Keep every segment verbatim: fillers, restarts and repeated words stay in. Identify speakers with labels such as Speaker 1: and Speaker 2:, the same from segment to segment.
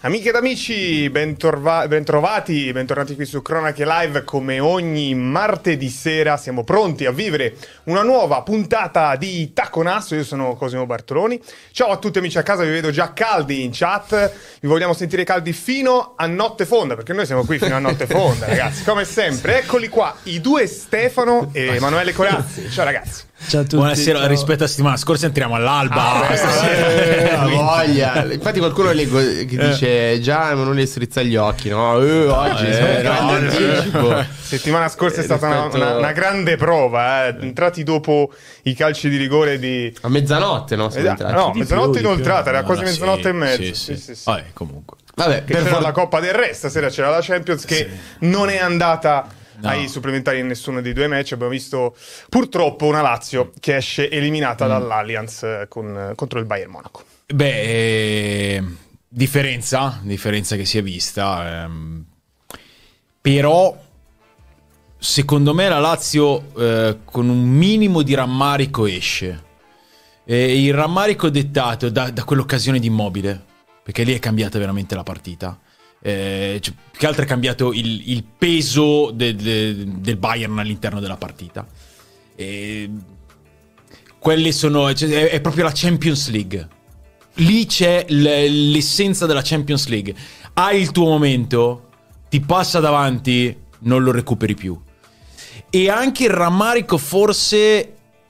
Speaker 1: Amiche ed amici, bentorva- bentrovati, bentornati qui su Cronache Live. Come ogni martedì sera siamo pronti a vivere una nuova puntata di Tacconasso. Io sono Cosimo Bartoloni. Ciao a tutti amici a casa, vi vedo già caldi in chat. Vi vogliamo sentire caldi fino a notte fonda, perché noi siamo qui fino a notte fonda, ragazzi. Come sempre, eccoli qua, i due Stefano e Emanuele Corazzi. Ciao ragazzi.
Speaker 2: Ciao a tutti.
Speaker 3: Buonasera,
Speaker 2: ciao.
Speaker 3: Rispetto a settimana scorsa entriamo all'alba.
Speaker 2: Ah,
Speaker 4: eh, eh, voglia. Infatti qualcuno leggo che dice già Emanuele strizza gli occhi, no? Eh, oggi
Speaker 3: eh,
Speaker 4: siamo in grande
Speaker 3: no,
Speaker 4: anticipo.
Speaker 1: Settimana scorsa è stata
Speaker 4: rispetto...
Speaker 1: una, una, una grande prova, eh. Entrati dopo i calci di rigore di...
Speaker 4: A mezzanotte, no? Siamo
Speaker 1: Esatto.
Speaker 4: entrati.
Speaker 1: No,
Speaker 2: Di
Speaker 1: mezzanotte
Speaker 2: più, di
Speaker 1: inoltrata, era
Speaker 3: No,
Speaker 1: quasi
Speaker 3: no,
Speaker 1: mezzanotte
Speaker 3: sì,
Speaker 1: e mezzo.
Speaker 3: sì, sì.
Speaker 1: Sì, sì, sì.
Speaker 3: Vabbè, comunque.
Speaker 4: Vabbè,
Speaker 1: Che
Speaker 4: per
Speaker 1: c'era
Speaker 4: for-
Speaker 1: la Coppa del Re, stasera c'era la Champions che
Speaker 3: Sì.
Speaker 1: non è andata
Speaker 3: No.
Speaker 1: ai supplementari in nessuno dei due match. Abbiamo visto purtroppo una Lazio che esce eliminata
Speaker 3: Mm.
Speaker 1: dall'Allianz con, contro il Bayern Monaco.
Speaker 3: Beh, eh, differenza, differenza che si è vista. Ehm, però, secondo me la Lazio eh, con un minimo di rammarico esce. E il rammarico dettato da, da quell'occasione di Immobile, perché lì è cambiata veramente la partita. Eh, cioè, più che altro è cambiato il, il peso de, de, del Bayern all'interno della partita. E quelle sono, cioè, è, è proprio la Champions League. Lì c'è l- l'essenza della Champions League. Hai il tuo momento, ti passa davanti, non lo recuperi più. E anche il rammarico forse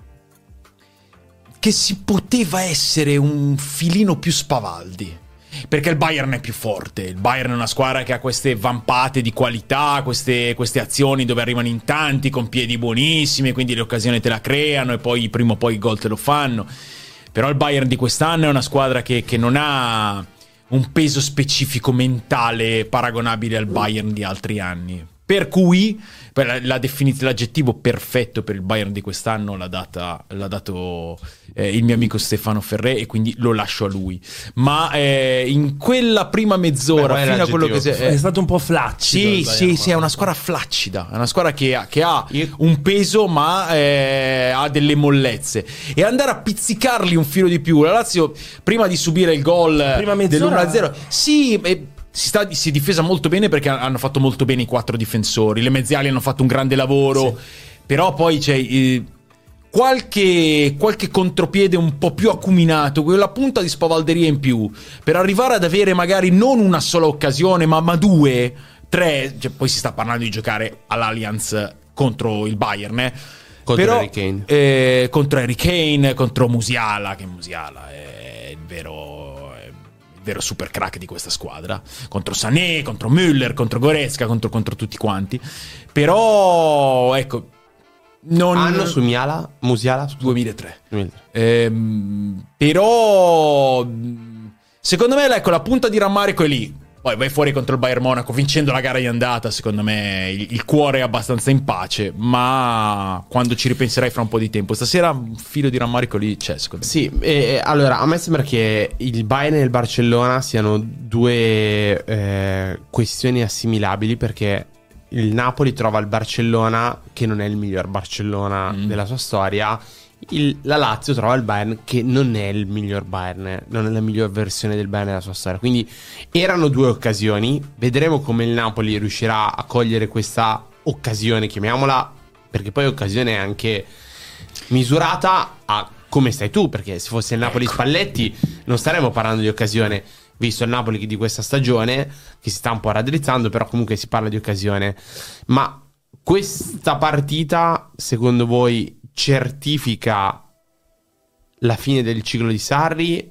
Speaker 3: che si poteva essere un filino più spavaldi, perché il Bayern è più forte. Il Bayern è una squadra che ha queste vampate di qualità, queste, queste azioni dove arrivano in tanti con piedi buonissimi, quindi le occasioni te la creano e poi prima o poi i gol te lo fanno. Però il Bayern di quest'anno è una squadra che, che non ha un peso specifico mentale paragonabile al Bayern di altri anni. Per cui la, la definiz- l'aggettivo perfetto per il Bayern di quest'anno l'ha, data, l'ha dato eh, il mio amico Stefano Ferré, e quindi lo lascio a lui. Ma eh, in quella prima mezz'ora,
Speaker 4: Beh,
Speaker 3: fino a quello che si
Speaker 2: È
Speaker 3: è,
Speaker 2: stato un po' flaccido.
Speaker 3: sì,
Speaker 2: il
Speaker 3: sì,
Speaker 2: Bayern,
Speaker 3: sì, è una squadra flaccida, è una squadra che ha, che ha
Speaker 4: Io-
Speaker 3: un peso ma eh, ha delle mollezze, e andare a pizzicarli un filo di più. La Lazio prima di subire il gol
Speaker 2: Prima mezz'ora-
Speaker 3: dell'uno a zero, sì, eh, si, sta, si è difesa molto bene, perché hanno fatto molto bene i quattro difensori, le mezziali hanno fatto un grande lavoro, però poi c'è eh, qualche, qualche contropiede un po' più acuminato, quella punta di spavalderia in più, per arrivare ad avere magari non una sola occasione ma, ma due, tre, cioè, poi si sta parlando di giocare all'Allianz contro il Bayern, eh.
Speaker 4: Contro
Speaker 3: Però,
Speaker 4: Harry Kane.
Speaker 3: eh, contro Harry Kane, contro Musiala, che Musiala è il vero, è il vero super crack di questa squadra, contro Sané, contro Müller, contro Goretzka, contro, contro tutti quanti. Però ecco, non...
Speaker 4: Anno su Miala, Musiala, scusa.
Speaker 3: duemilatré.
Speaker 4: duemilatré.
Speaker 3: Ehm, però secondo me, ecco, la punta di rammarico è lì. Poi vai fuori contro il Bayern Monaco vincendo la gara di andata, secondo me il, il cuore è abbastanza in pace, ma quando ci ripenserai fra un po' di tempo, stasera un filo di rammarico lì c'è, secondo me.
Speaker 4: Sì, eh, allora a me sembra che il Bayern e il Barcellona siano due eh, questioni assimilabili, perché il Napoli trova il Barcellona che non è il miglior Barcellona
Speaker 3: Mm.
Speaker 4: della sua storia. Il- la Lazio trova il Bayern che non è il miglior Bayern, non è la miglior versione del Bayern della sua storia. Quindi erano due occasioni. Vedremo come il Napoli riuscirà a cogliere questa occasione, chiamiamola, perché poi occasione è anche misurata a come stai tu, perché se fosse il Napoli Spalletti non staremmo parlando di occasione, visto il Napoli di questa stagione che si sta un po' raddrizzando, però comunque si parla di occasione. Ma questa partita, secondo voi, certifica la fine del ciclo di Sarri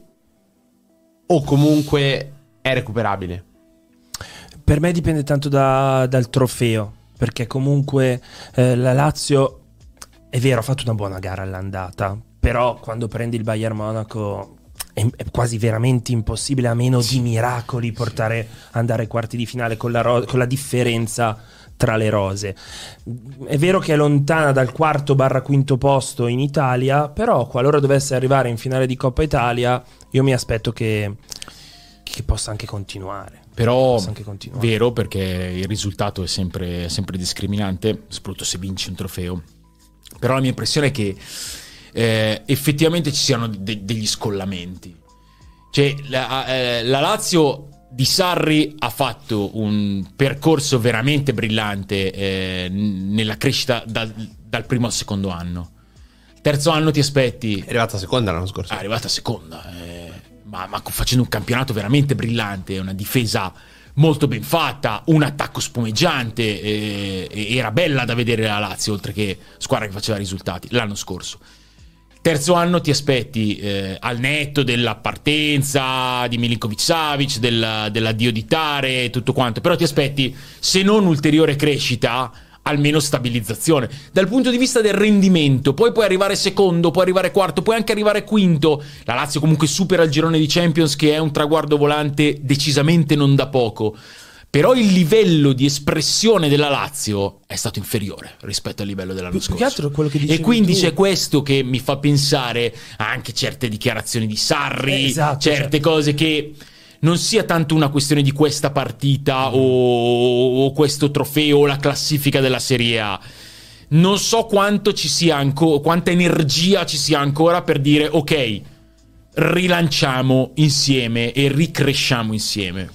Speaker 4: o comunque è recuperabile?
Speaker 2: Per me dipende tanto da- dal trofeo, perché comunque eh, la Lazio, è vero, ha fatto una buona gara all'andata, però quando prendi il Bayern Monaco è, è quasi veramente impossibile, a meno di miracoli, portare andare ai quarti di finale con la, ro- con la differenza tra le rose. È vero che è lontana dal quarto barra quinto posto in Italia, però qualora dovesse arrivare in finale di Coppa Italia, io mi aspetto che, che possa anche continuare.
Speaker 3: Però
Speaker 2: Possa anche continuare.
Speaker 3: vero, perché il risultato è sempre, sempre discriminante, soprattutto se vinci un trofeo. Però la mia impressione è che eh, effettivamente ci siano de- degli scollamenti. Cioè la, eh, la Lazio Di Sarri ha fatto un percorso veramente brillante eh, nella crescita dal, dal primo al secondo anno. Terzo anno ti aspetti...
Speaker 4: È arrivata a seconda l'anno scorso.
Speaker 3: È arrivata a seconda, eh, ma, ma facendo un campionato veramente brillante, una difesa molto ben fatta, un attacco spumeggiante, eh, era bella da vedere la Lazio, oltre che squadra che faceva risultati l'anno scorso. Terzo anno ti aspetti, eh, al netto della partenza di Milinkovic-Savic, del, dell'addio di Tare, tutto quanto, però ti aspetti, se non ulteriore crescita, almeno stabilizzazione. Dal punto di vista del rendimento, poi puoi arrivare secondo, puoi arrivare quarto, puoi anche arrivare quinto. La Lazio comunque supera il girone di Champions, che è un traguardo volante decisamente non da poco. Però il livello di espressione della Lazio è stato inferiore rispetto al livello dell'anno
Speaker 2: più,
Speaker 3: scorso.
Speaker 2: più che altro quello che dicevi
Speaker 3: e quindi
Speaker 2: tu.
Speaker 3: c'è questo che mi fa pensare a anche certe dichiarazioni di Sarri,
Speaker 2: eh, esatto,
Speaker 3: certe
Speaker 2: cioè.
Speaker 3: cose che non sia tanto una questione di questa partita o, o questo trofeo o la classifica della Serie A. Non so quanto ci sia ancora, quanta energia ci sia ancora per dire ok, rilanciamo insieme e ricresciamo insieme.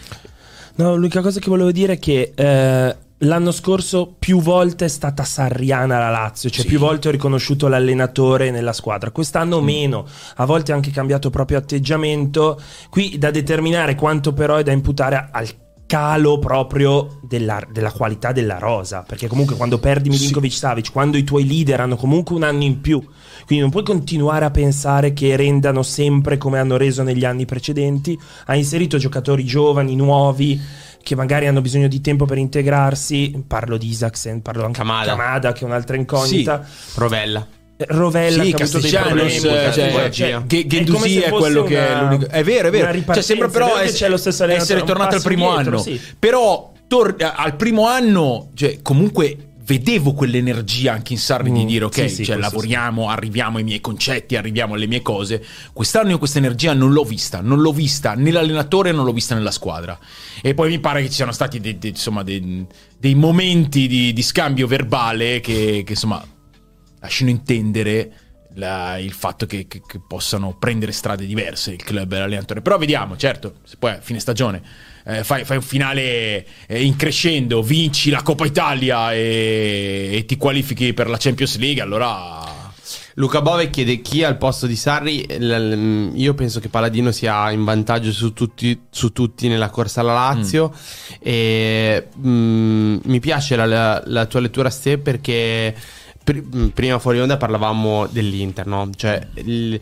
Speaker 2: No, l'unica cosa che volevo dire è che eh, l'anno scorso più volte è stata sarriana la Lazio, cioè
Speaker 3: Sì.
Speaker 2: più volte ho riconosciuto l'allenatore nella squadra. Quest'anno
Speaker 3: Mm.
Speaker 2: meno, a volte ha anche cambiato proprio atteggiamento. Qui da determinare quanto però è da imputare al calo proprio della, della qualità della rosa, perché comunque quando perdi Milinkovic-Savic, quando i tuoi leader hanno comunque un anno in più, quindi non puoi continuare a pensare che rendano sempre come hanno reso negli anni precedenti. Ha inserito giocatori giovani, nuovi, che magari hanno bisogno di tempo per integrarsi. Parlo di Isaksen, parlo anche
Speaker 4: Kamada.
Speaker 2: di Kamada, che è un'altra incognita.
Speaker 4: Rovella.
Speaker 2: Eh, Rovella,
Speaker 3: Sì,
Speaker 2: che ha avuto dei
Speaker 3: Castellanos,
Speaker 2: problemi,
Speaker 3: cioè,
Speaker 2: cioè,
Speaker 3: che-
Speaker 2: è come
Speaker 3: Gendouzi
Speaker 2: se
Speaker 3: è
Speaker 2: fosse
Speaker 3: quello che è
Speaker 2: una-
Speaker 3: l'unico. È vero, è vero.
Speaker 2: una
Speaker 3: Cioè,
Speaker 2: ripartenza,
Speaker 3: sembra però
Speaker 2: è vero che
Speaker 3: ess-
Speaker 2: c'è lo stesso allenatore,
Speaker 3: essere
Speaker 2: un
Speaker 3: tornato al
Speaker 2: passo
Speaker 3: primo
Speaker 2: indietro,
Speaker 3: anno.
Speaker 2: sì.
Speaker 3: Però tor- al primo anno, cioè, comunque vedevo quell'energia anche in Sarri
Speaker 2: Mm,
Speaker 3: di dire ok,
Speaker 2: sì, sì,
Speaker 3: cioè,
Speaker 2: questo
Speaker 3: lavoriamo, arriviamo ai miei concetti, arriviamo alle mie cose. Quest'anno io questa energia non l'ho vista, non l'ho vista nell'allenatore, non l'ho vista nella squadra. E poi mi pare che ci siano stati dei, dei, insomma, dei, dei momenti di, di scambio verbale che, che insomma lasciano intendere la, il fatto che, che, che possano prendere strade diverse il club e l'allenatore. Però vediamo, certo, se poi a fine stagione eh, fai, fai un finale eh, in crescendo, vinci la Coppa Italia e, e ti qualifichi per la Champions League, allora...
Speaker 4: Luca Bove chiede chi al posto di Sarri. L- l- io penso che Paladino sia in vantaggio su tutti, su tutti nella corsa alla Lazio. Mm. E mm, mi piace la, la, la tua lettura, Ste, perché pr- prima fuori onda parlavamo dell'Inter, no? Cioè il,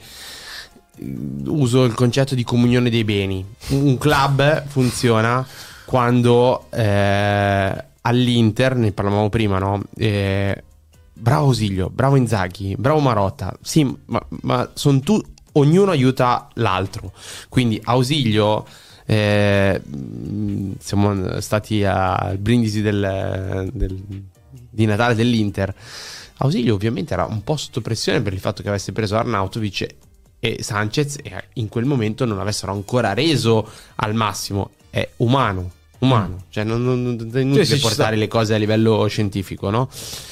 Speaker 4: uso il concetto di comunione dei beni. Un club funziona quando eh, all'Inter, ne parlavamo prima, no? Eh, bravo Ausilio, bravo Inzaghi, bravo Marotta. Sì, ma, ma sono tu, ognuno aiuta l'altro. Quindi Ausilio, eh, siamo stati al brindisi del, del, di Natale dell'Inter. Ausilio ovviamente era un po' sotto pressione per il fatto che avesse preso Arnautovic e Sanchez e in quel momento non avessero ancora reso al massimo. È umano, umano. Mm. Cioè non, non, non è inutile sì, sì, portare le cose a livello scientifico, no?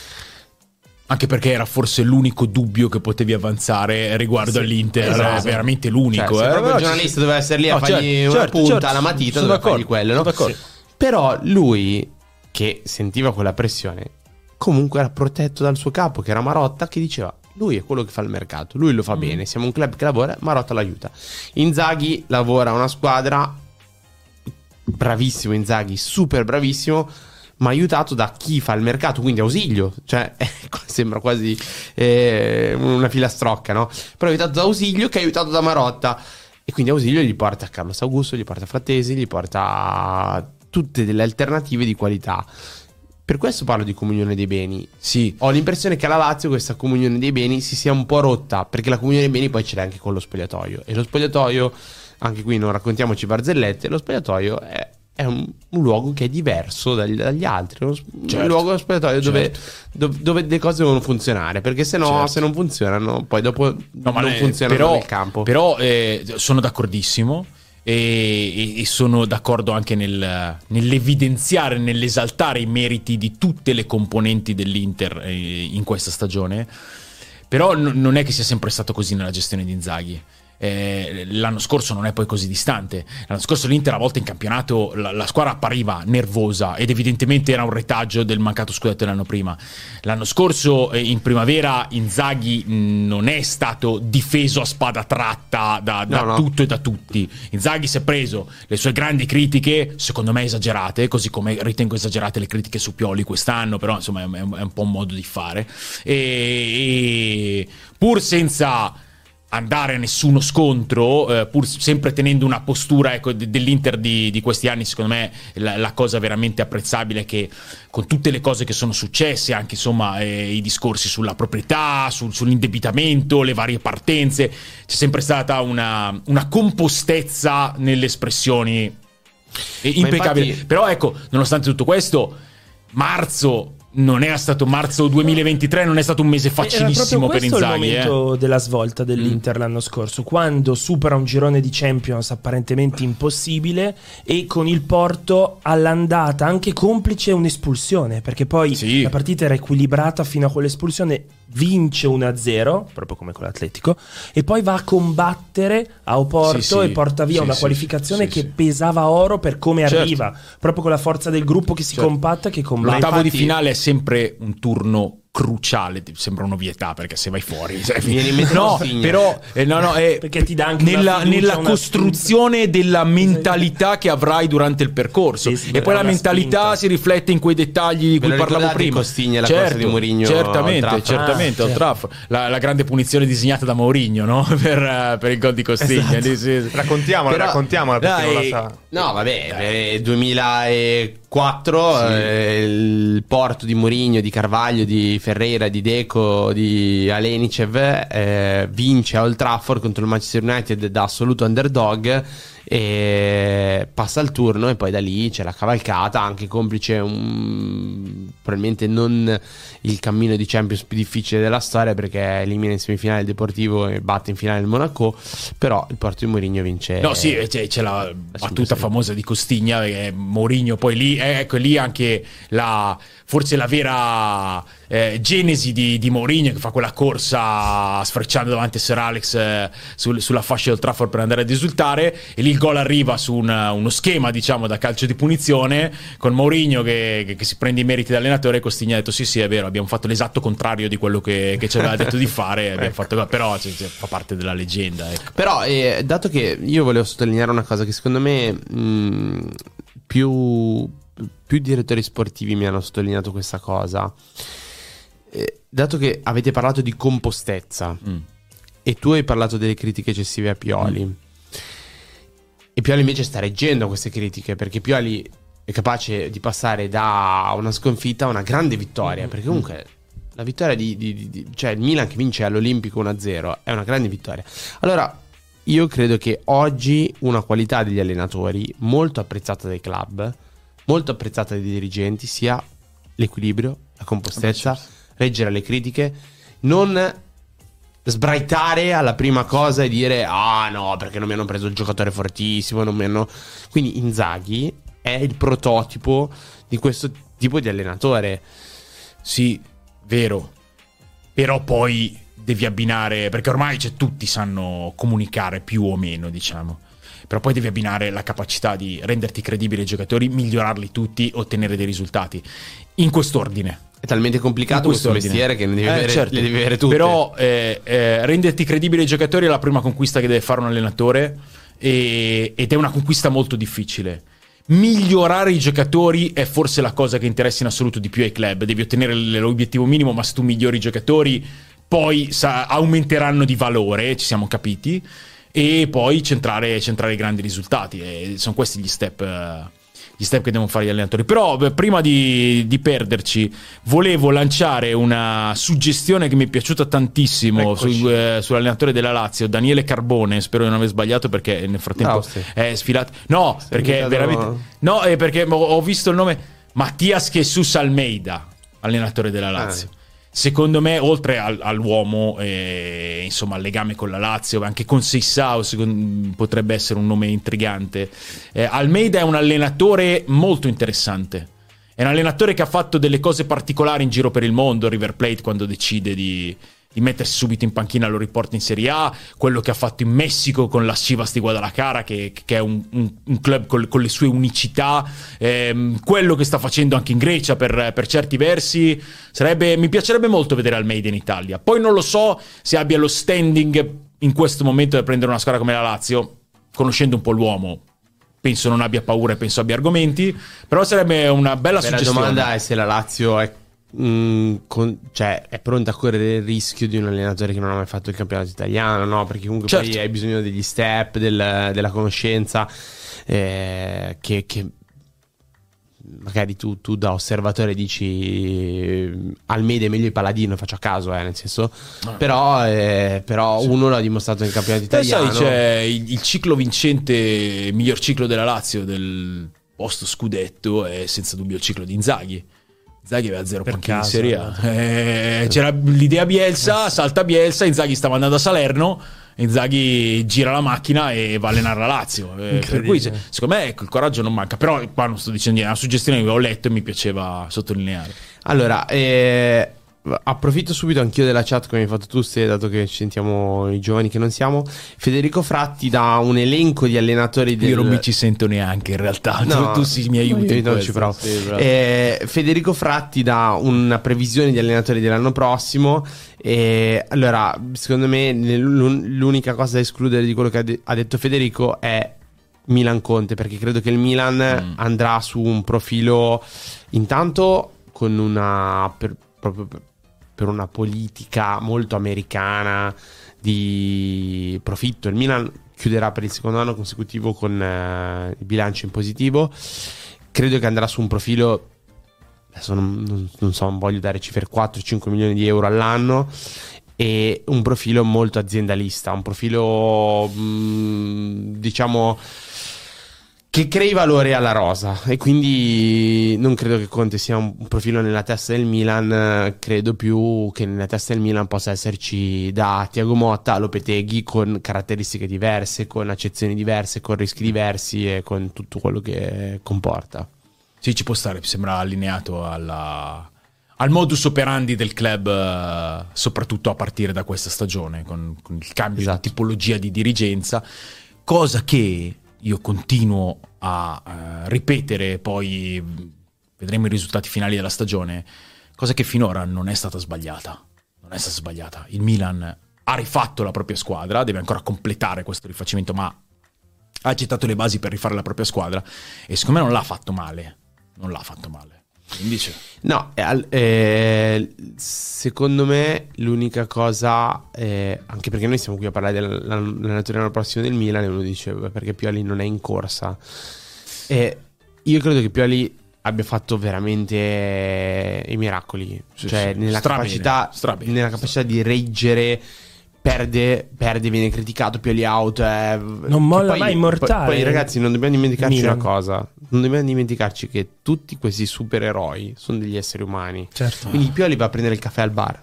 Speaker 3: Anche perché era forse l'unico dubbio che potevi avanzare riguardo sì, all'Inter, esatto. Era veramente l'unico.
Speaker 4: Cioè,
Speaker 3: eh.
Speaker 4: se proprio il giornalista doveva essere lì no, a fargli certo, una certo, punta certo, alla matita, doveva fargli quello, no? Sì. Però lui, che sentiva quella pressione, comunque era protetto dal suo capo, che era Marotta, che diceva: lui è quello che fa il mercato, lui lo fa mm. bene, siamo un club che lavora, Marotta l'aiuta. Inzaghi lavora una squadra, bravissimo Inzaghi, super bravissimo, ma aiutato da chi fa il mercato, quindi Ausilio, cioè eh, sembra quasi eh, una filastrocca, no? Però aiutato da Ausilio che è aiutato da Marotta, e quindi Ausilio gli porta Carlos Augusto, gli porta Frattesi, gli porta tutte delle alternative di qualità. Per questo parlo di comunione dei beni.
Speaker 3: Sì.
Speaker 4: Ho l'impressione che alla Lazio questa comunione dei beni si sia un po' rotta, perché la comunione dei beni poi ce l'hai anche con lo spogliatoio, e lo spogliatoio, anche qui non raccontiamoci barzellette, lo spogliatoio è è un, un luogo che è diverso dagli, dagli altri, uno, certo, un luogo spogliatoio dove, certo. dove, dove le cose devono funzionare, perché se no, certo. se non funzionano, poi dopo no, non funzionano
Speaker 3: però,
Speaker 4: nel campo.
Speaker 3: Però eh, sono d'accordissimo e, e sono d'accordo anche nel, nell'evidenziare, nell'esaltare i meriti di tutte le componenti dell'Inter eh, in questa stagione. Però n- non è che sia sempre stato così nella gestione di Inzaghi. Eh, l'anno scorso non è poi così distante. L'anno scorso l'Inter a volte in campionato la, la squadra appariva nervosa ed evidentemente era un retaggio del mancato scudetto dell'anno prima. L'anno scorso eh, in primavera Inzaghi mh, non è stato difeso a spada tratta da, da
Speaker 4: no, no.
Speaker 3: tutto e da tutti. Inzaghi si è preso le sue grandi critiche, secondo me esagerate, così come ritengo esagerate le critiche su Pioli quest'anno, però insomma è un, è un po' un modo di fare, e, e pur senza andare a nessuno scontro, eh, pur sempre tenendo una postura, ecco, dell'Inter di, di questi anni, secondo me la, la cosa veramente apprezzabile è che con tutte le cose che sono successe, anche insomma eh, i discorsi sulla proprietà, sul, sull'indebitamento, le varie partenze, c'è sempre stata una, una compostezza nelle espressioni impeccabili. Infatti... però ecco, nonostante tutto questo, marzo non è stato marzo duemilaventitré, non è stato un mese facilissimo per Inzaghi.
Speaker 2: Era proprio questo il momento
Speaker 3: eh.
Speaker 2: della svolta dell'Inter mm. l'anno scorso, quando supera un girone di Champions apparentemente impossibile e con il Porto all'andata anche complice un'espulsione, perché poi sì. la partita era equilibrata fino a quell'espulsione, vince uno a zero proprio come con l'Atletico e poi va a combattere a Oporto sì, sì. e porta via sì, una sì, qualificazione sì, che sì. pesava oro per come certo. arriva, proprio con la forza del gruppo che si certo. compatta, che combatte.
Speaker 3: L'ottavo
Speaker 2: infatti...
Speaker 3: di finale è sempre un turno cruciale, sembra un'ovvietà perché se vai fuori cioè, no, però eh, no, no, è
Speaker 2: perché ti dà anche
Speaker 3: nella,
Speaker 2: fiducia,
Speaker 3: nella
Speaker 2: una
Speaker 3: costruzione
Speaker 2: spinta.
Speaker 3: della mentalità che avrai durante il percorso,
Speaker 2: sì, sì,
Speaker 3: e poi la mentalità
Speaker 2: spinta.
Speaker 3: si riflette in quei dettagli di cui parlavo prima.
Speaker 4: Costigna, la
Speaker 3: certo,
Speaker 4: corsa di Mourinho,
Speaker 3: certamente, certamente,
Speaker 2: ah,
Speaker 3: certo. Traff, la, la grande punizione disegnata da Mourinho, no? per, uh, per il gol di Costigna.
Speaker 1: Esatto.
Speaker 3: Lì, sì.
Speaker 1: Raccontiamola,
Speaker 3: Però,
Speaker 1: raccontiamola perché non la sa.
Speaker 4: No, vabbè, eh, duemilaquattro sì. eh, il Porto di Mourinho, di Carvalho, di Ferreira, di Deco, di Alenicev eh, vince a Old Trafford contro il Manchester United da assoluto underdog e passa il turno, e poi da lì c'è la cavalcata, anche complice un, probabilmente non il cammino di Champions più difficile della storia, perché elimina in semifinale il Deportivo e batte in finale il Monaco, però il Porto di Mourinho vince.
Speaker 3: No sì, c'è, c'è la battuta famosa di Costigna, eh, Mourinho poi lì, eh, ecco lì anche la forse la vera eh, genesi di, di Mourinho, che fa quella corsa sfrecciando davanti a Sir Alex eh, sul, sulla fascia del Trafford per andare ad esultare, e lì il gol arriva su una, uno schema diciamo da calcio di punizione, con Mourinho che, che, che si prende i meriti da allenatore, e Costigna ha detto sì sì è vero, abbiamo fatto l'esatto contrario di quello che, che ci aveva detto di fare, abbiamo fatto, però cioè, cioè, fa parte della leggenda, ecco.
Speaker 4: Però eh, dato che io volevo sottolineare una cosa che secondo me mh, più più direttori sportivi mi hanno sottolineato questa cosa, eh, dato che avete parlato di compostezza mm. e tu hai parlato delle critiche eccessive a Pioli mm. e Pioli invece sta reggendo queste critiche, perché Pioli è capace di passare da una sconfitta a una grande vittoria, perché comunque la vittoria di, di, di, di cioè il Milan che vince all'Olimpico uno a zero è una grande vittoria. Allora io credo che oggi una qualità degli allenatori molto apprezzata dai club, molto apprezzata dai dirigenti, sia l'equilibrio, la compostezza, reggere alle critiche, non sbraitare alla prima cosa e dire ah no perché non mi hanno preso il giocatore fortissimo, non mi hanno... Quindi Inzaghi è il prototipo di questo tipo di allenatore.
Speaker 3: Sì, vero, però poi devi abbinare, perché ormai cioè, tutti sanno comunicare più o meno, diciamo, però poi devi abbinare la capacità di renderti credibili ai giocatori, migliorarli tutti, ottenere dei risultati in quest'ordine.
Speaker 4: È talmente complicato questo mestiere che ne devi,
Speaker 3: eh,
Speaker 4: avere,
Speaker 3: certo.
Speaker 4: le devi avere tutte.
Speaker 3: Però eh, eh, renderti credibili ai giocatori è la prima conquista che deve fare un allenatore, e, ed è una conquista molto difficile. Migliorare i giocatori è forse la cosa che interessa in assoluto di più ai club. Devi ottenere l'obiettivo minimo, ma se tu migliori i giocatori poi sa, aumenteranno di valore, ci siamo capiti, e poi centrare, centrare i grandi risultati, e sono questi gli step, gli step che devono fare gli allenatori. Però beh, prima di, di perderci volevo lanciare una suggestione che mi è piaciuta tantissimo su, eh, sull'allenatore della Lazio, Daniele Carbone, spero di non aver sbagliato perché nel frattempo no, sì. è sfilato no sì, perché veramente no, no è perché ho visto il nome Mattias Jesus Almeida, allenatore della Lazio. Ah. Secondo me, oltre al, all'uomo, eh, insomma, al legame con la Lazio, anche con Seissao secondo, potrebbe essere un nome intrigante. Eh, Almeida è un allenatore molto interessante. È un allenatore che ha fatto delle cose particolari in giro per il mondo. River Plate, quando decide di, di mettersi subito in panchina lo riporta in Serie A, quello che ha fatto in Messico con la Chivas di Guadalajara, che, che è un, un, un club con, con le sue unicità, ehm, quello che sta facendo anche in Grecia per, per certi versi, sarebbe, mi piacerebbe molto vedere Almeida in Italia. Poi non lo so se abbia lo standing in questo momento per prendere una squadra come la Lazio, conoscendo un po' l'uomo. Penso non abbia paura e penso abbia argomenti, però sarebbe una bella
Speaker 4: Beh,
Speaker 3: suggestione.
Speaker 4: La domanda è se la Lazio è Mm, con, cioè è pronta a correre il rischio di un allenatore che non ha mai fatto il campionato italiano, no? Perché comunque certo. Poi hai bisogno degli step, del, della conoscenza, eh, che, che magari tu, tu da osservatore dici Almeida è meglio il Paladino, faccio a caso, eh, nel senso, ah. però, eh, però sì. Uno l'ha dimostrato nel campionato italiano.
Speaker 3: Sai, c'è il, il ciclo vincente, il miglior ciclo della Lazio del post scudetto è senza dubbio il ciclo di Inzaghi. Inzaghi aveva zero panchine in Serie A. Eh, c'era l'idea Bielsa, salta Bielsa, Inzaghi stava andando a Salerno, Inzaghi gira la macchina e va a allenare la Lazio. Eh, per cui secondo me ecco, il coraggio non manca. Però qua non sto dicendo niente, è una suggestione che avevo letto e mi piaceva sottolineare.
Speaker 4: Allora, eh, approfitto subito anch'io della chat come hai fatto tu, Ste, dato che ci sentiamo i giovani che non siamo. Federico Fratti dà un elenco di allenatori del...
Speaker 3: Io non mi ci sento neanche in realtà,
Speaker 4: no,
Speaker 3: tu, tu sì, mi aiuti
Speaker 4: io non ci provo. Sì, eh, Federico Fratti dà una previsione di allenatori dell'anno prossimo. E allora, secondo me l'unica cosa da escludere di quello che ha, de- ha detto Federico è Milan Conte, perché credo che il Milan mm. andrà su un profilo intanto con una per, proprio per, per una politica molto americana di profitto. Il Milan chiuderà per il secondo anno consecutivo con eh, il bilancio in positivo. Credo che andrà su un profilo, adesso non, non, non so, non voglio dare cifre, quattro cinque milioni di euro all'anno, e un profilo molto aziendalista, un profilo mh, diciamo che crei valore alla rosa, e quindi non credo che Conte sia un profilo nella testa del Milan. Credo più che nella testa del Milan possa esserci da Thiago Motta a Lopetegui, con caratteristiche diverse, con accezioni diverse, con rischi diversi e con tutto quello che comporta.
Speaker 3: Sì, ci può stare, mi sembra allineato alla, al modus operandi del club, soprattutto a partire da questa stagione, con, con il cambio esatto. di tipologia di dirigenza, cosa che io continuo a uh, ripetere, poi vedremo i risultati finali della stagione, cosa che finora non è stata sbagliata. Non è stata sbagliata. Il Milan ha rifatto la propria squadra, deve ancora completare questo rifacimento, ma ha gettato le basi per rifare la propria squadra e secondo me non l'ha fatto male. Non l'ha fatto male. Indice.
Speaker 4: No, eh, secondo me l'unica cosa, eh, anche perché noi siamo qui a parlare dell'allenatore l'anno prossimo del Milan, e uno dice beh, perché Pioli non è in corsa. Eh, io credo che Pioli abbia fatto veramente i miracoli, sì, cioè sì, nella strabene, capacità, strabene, nella capacità strabene. di reggere. Perde, perde, viene criticato, Pioli out, eh,
Speaker 2: non molla poi, mai immortale.
Speaker 4: Poi, poi ragazzi, non dobbiamo dimenticarci Milan. una cosa, non dobbiamo dimenticarci che tutti questi supereroi sono degli esseri umani, certo. Quindi Pioli va a prendere il caffè al bar.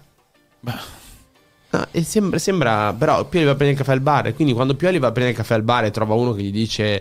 Speaker 4: No, e sembra, sembra però Pioli va a prendere il caffè al bar, e quindi quando Pioli va a prendere il caffè al bar e trova uno che gli dice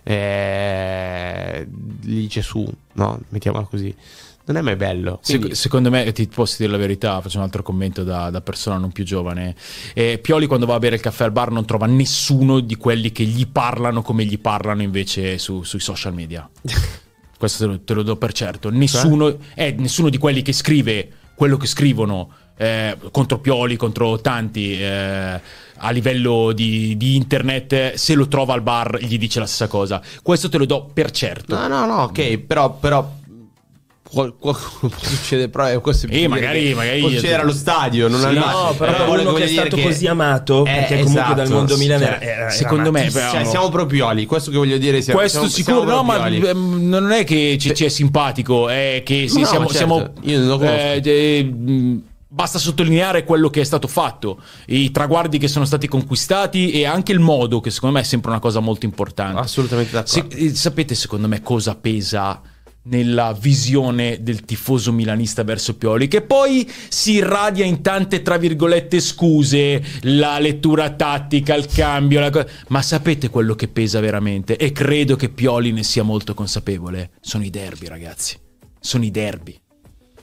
Speaker 4: eh, gli dice su, no, mettiamola così, non è mai bello. Quindi...
Speaker 3: Sec- secondo me, ti posso dire la verità, faccio un altro commento da, da persona non più giovane, eh, Pioli quando va a bere il caffè al bar non trova nessuno di quelli che gli parlano come gli parlano invece su, sui social media. Questo te lo, te lo do per certo. Nessuno, eh, nessuno di quelli che scrive quello che scrivono eh, contro Pioli, contro tanti eh, a livello di, di internet, se lo trova al bar gli dice la stessa cosa. Questo te lo do per certo.
Speaker 4: No, no, no, ok, però... però... qualcuno può succedere, però questo
Speaker 3: e magari, magari
Speaker 4: c'era allo stadio, non
Speaker 2: sì,
Speaker 4: al
Speaker 2: no, però, però uno che è stato che così amato
Speaker 4: è,
Speaker 2: perché
Speaker 4: esatto,
Speaker 2: comunque dal mondo Milan
Speaker 4: cioè,
Speaker 2: era,
Speaker 3: secondo me
Speaker 4: cioè, siamo pro Pioli, questo che voglio dire, siamo,
Speaker 3: questo
Speaker 4: siamo,
Speaker 3: sicuro
Speaker 4: siamo
Speaker 3: no, ma non è che ci, ci è simpatico, è che sì,
Speaker 4: no,
Speaker 3: siamo,
Speaker 4: certo.
Speaker 3: siamo
Speaker 4: io non lo conosco.
Speaker 3: Eh, eh, basta sottolineare quello che è stato fatto, i traguardi che sono stati conquistati e anche il modo, che secondo me è sempre una cosa molto importante.
Speaker 4: Assolutamente d'accordo.
Speaker 3: Se, sapete secondo me cosa pesa nella visione del tifoso milanista verso Pioli, che poi si irradia in tante tra virgolette scuse, la lettura tattica, il cambio, la co- ma sapete quello che pesa veramente, e credo che Pioli ne sia molto consapevole, sono i derby, ragazzi, sono i derby.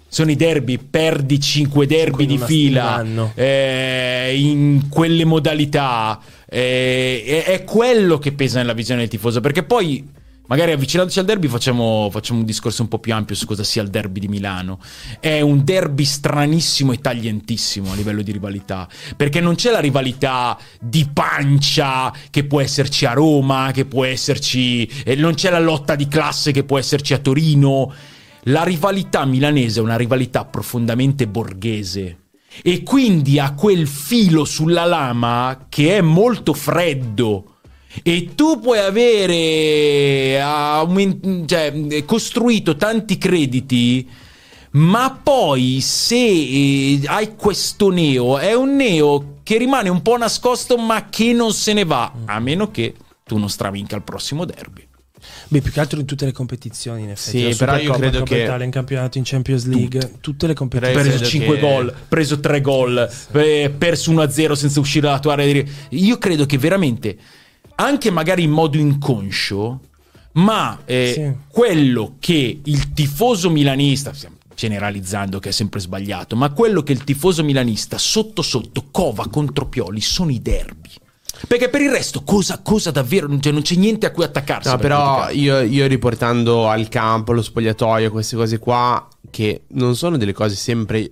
Speaker 3: Sono i derby, perdi cinque derby di fila eh, in quelle modalità, eh, è, è quello che pesa nella visione del tifoso, perché poi magari avvicinandoci al derby facciamo, facciamo un discorso un po' più ampio su cosa sia il derby di Milano. È un derby stranissimo e taglientissimo a livello di rivalità, perché non c'è la rivalità di pancia che può esserci a Roma, che può esserci, eh, non c'è la lotta di classe che può esserci a Torino. La rivalità milanese è una rivalità profondamente borghese e quindi ha quel filo sulla lama che è molto freddo. E tu puoi avere aument- cioè, costruito tanti crediti, ma poi se eh, hai questo neo, è un neo che rimane un po' nascosto ma che non se ne va, a meno che tu non stravinca il prossimo derby.
Speaker 2: Beh, più che altro in tutte le competizioni, in effetti.
Speaker 4: Sì, però io credo che
Speaker 2: Italia, in campionato, in Champions League,
Speaker 3: Tutto.
Speaker 2: tutte le competizioni.
Speaker 3: Preso cinque
Speaker 4: che...
Speaker 3: gol, preso tre gol, eh, perso uno a zero senza uscire dalla tua area di... Io credo che veramente, anche magari in modo inconscio, ma eh,
Speaker 2: Sì.
Speaker 3: quello che il tifoso milanista, stiamo generalizzando che è sempre sbagliato, ma quello che il tifoso milanista sotto sotto cova contro Pioli sono i derby. Perché per il resto cosa, cosa davvero, cioè non c'è niente a cui attaccarsi.
Speaker 4: No,
Speaker 3: per
Speaker 4: però io, io riportando al campo, lo spogliatoio, queste cose qua, che non sono delle cose sempre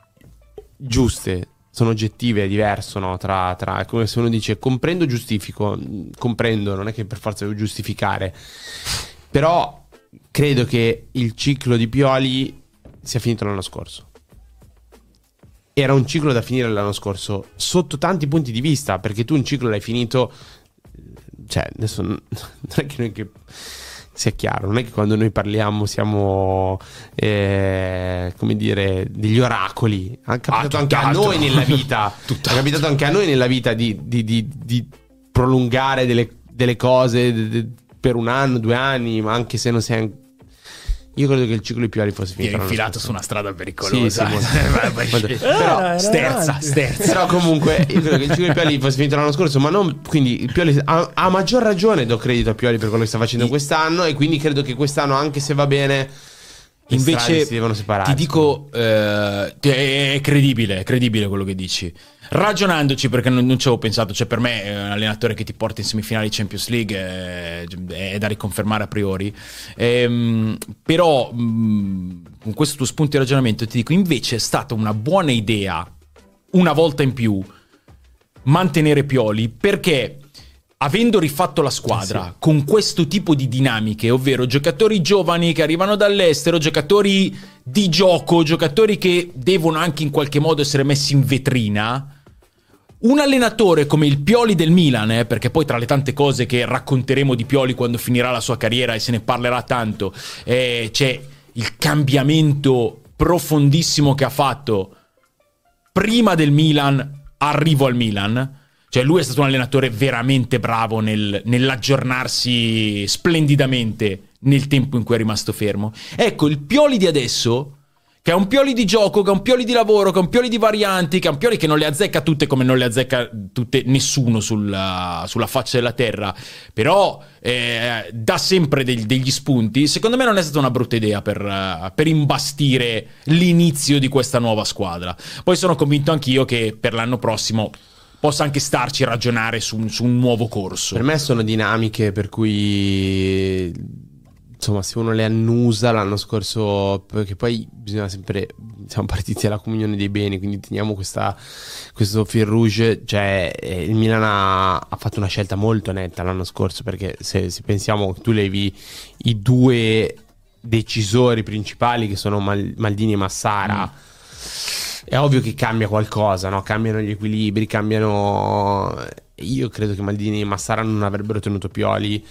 Speaker 4: giuste, sono oggettive, è diverso, no? Tra, tra, è come se uno dice comprendo, giustifico, comprendo, non è che per forza devo giustificare. Però credo che il ciclo di Pioli sia finito l'anno scorso. Era un ciclo da finire l'anno scorso sotto tanti punti di vista, perché tu un ciclo l'hai finito, cioè adesso non è che noi che sia chiaro, non è che quando noi parliamo siamo eh, come dire degli oracoli. Ha capitato
Speaker 3: ah,
Speaker 4: anche a noi nella vita è capitato anche a noi nella vita di, di, di, di prolungare delle, delle cose de, de, per un anno, due anni, ma anche se non sei. Io credo che il ciclo di Pioli fosse finito.
Speaker 3: Ti hai infilato su una strada pericolosa.
Speaker 4: Sì, sì,
Speaker 3: però sterza, sterza.
Speaker 4: Però comunque io credo che il ciclo di Pioli fosse finito l'anno scorso, ma non, quindi il Pioli ha, ha maggior ragione, do credito a Pioli per quello che sta facendo quest'anno, e quindi credo che quest'anno, anche se va bene,
Speaker 3: invece
Speaker 4: si devono separare.
Speaker 3: Ti dico eh, è credibile, è credibile quello che dici. Ragionandoci, perché non, non ci avevo pensato, cioè per me è un allenatore che ti porta in semifinali di Champions League, è, è da riconfermare a priori. Ehm, però mh, con questo tuo spunto di ragionamento ti dico, invece è stata una buona idea una volta in più mantenere Pioli, perché avendo rifatto la squadra sì. con questo tipo di dinamiche, ovvero giocatori giovani che arrivano dall'estero, giocatori di gioco, giocatori che devono anche in qualche modo essere messi in vetrina, un allenatore come il Pioli del Milan, eh, perché poi tra le tante cose che racconteremo di Pioli quando finirà la sua carriera e se ne parlerà tanto, eh, c'è il cambiamento profondissimo che ha fatto prima del Milan, arrivo al Milan. Cioè lui è stato un allenatore veramente bravo nel, nell'aggiornarsi splendidamente nel tempo in cui è rimasto fermo. Ecco, il Pioli di adesso, che è un Pioli di gioco, che è un Pioli di lavoro, che è un Pioli di varianti, che è un Pioli che non le azzecca tutte come non le azzecca tutte nessuno sulla, sulla faccia della terra, però eh, dà sempre degli, degli spunti. Secondo me non è stata una brutta idea per, per imbastire l'inizio di questa nuova squadra. Poi sono convinto anch'io che per l'anno prossimo possa anche starci a ragionare su, su un nuovo corso. Per
Speaker 4: me sono dinamiche per cui, insomma, se uno le annusa l'anno scorso, perché poi bisogna sempre, siamo partiti alla comunione dei beni, quindi teniamo questa, questo fil rouge, cioè eh, il Milan ha, ha fatto una scelta molto netta l'anno scorso, perché se, se pensiamo, tu levi i due decisori principali che sono Mal, Maldini e Massara, mm. è ovvio che cambia qualcosa, no? Cambiano gli equilibri, cambiano. Io credo che Maldini e Massara non avrebbero tenuto Pioli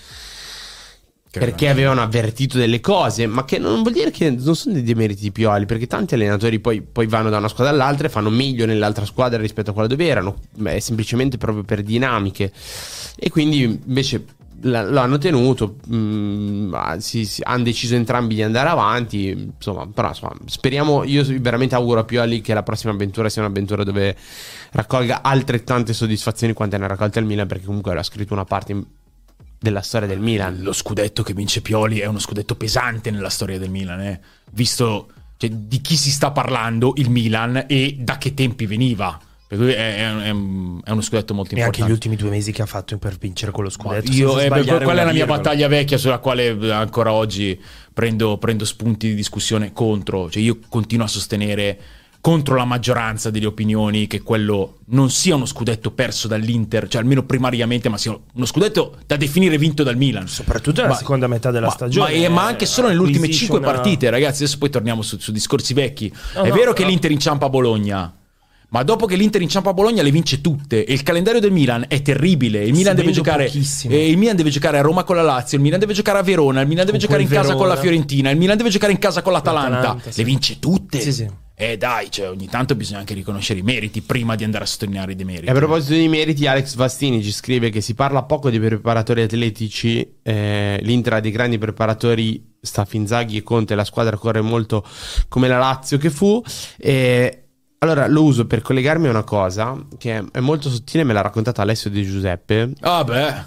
Speaker 4: perché avevano avvertito delle cose, ma che non vuol dire che non sono dei demeriti di Pioli, perché tanti allenatori poi, poi vanno da una squadra all'altra e fanno meglio nell'altra squadra rispetto a quella dove erano, è semplicemente proprio per dinamiche, e quindi invece lo hanno tenuto, mh, si, si, hanno deciso entrambi di andare avanti, insomma, però insomma, speriamo, io veramente auguro a Pioli che la prossima avventura sia un'avventura dove raccolga altrettante soddisfazioni quante ne ha raccolte il Milan, perché comunque ha scritto una parte in, della storia del Milan.
Speaker 3: Lo scudetto che vince Pioli è uno scudetto pesante nella storia del Milan, eh. Visto, cioè, di chi si sta parlando il Milan e da che tempi veniva. Per cui è, è, è, è uno scudetto molto
Speaker 2: e
Speaker 3: importante.
Speaker 2: anche gli ultimi due mesi che ha fatto per vincere quello scudetto.
Speaker 3: Io, eh, quella è la mia
Speaker 2: virgola.
Speaker 3: battaglia vecchia sulla quale ancora oggi prendo, prendo spunti di discussione contro. Cioè io continuo a sostenere contro la maggioranza delle opinioni che quello non sia uno scudetto perso dall'Inter, cioè almeno primariamente, ma sia uno scudetto da definire vinto dal Milan.
Speaker 2: Soprattutto nella
Speaker 3: ma,
Speaker 2: seconda metà della
Speaker 3: ma,
Speaker 2: stagione.
Speaker 3: Ma, eh, ma anche solo nelle ultime cinque
Speaker 2: una...
Speaker 3: partite, ragazzi. Adesso poi torniamo su, su discorsi vecchi.
Speaker 2: No,
Speaker 3: È
Speaker 2: no,
Speaker 3: vero che
Speaker 2: no.
Speaker 3: l'Inter inciampa a Bologna, ma dopo che l'Inter inciampa a Bologna le vince tutte. E il calendario del Milan è terribile. Il Milan, deve giocare, eh, il Milan deve giocare a Roma con la Lazio, il Milan deve giocare a Verona, il Milan deve
Speaker 2: Con
Speaker 3: giocare in
Speaker 2: quel
Speaker 3: casa con la
Speaker 2: Verona.
Speaker 3: Fiorentina, il Milan deve giocare in casa con l'Atalanta.
Speaker 2: L'Atalanta,
Speaker 3: Le
Speaker 2: sì.
Speaker 3: vince tutte.
Speaker 2: Sì, sì.
Speaker 3: Eh dai, cioè, ogni tanto bisogna anche riconoscere i meriti prima di andare a sottolineare i demeriti.
Speaker 4: E a proposito di meriti, Alex Vastini ci scrive che si parla poco dei preparatori atletici. eh, L'Inter ha dei grandi preparatori, Staff Inzaghi e Conte, la squadra corre molto come la Lazio che fu. E allora lo uso per collegarmi a una cosa che è molto sottile, me l'ha raccontata Alessio Di Giuseppe.
Speaker 3: Ah beh.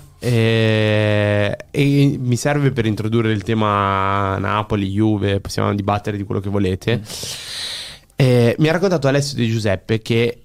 Speaker 4: E, e mi serve per introdurre il tema Napoli, Juve, possiamo dibattere di quello che volete. E mi ha raccontato Alessio Di Giuseppe che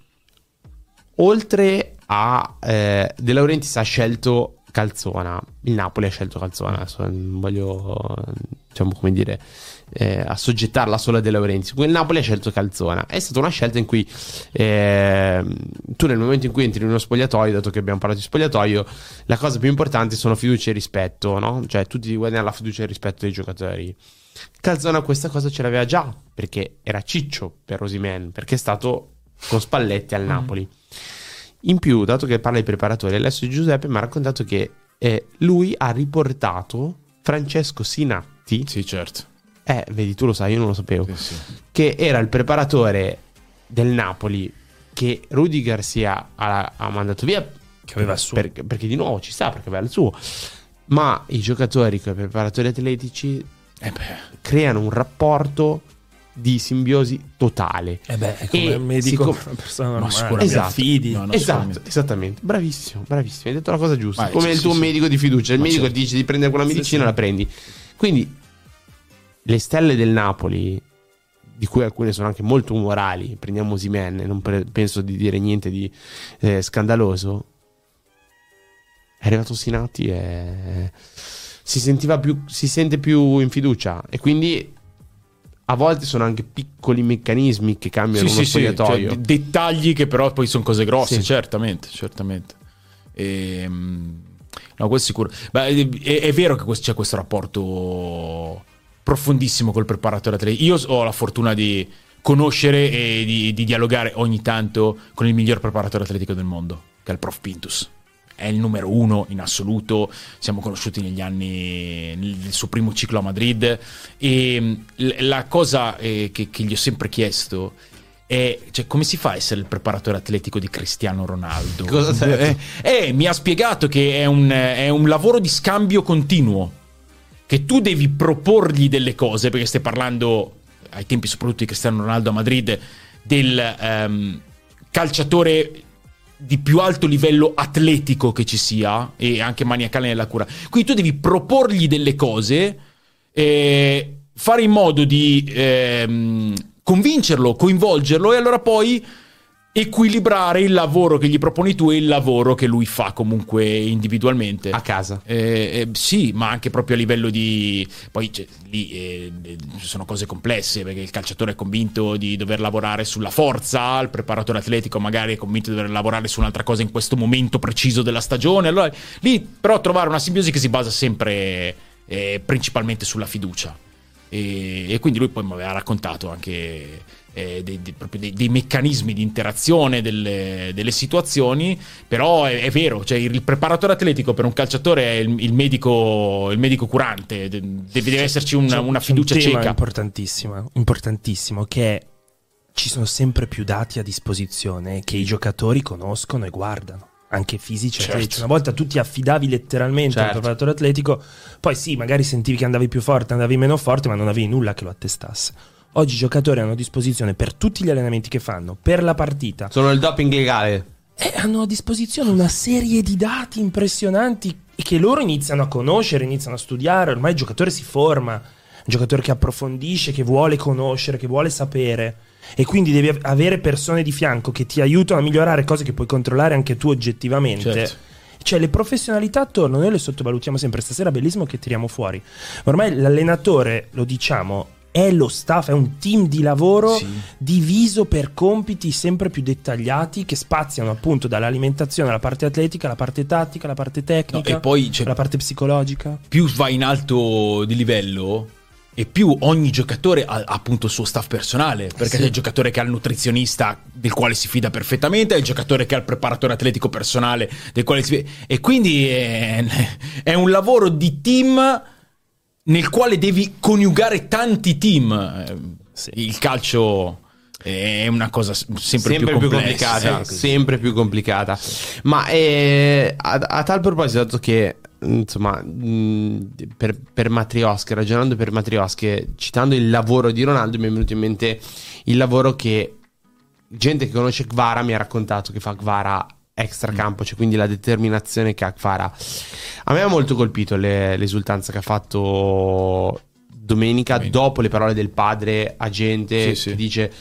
Speaker 4: oltre a eh, De Laurentiis ha scelto Calzona, il Napoli ha scelto Calzona, adesso non voglio, diciamo, come dire, eh, assoggettarla solo a De Laurentiis. Il Napoli ha scelto Calzona. È stata una scelta in cui eh, tu nel momento in cui entri in uno spogliatoio, dato che abbiamo parlato di spogliatoio, la cosa più importante sono fiducia e rispetto, no? Cioè tu ti guadagni la fiducia e il rispetto dei giocatori. Calzona questa cosa ce l'aveva già, perché era ciccio per Osimhen, perché è stato con Spalletti al Napoli. In più, dato che parla di preparatori, Alessio Di Giuseppe mi ha raccontato che eh, lui ha riportato Francesco Sinatti.
Speaker 3: Sì, certo.
Speaker 4: Eh, vedi, tu lo sai, io non lo sapevo.
Speaker 3: Sì, sì.
Speaker 4: Che era il preparatore del Napoli che Rudy Garcia ha, ha mandato via.
Speaker 2: Che aveva il suo.
Speaker 4: Per, perché di nuovo ci sta, perché aveva il suo. Ma i giocatori con i preparatori atletici
Speaker 3: Eh beh.
Speaker 4: creano un rapporto di simbiosi totale.
Speaker 2: Eh beh, è come
Speaker 4: E
Speaker 2: un medico,
Speaker 4: siccome-
Speaker 2: una persona
Speaker 3: Ma
Speaker 2: normale.
Speaker 3: sicuramente.
Speaker 2: Esatto. Fidi.
Speaker 3: No, no.
Speaker 4: Esatto,
Speaker 3: assolutamente.
Speaker 4: esattamente. Bravissimo, bravissimo. Hai detto la cosa giusta.
Speaker 3: Ma,
Speaker 4: Come
Speaker 3: sì,
Speaker 4: il tuo
Speaker 3: sì,
Speaker 4: medico di fiducia. Il
Speaker 3: Ma
Speaker 4: medico
Speaker 3: certo.
Speaker 4: ti dice di prendere quella
Speaker 2: Sì,
Speaker 4: medicina,
Speaker 2: sì.
Speaker 4: la prendi. Quindi le stelle del Napoli, di cui alcune sono anche molto umorali, prendiamo Osimhen, non pre- penso di dire niente di eh, scandaloso. È arrivato Sinatti e si sentiva più, si sente più in fiducia, e quindi a volte sono anche piccoli meccanismi che cambiano
Speaker 3: Sì,
Speaker 4: uno
Speaker 3: sì, sì,
Speaker 4: spogliatoio.
Speaker 3: cioè, d- dettagli che però poi sono cose grosse,
Speaker 4: Sì.
Speaker 3: certamente, certamente. Ehm, no, questo sicuro. Beh, è, è vero che questo- c'è questo rapporto profondissimo col preparatore atletico. Io ho la fortuna di conoscere e di, di dialogare ogni tanto con il miglior preparatore atletico del mondo, che è il prof Pintus. È il numero uno in assoluto. Siamo conosciuti negli anni, nel suo primo ciclo a Madrid, e l- la cosa eh, che, che gli ho sempre chiesto è, cioè, come si fa a essere il preparatore atletico di Cristiano Ronaldo?
Speaker 4: Cosa ti ha detto?
Speaker 3: Eh, eh, mi ha spiegato che è un, è un lavoro di scambio continuo, che tu devi proporgli delle cose, perché stai parlando, ai tempi soprattutto di Cristiano Ronaldo a Madrid, del ehm, calciatore di più alto livello atletico che ci sia, e anche maniacale nella cura. Quindi tu devi proporgli delle cose, eh, fare in modo di ehm, convincerlo, coinvolgerlo, e allora poi equilibrare il lavoro che gli proponi tu e il lavoro che lui fa comunque individualmente
Speaker 4: A casa.
Speaker 3: eh, eh, sì, ma anche proprio a livello di, poi cioè, lì eh, eh, ci sono cose complesse, perché il calciatore è convinto di dover lavorare sulla forza, il preparatore atletico magari è convinto di dover lavorare su un'altra cosa in questo momento preciso della stagione. Allora lì però trovare una simbiosi che si basa sempre eh, principalmente sulla fiducia, e, e quindi lui poi mi aveva raccontato anche Eh, dei, dei, proprio dei, dei meccanismi di interazione delle, delle situazioni. Però è, è vero, cioè il preparatore atletico per un calciatore è il, il medico il medico curante, De- deve, deve esserci una,
Speaker 2: C'è-
Speaker 3: una
Speaker 2: c'è
Speaker 3: fiducia
Speaker 2: un tema
Speaker 3: cieca.
Speaker 2: importantissimo, importantissimo, che è, ci sono sempre più dati a disposizione che i giocatori conoscono e guardano, anche fisici e
Speaker 3: Certo.
Speaker 2: atletici. Una volta tu ti affidavi letteralmente
Speaker 4: Certo.
Speaker 2: al preparatore atletico, poi sì, magari sentivi che andavi più forte, andavi meno forte, ma non avevi nulla che lo attestasse. Oggi i giocatori hanno a disposizione, per tutti gli allenamenti che fanno, per la partita,
Speaker 4: Sono il doping legale.
Speaker 2: e hanno a disposizione una serie di dati impressionanti, e che loro iniziano a conoscere, iniziano a studiare. Ormai il giocatore si forma, un giocatore che approfondisce, che vuole conoscere, che vuole sapere, e quindi devi avere persone di fianco che ti aiutano a migliorare cose che puoi controllare anche tu oggettivamente.
Speaker 3: Certo.
Speaker 2: Cioè le professionalità attorno noi le sottovalutiamo sempre. Stasera bellissimo che tiriamo fuori. Ormai l'allenatore, lo diciamo, è lo staff, è un team di lavoro
Speaker 3: Sì.
Speaker 2: diviso per compiti sempre più dettagliati che spaziano appunto dall'alimentazione alla parte atletica, alla parte tattica, alla parte tecnica,
Speaker 3: No, e poi, cioè,
Speaker 2: alla parte psicologica.
Speaker 3: più vai in alto di livello e più ogni giocatore ha appunto il suo staff personale, perché
Speaker 2: Sì.
Speaker 3: c'è il giocatore che ha il nutrizionista del quale si fida perfettamente, è il giocatore che ha il preparatore atletico personale del quale si fida, e quindi è, è un lavoro di team nel quale devi coniugare tanti team.
Speaker 2: Sì.
Speaker 3: Il calcio è una cosa sempre,
Speaker 4: sempre
Speaker 3: più,
Speaker 4: più
Speaker 3: complessa,
Speaker 4: complicata,
Speaker 3: sì.
Speaker 4: sempre più complicata. Ma eh, a, a tal proposito, dato che insomma mh, per, per Matrioske, ragionando per Matrioske, citando il lavoro di Ronaldo, mi è venuto in mente il lavoro che gente che conosce Kvara mi ha raccontato che fa Kvara extracampo, cioè quindi la determinazione che ha Kvara. A me ha molto colpito le, l'esultanza che ha fatto domenica,
Speaker 3: Bene.
Speaker 4: dopo le parole del padre a gente
Speaker 3: Sì,
Speaker 4: che
Speaker 3: sì.
Speaker 4: dice: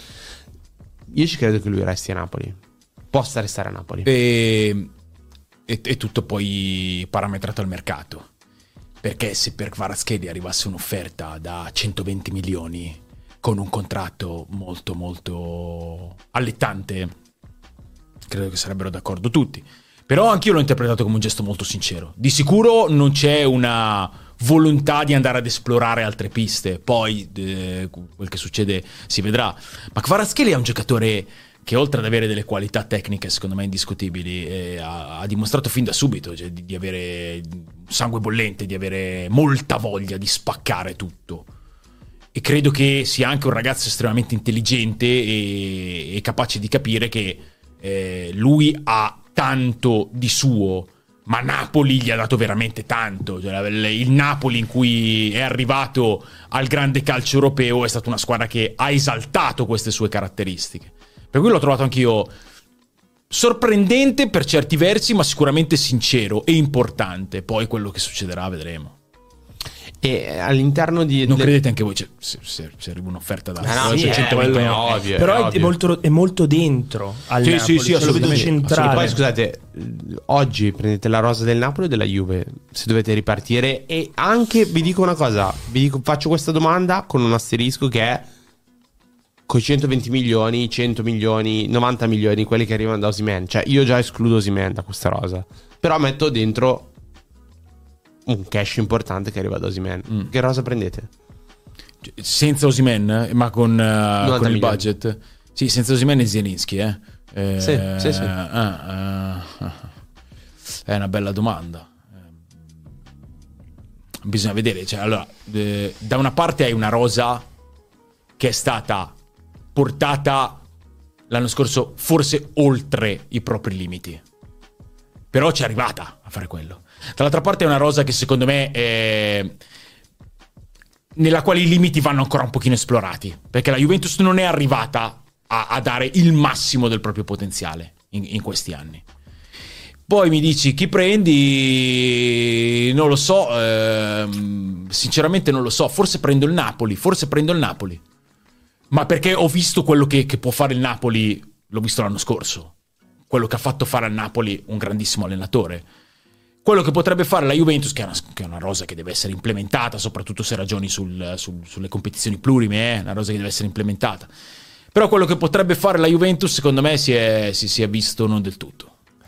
Speaker 4: io ci credo che lui resti a Napoli, possa restare a Napoli.
Speaker 3: E, e, e tutto poi parametrato al mercato, perché se per Kvaratskhelia arrivasse un'offerta da centoventi milioni con un contratto molto molto allettante, credo che sarebbero d'accordo tutti. Però anch'io l'ho interpretato come un gesto molto sincero. Di sicuro non c'è una volontà di andare ad esplorare altre piste, poi eh, quel che succede si vedrà. Ma Kvaratskhelia è un giocatore che, oltre ad avere delle qualità tecniche secondo me indiscutibili, eh, ha, ha dimostrato fin da subito, cioè, di, di avere sangue bollente, di avere molta voglia di spaccare tutto. E credo che sia anche un ragazzo estremamente intelligente e, e capace di capire che eh, lui ha tanto di suo, ma Napoli gli ha dato veramente tanto. Cioè, il Napoli in cui è arrivato al grande calcio europeo è stata una squadra che ha esaltato queste sue caratteristiche. Per cui l'ho trovato anch'io sorprendente per certi versi, ma sicuramente sincero e importante. Poi quello che succederà vedremo.
Speaker 4: E all'interno di
Speaker 3: Non
Speaker 4: le-
Speaker 3: credete anche voi, cioè, se, se, se arriva un'offerta da
Speaker 4: Ah, no, sì,
Speaker 3: centoventi
Speaker 4: eh,
Speaker 3: no.
Speaker 4: ovvio,
Speaker 2: Però è,
Speaker 4: ovvio.
Speaker 2: molto, è molto dentro al
Speaker 3: Sì,
Speaker 2: Napoli,
Speaker 3: sì, sì,
Speaker 2: cioè, lo vedo
Speaker 3: assolutamente.
Speaker 2: centrale.
Speaker 4: Poi scusate, oggi prendete la rosa del Napoli o della Juve se dovete ripartire? E anche vi dico una cosa, vi dico, faccio questa domanda con un asterisco che è: con centoventi milioni, cento milioni, novanta milioni, quelli che arrivano da Osimhen, cioè io già escludo Osimhen da questa rosa, però metto dentro un cash importante che arriva da Osimhen.
Speaker 3: Mm.
Speaker 4: Che rosa prendete?
Speaker 3: Senza Osimhen, ma con, uh, con il
Speaker 4: milioni.
Speaker 3: budget. Sì, senza Osimhen e Zielinski, eh. Eh,
Speaker 4: Sì, sì, sì.
Speaker 3: ah, ah, è una bella domanda. Bisogna vedere, cioè, allora, eh, da una parte hai una rosa che è stata portata l'anno scorso forse oltre i propri limiti, però ci è arrivata a fare quello. Dall'altra parte è una rosa che secondo me è... nella quale i limiti vanno ancora un pochino esplorati, perché la Juventus non è arrivata a, a dare il massimo del proprio potenziale in, in questi anni. Poi mi dici chi prendi, non lo so, ehm, sinceramente non lo so, forse prendo il Napoli, forse prendo il Napoli, ma perché ho visto quello che, che può fare il Napoli, l'ho visto l'anno scorso, quello che ha fatto fare al Napoli un grandissimo allenatore. Quello che potrebbe fare la Juventus, che è una, che è una rosa che deve essere implementata, soprattutto se ragioni sul, sul, sulle competizioni plurime, è eh, una rosa che deve essere implementata. Però quello che potrebbe fare la Juventus, secondo me, si è, si, si è visto non del tutto.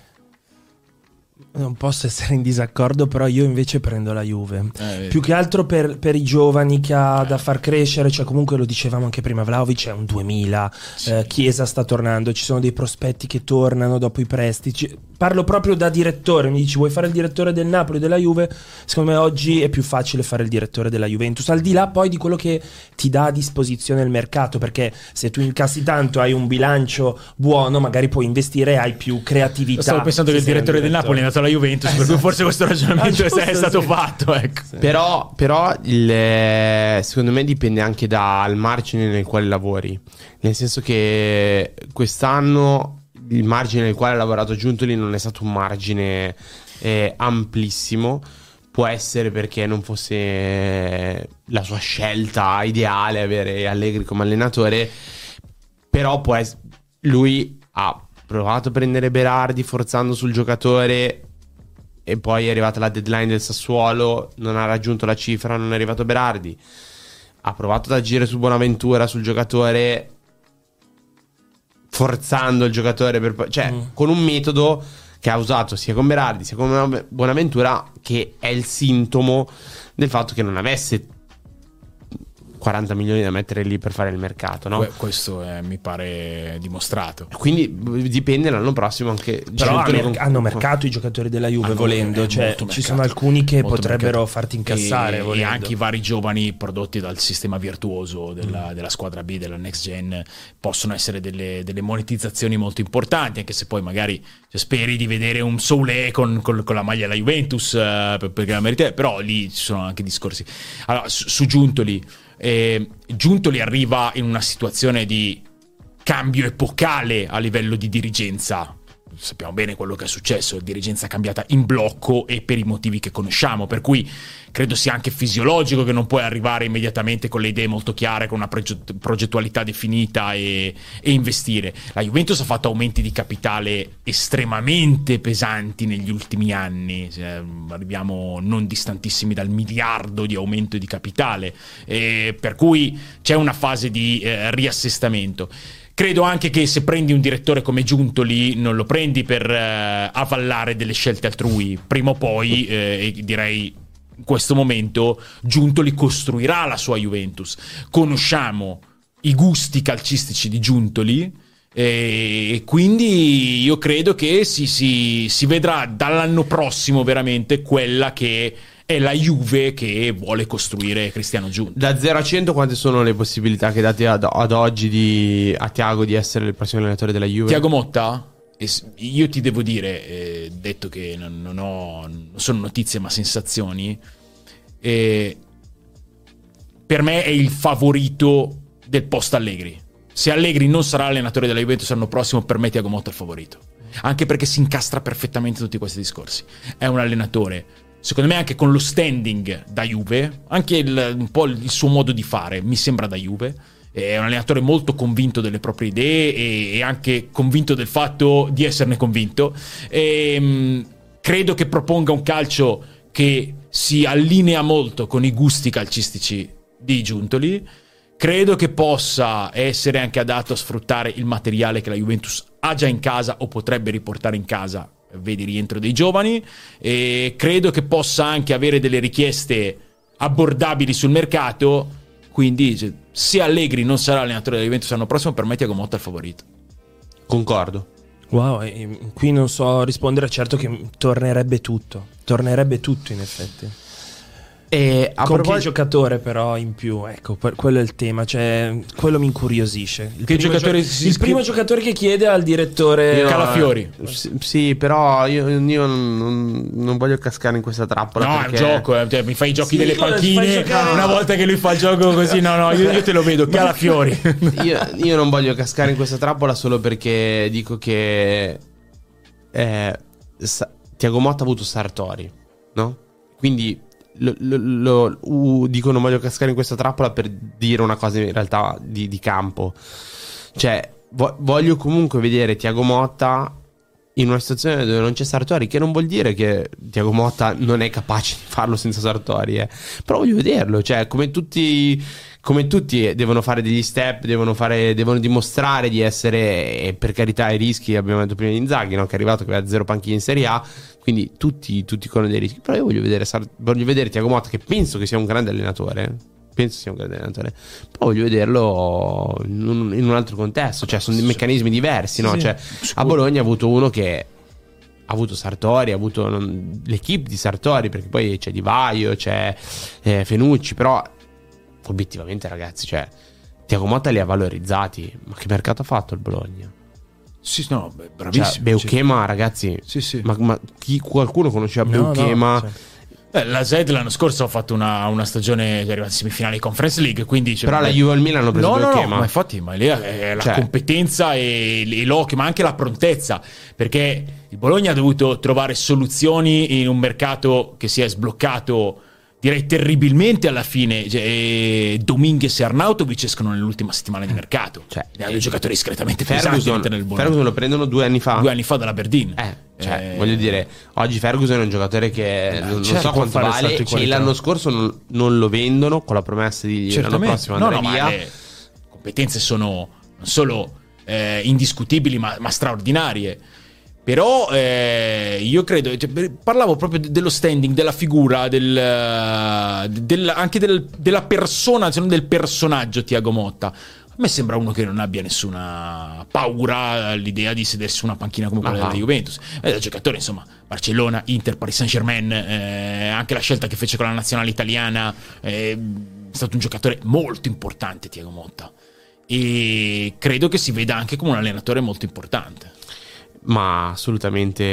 Speaker 2: Non posso essere in disaccordo, però io invece prendo la Juve.
Speaker 3: Eh,
Speaker 2: Più che altro per, per i giovani che ha da far crescere, cioè comunque lo dicevamo anche prima, Vlahovic è un duemila,
Speaker 3: Sì.
Speaker 2: eh, Chiesa sta tornando, ci sono dei prospetti che tornano dopo i prestiti. Parlo proprio da direttore, mi dici vuoi fare il direttore del Napoli o della Juve? Secondo me oggi è più facile fare il direttore della Juventus, al di là poi di quello che ti dà a disposizione il mercato, perché se tu incassi tanto, hai un bilancio buono, magari puoi investire e hai più creatività.
Speaker 3: Stavo pensando che il
Speaker 2: se sei un
Speaker 3: direttore del Napoli è andato alla Juventus, per cui forse questo ragionamento
Speaker 2: Ah, giusto,
Speaker 3: è stato
Speaker 2: sì.
Speaker 3: fatto, ecco.
Speaker 4: Però, però il, eh, secondo me dipende anche dal margine nel quale lavori. Nel senso che quest'anno il margine nel quale ha lavorato Giuntoli non è stato un margine eh, amplissimo. Può essere perché non fosse la sua scelta ideale avere Allegri come allenatore, però può ess- lui ha provato a prendere Berardi forzando sul giocatore e poi è arrivata la deadline del Sassuolo, non ha raggiunto la cifra, non è arrivato Berardi. Ha provato ad agire su Bonaventura, sul giocatore, forzando il giocatore per, cioè mm. con un metodo che ha usato sia con Berardi sia con Bonaventura, che è il sintomo del fatto che non avesse quaranta milioni da mettere lì per fare il mercato, no?
Speaker 3: Questo è, mi pare dimostrato.
Speaker 4: Quindi dipende l'anno prossimo anche.
Speaker 2: Però hanno, con... hanno mercato i giocatori della Juve hanno volendo, cioè ci mercato, sono alcuni che potrebbero mercato. farti incassare
Speaker 3: e,
Speaker 2: volendo.
Speaker 3: E anche i vari giovani prodotti dal sistema virtuoso della, mm. della squadra B, della Next Gen, possono essere delle, delle monetizzazioni molto importanti, anche se poi magari cioè, speri di vedere un Soulé con, con, con la maglia della Juventus uh, perché la merita, però lì ci sono anche discorsi. Allora, su, su Giuntoli Eh, Giuntoli arriva in una situazione di cambio epocale a livello di dirigenza. Sappiamo bene quello che è successo, la dirigenza è cambiata in blocco e per i motivi che conosciamo, per cui credo sia anche fisiologico che non puoi arrivare immediatamente con le idee molto chiare, con una proget- progettualità definita e, e investire. La Juventus ha fatto aumenti di capitale estremamente pesanti negli ultimi anni, eh, arriviamo non distantissimi dal miliardo di aumento di capitale, eh, per cui c'è una fase di eh, riassestamento. Credo anche che se prendi un direttore come Giuntoli non lo prendi per eh, avallare delle scelte altrui. Prima o poi, eh, direi in questo momento, Giuntoli costruirà la sua Juventus. Conosciamo i gusti calcistici di Giuntoli e quindi io credo che si, si, si vedrà dall'anno prossimo veramente quella che è la Juve che vuole costruire Cristiano Giuntoli.
Speaker 4: Da zero a cento quante sono le possibilità che date ad, ad oggi di, a Thiago di essere il prossimo allenatore della Juve?
Speaker 3: Thiago Motta? Io ti devo dire, eh, detto che non, non, ho, non sono notizie ma sensazioni, eh, per me è il favorito del post Allegri. Se Allegri non sarà allenatore della Juventus l'anno prossimo, per me Thiago Motta è il favorito, anche perché si incastra perfettamente tutti questi discorsi. È un allenatore, secondo me, anche con lo standing da Juve, anche il, un po' il suo modo di fare mi sembra da Juve. È un allenatore molto convinto delle proprie idee e, e anche convinto del fatto di esserne convinto. E, mh, credo che proponga un calcio che si allinea molto con i gusti calcistici di Giuntoli. Credo che possa essere anche adatto a sfruttare il materiale che la Juventus ha già in casa o potrebbe riportare in casa, vedi rientro dei giovani, e credo che possa anche avere delle richieste abbordabili sul mercato. Quindi se Allegri non sarà allenatore della Juventus l'anno prossimo, per me Thiago Motta è il favorito.
Speaker 4: Concordo.
Speaker 2: Wow, e qui non so rispondere, certo che tornerebbe tutto. Tornerebbe tutto in effetti. E a con propos- che giocatore però in più, ecco, quello è il tema, cioè quello mi incuriosisce. Il,
Speaker 3: che
Speaker 2: primo,
Speaker 3: giocatore
Speaker 2: gio- il primo giocatore che chiede al direttore
Speaker 3: io, Calafiori.
Speaker 4: Sì, sì, però io, io non, non voglio cascare in questa trappola.
Speaker 3: No,
Speaker 4: perché...
Speaker 3: è un gioco, eh. Cioè, mi fai i giochi sì, delle panchine.
Speaker 2: Giocare...
Speaker 3: Una volta che lui fa il gioco così, no, no, io, io te lo vedo, Calafiori.
Speaker 4: io, io non voglio cascare in questa trappola solo perché dico che eh, Sa- Thiago Motta ha avuto Sartori, no? Quindi Lo, lo, lo, uh, dico non voglio cascare in questa trappola per dire una cosa in realtà di, di campo. Cioè vo- voglio comunque vedere Thiago Motta in una situazione dove non c'è Sartori, che non vuol dire che Thiago Motta non è capace di farlo senza Sartori, eh. Però voglio vederlo, cioè come tutti come tutti devono fare degli step, devono fare devono dimostrare di essere, e per carità i rischi abbiamo detto prima di Inzaghi, no? Che è arrivato che aveva zero panchine in Serie A, quindi tutti, tutti con dei rischi. Però io voglio vedere voglio vedere Thiago Motta, che penso che sia un grande allenatore, penso sia un grande allenatore, però voglio vederlo in un, in un altro contesto, cioè sono dei meccanismi diversi, no? Sì, cioè a Bologna ha avuto uno che ha avuto Sartori, ha avuto non, l'equipe di Sartori, perché poi c'è Di Vaio, c'è eh, Fenucci, però obiettivamente ragazzi, cioè Thiago Motta li ha valorizzati. Ma che mercato ha fatto il Bologna?
Speaker 3: Sì, no, beh, bravissimo.
Speaker 4: Cioè, Beuchema, ragazzi,
Speaker 3: sì, sì.
Speaker 4: Ma, ma chi, qualcuno conosceva no, Beuchema?
Speaker 2: No, cioè.
Speaker 3: Beh, la Z l'anno scorso ha fatto una, una stagione, è arrivata in semifinale di Conference League, quindi cioè,
Speaker 4: però la Juve e il Milan hanno preso
Speaker 3: no,
Speaker 4: Beuchema.
Speaker 3: No, no, ma infatti ma lì è la
Speaker 4: cioè.
Speaker 3: competenza e, e l'occhio, ma anche la prontezza, perché il Bologna ha dovuto trovare soluzioni in un mercato che si è sbloccato direi terribilmente alla fine. Cioè, Dominguez e Arnautovic escono nell'ultima settimana di mercato,
Speaker 4: Cioè,
Speaker 3: ne hanno due giocatori discretamente
Speaker 4: Ferguson,
Speaker 3: pesanti all'interno del Bournemouth.
Speaker 4: Ferguson lo prendono due anni fa.
Speaker 3: Due anni fa dall'Aberdeen.
Speaker 4: Eh, cioè,
Speaker 3: Eh,
Speaker 4: voglio dire, oggi Ferguson è un giocatore che non, non
Speaker 2: certo,
Speaker 4: so
Speaker 2: può
Speaker 4: quanto
Speaker 2: fare salto
Speaker 4: vale.
Speaker 2: di
Speaker 4: Cioè,
Speaker 2: qualità.
Speaker 4: l'anno scorso non, non lo vendono con la promessa di l'anno
Speaker 3: certamente.
Speaker 4: prossimo
Speaker 3: No,
Speaker 4: andare
Speaker 3: no,
Speaker 4: via.
Speaker 3: ma le competenze sono non solo eh, indiscutibili, ma, ma straordinarie. Però eh, io credo, cioè, parlavo proprio dello standing, della figura, del, del, anche del, della persona, se non del personaggio Thiago Motta. A me sembra uno che non abbia nessuna paura all'idea di sedersi su una panchina come quella
Speaker 4: Ah,
Speaker 3: della Juventus. È da giocatore, insomma, Barcellona, Inter, Paris Saint-Germain, eh, anche la scelta che fece con la nazionale italiana, eh, è stato un giocatore molto importante Thiago Motta. E credo che si veda anche come un allenatore molto importante.
Speaker 4: Ma assolutamente,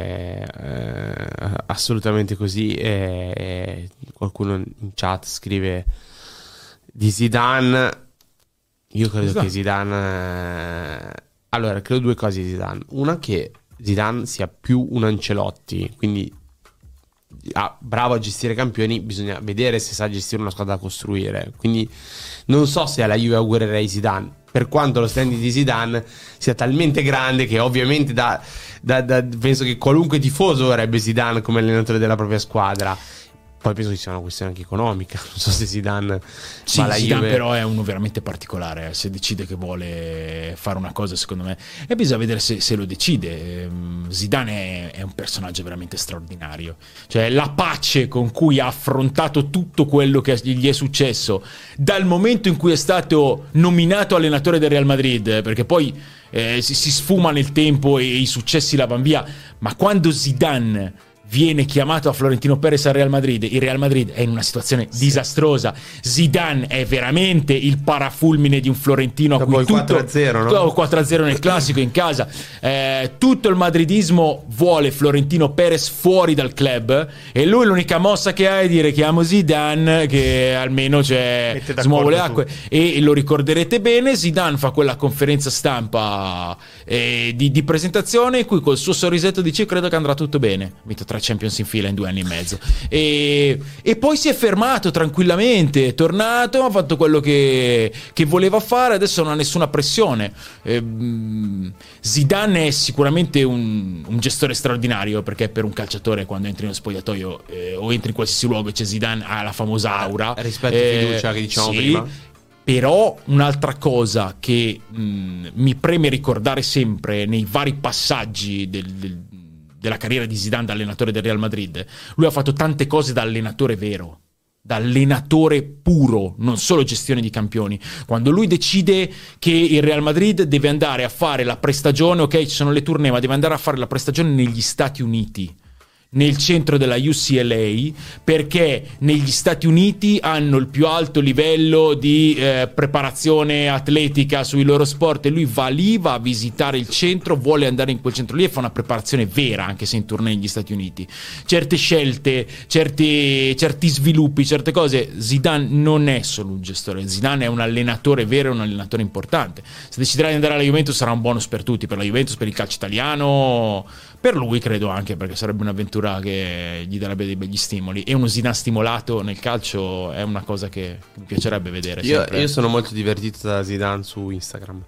Speaker 4: eh, assolutamente così. Eh, qualcuno in chat scrive di Zidane. Io credo
Speaker 3: Zidane.
Speaker 4: che Zidane. eh, Allora, credo due cose di Zidane. Una, che Zidane sia più un Ancelotti, quindi ah, bravo a gestire campioni, bisogna vedere se sa gestire una squadra da costruire. Quindi non so se alla Juve augurerei Zidane, per quanto lo standing di Zidane sia talmente grande che ovviamente da, da, da, penso che qualunque tifoso vorrebbe Zidane come allenatore della propria squadra. Poi penso che sia una questione anche economica. Non so se Zidane
Speaker 3: Sì,
Speaker 4: va alla
Speaker 3: Zidane
Speaker 4: Juve.
Speaker 3: però è uno veramente particolare, se decide che vuole fare una cosa, secondo me, e bisogna vedere se, se lo decide. Ehm, Zidane è, è un personaggio veramente straordinario, cioè la pace con cui ha affrontato tutto quello che gli è successo dal momento in cui è stato nominato allenatore del Real Madrid, perché poi eh, si, si sfuma nel tempo e i successi la van via, ma quando Zidane viene chiamato a Florentino Perez al Real Madrid, il Real Madrid è in una situazione sì. disastrosa. Zidane è veramente il parafulmine di un Florentino a
Speaker 4: dopo
Speaker 3: cui
Speaker 4: il
Speaker 3: tutto,
Speaker 4: quattro a zero, no?
Speaker 3: dopo quattro a zero nel classico in casa, eh, tutto il madridismo vuole Florentino Perez fuori dal club e lui l'unica mossa che ha è dire chiamo Zidane, che almeno c'è, smuove le acque tutti. E lo ricorderete bene, Zidane fa quella conferenza stampa eh, di, di presentazione in cui col suo sorrisetto dice credo che andrà tutto bene, vinto tre Champions in fila in due anni e mezzo e, e poi si è fermato tranquillamente, è tornato, ha fatto quello che, che voleva fare, adesso non ha nessuna pressione. eh, Zidane è sicuramente un, un gestore straordinario, perché per un calciatore quando entri nello spogliatoio eh, o entri in qualsiasi luogo c'è Zidane, ha la famosa aura
Speaker 4: rispetto e
Speaker 3: eh,
Speaker 4: fiducia che dicevamo
Speaker 3: sì,
Speaker 4: prima.
Speaker 3: però un'altra cosa che mh, mi preme ricordare sempre nei vari passaggi del, del della carriera di Zidane da allenatore del Real Madrid, lui ha fatto tante cose da allenatore vero, da allenatore puro, non solo gestione di campioni. Quando lui decide che il Real Madrid deve andare a fare la prestagione, ok, ci sono le tournée, ma deve andare a fare la prestagione negli Stati Uniti, nel centro della U C L A, perché negli Stati Uniti hanno il più alto livello di eh, preparazione atletica sui loro sport, e lui va lì, va a visitare il centro, vuole andare in quel centro lì e fa una preparazione vera, anche se in tournée negli Stati Uniti. Certe scelte, certi, certi sviluppi, certe cose. Zidane non è solo un gestore, Zidane è un allenatore vero e un allenatore importante. Se deciderà di andare alla Juventus sarà un bonus per tutti, per la Juventus, per il calcio italiano, per lui credo anche, perché sarebbe un'avventura che gli darebbe dei begli stimoli, e uno Zidane stimolato nel calcio è una cosa che mi piacerebbe vedere.
Speaker 4: Io,
Speaker 3: sempre.
Speaker 4: io sono molto divertito da Zidane su Instagram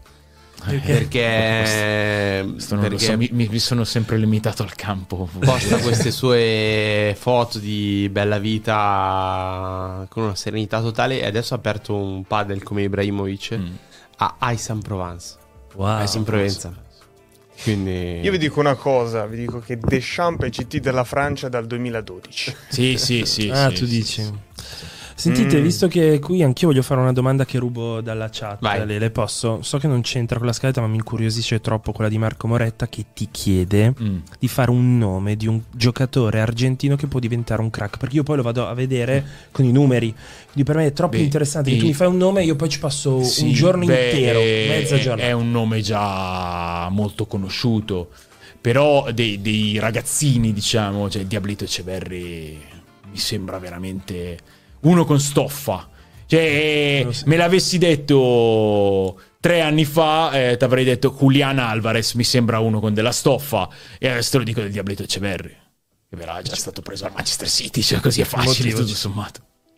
Speaker 4: perché,
Speaker 3: Questo non lo
Speaker 4: perché
Speaker 3: so, mi, mi sono sempre limitato al campo.
Speaker 4: posta queste sue foto di bella vita con una serenità totale, e adesso ha aperto un padel come Ibrahimovic
Speaker 3: Mm.
Speaker 4: a Aix-en-Provence.
Speaker 2: Wow.
Speaker 4: Aix-en-Provenza. Quindi
Speaker 1: Io vi dico una cosa, vi dico che Deschamps è C T della Francia dal duemiladodici.
Speaker 3: Sì, sì, sì.
Speaker 2: Ah,
Speaker 3: sì,
Speaker 2: tu
Speaker 3: sì,
Speaker 2: dici.
Speaker 3: sì.
Speaker 2: Sentite,
Speaker 1: Mm.
Speaker 2: visto che qui anch'io voglio fare una domanda che rubo dalla chat,
Speaker 4: Vai.
Speaker 2: le, le posso? So che non c'entra con la scaletta, ma mi incuriosisce troppo quella di Marco Moretta, che ti chiede
Speaker 3: Mm.
Speaker 2: di fare un nome di un giocatore argentino che può diventare un crack, perché io poi lo vado a vedere con i numeri, quindi per me è troppo
Speaker 3: Beh,
Speaker 2: interessante che
Speaker 3: e-
Speaker 2: tu mi fai un nome e io poi ci passo
Speaker 3: Sì,
Speaker 2: un giorno
Speaker 3: beh,
Speaker 2: intero,
Speaker 3: è,
Speaker 2: mezza giornata.
Speaker 3: È un nome già molto conosciuto, però dei, dei ragazzini, diciamo, cioè Diablito Echeverri mi sembra veramente uno con stoffa. Cioè,
Speaker 2: Lo so.
Speaker 3: me l'avessi detto tre anni fa, eh, ti avrei detto Julián Álvarez mi sembra uno con della stoffa, e adesso te lo dico del Diablito Echeverri. che verrà già stato preso al Manchester City, cioè così è facile
Speaker 2: Motivo.
Speaker 3: tutto sommato.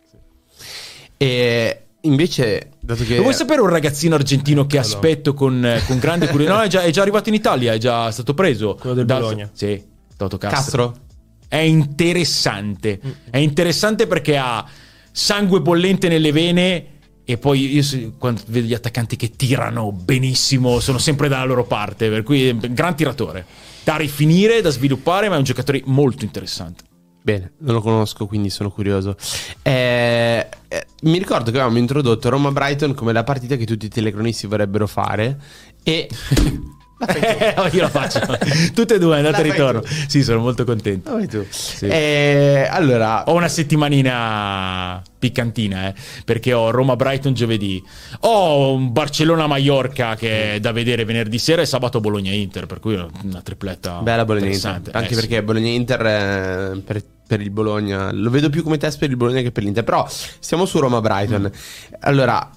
Speaker 4: E invece, dato che...
Speaker 3: Lo vuoi sapere un ragazzino argentino che aspetto con, con grande curiosità? No, è già, è già arrivato in Italia, è già stato preso.
Speaker 2: Quello del
Speaker 3: da-
Speaker 2: Bologna.
Speaker 3: Sì, Toto Castro.
Speaker 4: Castro?
Speaker 3: È interessante. È interessante perché ha sangue bollente nelle vene. E poi io s- quando vedo gli attaccanti che tirano benissimo, sono sempre dalla loro parte. Per cui è un gran tiratore. Da rifinire, da sviluppare, ma è un giocatore molto interessante.
Speaker 4: Bene, non lo conosco, quindi sono curioso. Eh, eh, mi ricordo che avevamo introdotto Roma-Brighton come la partita che tutti i telecronisti vorrebbero fare. E...
Speaker 3: Eh, io la faccio. Tutte e due, andate e
Speaker 4: La fai
Speaker 3: ritorno.
Speaker 4: tu.
Speaker 3: Sì, sono molto contento.
Speaker 4: Vai tu.
Speaker 3: Sì.
Speaker 4: Eh, allora,
Speaker 3: Ho una settimanina piccantina, eh, perché ho Roma-Brighton giovedì, ho un Barcellona-Mallorca che è da vedere venerdì sera e sabato Bologna-Inter, per cui una tripletta
Speaker 4: bella Bologna-Inter.
Speaker 3: interessante.
Speaker 4: Anche
Speaker 3: Eh,
Speaker 4: perché Bologna-Inter eh, per, per il Bologna lo vedo più come test per il Bologna che per l'Inter. Però stiamo su Roma-Brighton. Allora,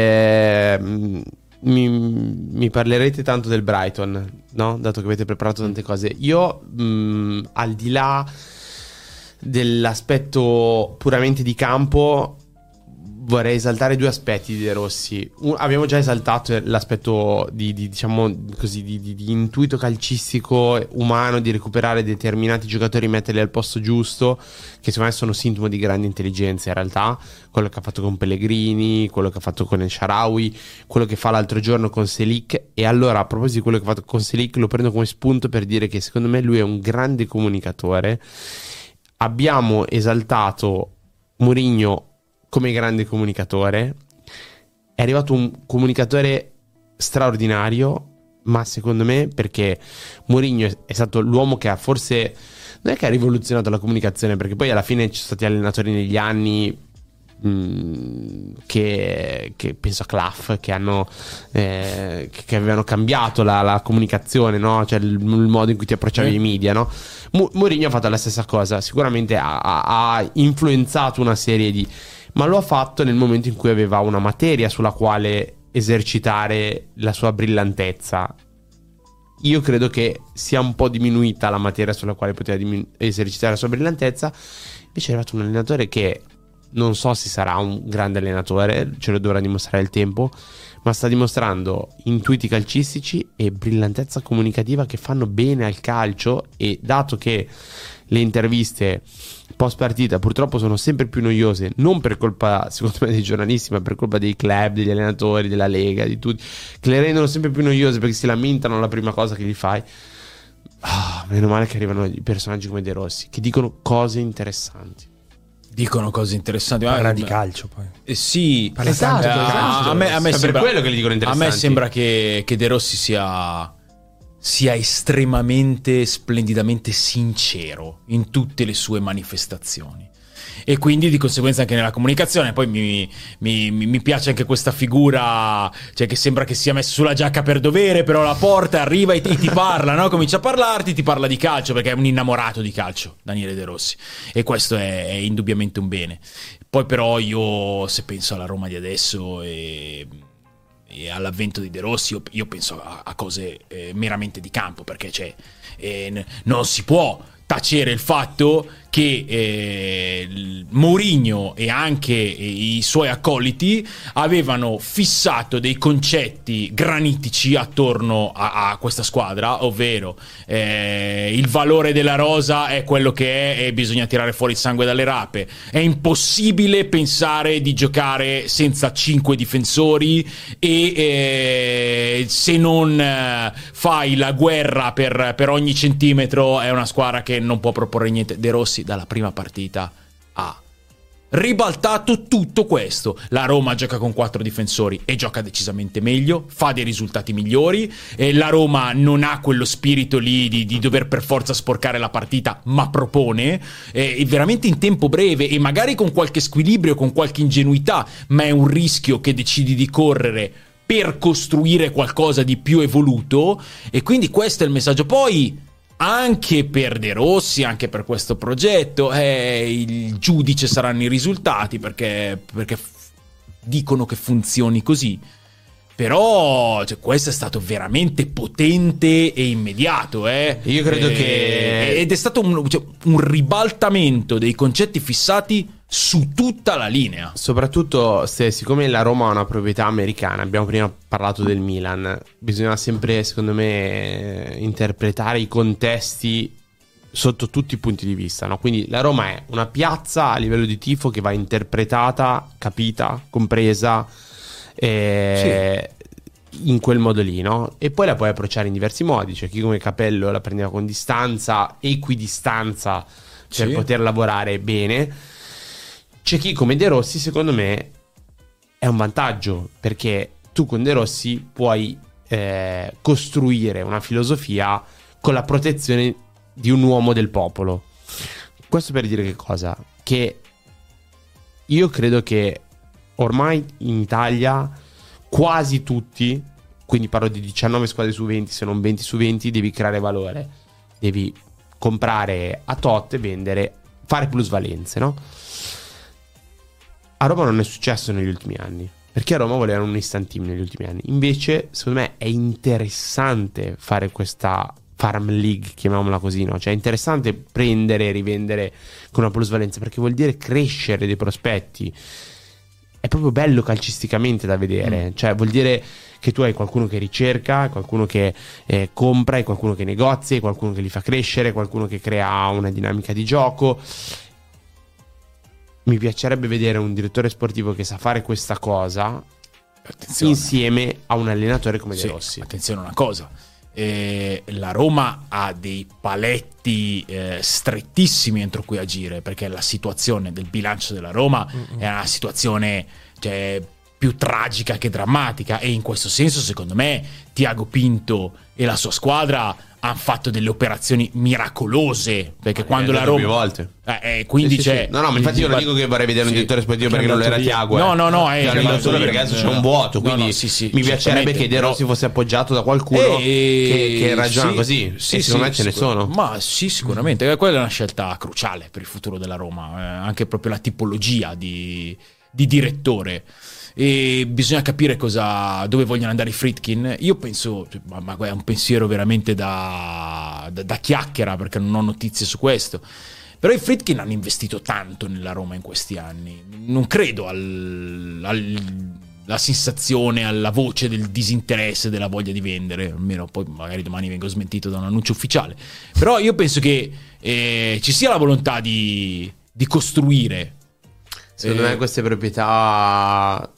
Speaker 4: ehm, mi, mi parlerete tanto del Brighton, no? Dato che avete preparato tante cose. Io, mh, al di là dell'aspetto puramente di campo, vorrei esaltare due aspetti di De Rossi. Un- abbiamo già esaltato l'aspetto di, di, diciamo così, di, di, di intuito calcistico umano, di recuperare determinati giocatori e metterli al posto giusto, che secondo me sono sintomo di grande intelligenza in realtà. Quello che ha fatto con Pellegrini, quello che ha fatto con El Shaarawy, quello che fa l'altro giorno con Selic. E allora, a proposito di quello che ha fatto con Selic, lo prendo come spunto per dire che secondo me lui è un grande comunicatore. Abbiamo esaltato Mourinho come grande comunicatore. È arrivato un comunicatore straordinario, ma secondo me perché Mourinho è stato l'uomo che ha forse, non è che ha rivoluzionato la comunicazione, perché poi alla fine ci sono stati allenatori negli anni mh, che, che penso a Clough, che hanno eh, che avevano cambiato la, la comunicazione, no? Cioè il, il modo in cui ti approcciavi
Speaker 3: Eh.
Speaker 4: ai media, no? Mu- Mourinho ha fatto la stessa cosa, sicuramente ha, ha, ha influenzato una serie di, ma lo ha fatto nel momento in cui aveva una materia sulla quale esercitare la sua brillantezza. Io credo che sia un po' diminuita la materia sulla quale poteva diminu- esercitare la sua brillantezza. Invece è arrivato un allenatore che non so se sarà un grande allenatore, ce lo dovrà dimostrare il tempo, ma sta dimostrando intuiti calcistici e brillantezza comunicativa che fanno bene al calcio. E dato che le interviste post partita purtroppo sono sempre più noiose, non per colpa secondo me dei giornalisti, ma per colpa dei club, degli allenatori, della Lega, di tutti, che le rendono sempre più noiose perché si lamentano la prima cosa che gli fai. Ah, meno male che arrivano i personaggi come De Rossi che dicono cose interessanti.
Speaker 3: Dicono cose interessanti.
Speaker 2: Parla
Speaker 3: Ma-
Speaker 2: di calcio poi.
Speaker 3: Eh, sì,
Speaker 2: Parla
Speaker 4: Esatto,
Speaker 2: tanto di
Speaker 3: Eh,
Speaker 2: calcio.
Speaker 3: a me, a me
Speaker 4: È per
Speaker 3: sembra,
Speaker 4: quello che li dicono
Speaker 3: a
Speaker 4: interessanti.
Speaker 3: me sembra che, che De Rossi sia, sia estremamente, splendidamente sincero in tutte le sue manifestazioni. E quindi di conseguenza anche nella comunicazione. Poi mi, mi, mi- mi piace anche questa figura, cioè che sembra che sia messo sulla giacca per dovere, però la porta, arriva e ti, ti parla, no? Comincia a parlarti, ti parla di calcio, perché è un innamorato di calcio, Daniele De Rossi, e questo è, è indubbiamente un bene. Poi però io, se penso alla Roma di adesso e, e all'avvento di De Rossi, io, io penso a, a cose eh, meramente di campo, perché c'è, eh, n- non si può tacere il fatto che eh, il Mourinho e anche i suoi accoliti avevano fissato dei concetti granitici attorno a, a questa squadra, ovvero eh, il valore della rosa è quello che è e bisogna tirare fuori il sangue dalle rape. È impossibile pensare di giocare senza cinque difensori e eh, se non eh, fai la guerra per, per ogni centimetro è una squadra che non può proporre niente. De Rossi dalla prima partita ha ribaltato tutto questo. La Roma gioca con quattro difensori e gioca decisamente meglio, fa dei risultati migliori, e la Roma non ha quello spirito lì di, di dover per forza sporcare la partita, ma propone eh, veramente in tempo breve e magari con qualche squilibrio, con qualche ingenuità, ma è un rischio che decidi di correre per costruire qualcosa di più evoluto. E quindi questo è il messaggio. Poi anche per De Rossi, anche per questo progetto, eh, il giudice saranno i risultati, perché, perché f- dicono che funzioni così. Però cioè, questo è stato veramente potente e immediato, eh.
Speaker 4: Io credo
Speaker 3: Eh,
Speaker 4: che-
Speaker 3: ed è stato un, cioè, un ribaltamento dei concetti fissati su tutta la linea.
Speaker 4: Soprattutto se, siccome la Roma ha una proprietà americana, abbiamo prima parlato del Milan, bisogna sempre, secondo me, interpretare i contesti sotto tutti i punti di vista, no? Quindi la Roma è una piazza a livello di tifo che va interpretata, capita, compresa eh, in quel modo lì, no? E poi la puoi approcciare in diversi modi. C'è chi come Capello la prendeva con distanza, equidistanza, per
Speaker 3: Sì.
Speaker 4: poter lavorare bene. C'è chi come De Rossi, secondo me, è un vantaggio, perché tu con De Rossi puoi eh, costruire una filosofia con la protezione di un uomo del popolo. Questo per dire che cosa? Che io credo che ormai in Italia quasi tutti, quindi parlo di diciannove squadre su venti, se non venti su venti, devi creare valore, devi comprare a tot e vendere, fare plusvalenze, no? A Roma non è successo negli ultimi anni, perché a Roma volevano un instant team negli ultimi anni. Invece secondo me è interessante fare questa farm league, chiamiamola così, no? Cioè è interessante prendere e rivendere con una plusvalenza, perché vuol dire crescere dei prospetti. È proprio bello calcisticamente da vedere, mm. Cioè vuol dire che tu hai qualcuno che ricerca, qualcuno che eh, compra, hai qualcuno che negozia, hai qualcuno che li fa crescere, qualcuno che crea una dinamica di gioco. Mi piacerebbe vedere un direttore sportivo che sa fare questa cosa, attenzione, insieme a un allenatore come
Speaker 3: sì,
Speaker 4: De Rossi.
Speaker 3: Attenzione a una cosa, eh, la Roma ha dei paletti eh, strettissimi entro cui agire, perché la situazione del bilancio della Roma Mm-mm. è una situazione, cioè, più tragica che drammatica, e in questo senso secondo me Tiago Pinto e la sua squadra hanno fatto delle operazioni miracolose, perché ma quando la Roma
Speaker 4: più volte
Speaker 3: eh, eh, quindi sì, c'è
Speaker 4: sì, sì. no no ma infatti io non dico che vorrei vedere un sì, direttore sportivo perché non lo era Tiago, eh.
Speaker 3: no no no
Speaker 4: è andato via perché adesso c'è un vuoto, quindi no, no, sì, sì, mi piacerebbe che De Rossi fosse appoggiato da qualcuno e... che, che ragiona sì, così sì, e secondo sì, me ce ne sono,
Speaker 3: ma sì, sicuramente quella è una scelta cruciale per il futuro della Roma, eh, anche proprio la tipologia di, di direttore. E bisogna capire cosa, dove vogliono andare i Friedkin. Io penso, ma, ma è un pensiero veramente da, da, da chiacchiera, perché non ho notizie su questo, però i Friedkin hanno investito tanto nella Roma in questi anni. Non credo al, al, alla sensazione, alla voce del disinteresse, della voglia di vendere, almeno poi magari domani vengo smentito da un annuncio ufficiale, però io penso che eh, ci sia la volontà di, di costruire.
Speaker 4: Secondo eh, me queste proprietà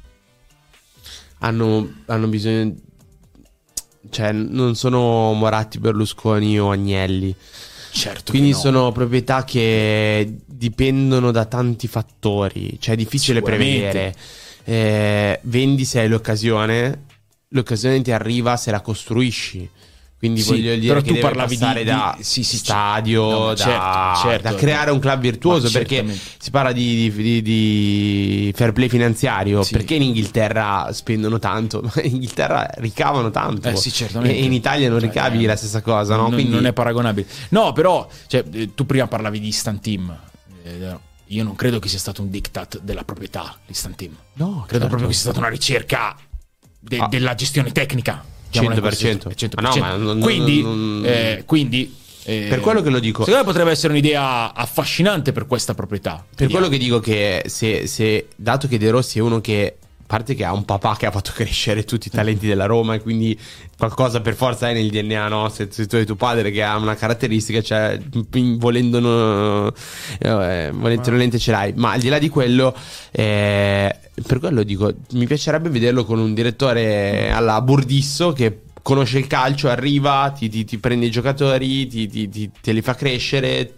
Speaker 4: Hanno, hanno bisogno, cioè non sono Moratti, Berlusconi o Agnelli,
Speaker 3: certo,
Speaker 4: quindi
Speaker 3: no.
Speaker 4: Sono proprietà che dipendono da tanti fattori, cioè è difficile prevedere. Eh, vendi se hai l'occasione, l'occasione ti arriva se la costruisci. Quindi sì, voglio dire che tu parlavi di, da di, sì, sì, stadio, no, da, certo, certo, da creare un club virtuoso, perché si parla di, di, di fair play finanziario, sì. Perché in Inghilterra spendono tanto, ma in Inghilterra ricavano tanto,
Speaker 3: eh sì, certamente.
Speaker 4: E in Italia non ricavi eh, la stessa cosa, no?
Speaker 3: Non,
Speaker 4: Quindi...
Speaker 3: non è paragonabile. No, però cioè, tu prima parlavi di instant team, eh, io non credo che sia stato un diktat della proprietà l'instant team,
Speaker 4: no,
Speaker 3: credo
Speaker 4: certo.
Speaker 3: proprio che sia stata una ricerca de, ah. della gestione tecnica.
Speaker 4: cento per cento.
Speaker 3: cento per cento. Ah, no, ma non, quindi, non... Eh, quindi eh,
Speaker 4: per quello che lo dico,
Speaker 3: secondo me potrebbe essere un'idea affascinante per questa proprietà.
Speaker 4: Per Vediamo. quello che dico che se, se dato che De Rossi è uno che, a parte che ha un papà che ha fatto crescere tutti i talenti della Roma, e quindi qualcosa per forza è nel D N A, no? Se, se tu hai tuo padre che ha una caratteristica, cioè volendo no, eh, volente ce l'hai, ma al di là di quello eh, per quello dico, mi piacerebbe vederlo con un direttore alla Burdisso che conosce il calcio, arriva, ti, ti, ti prende i giocatori, ti, ti, ti, te li fa crescere,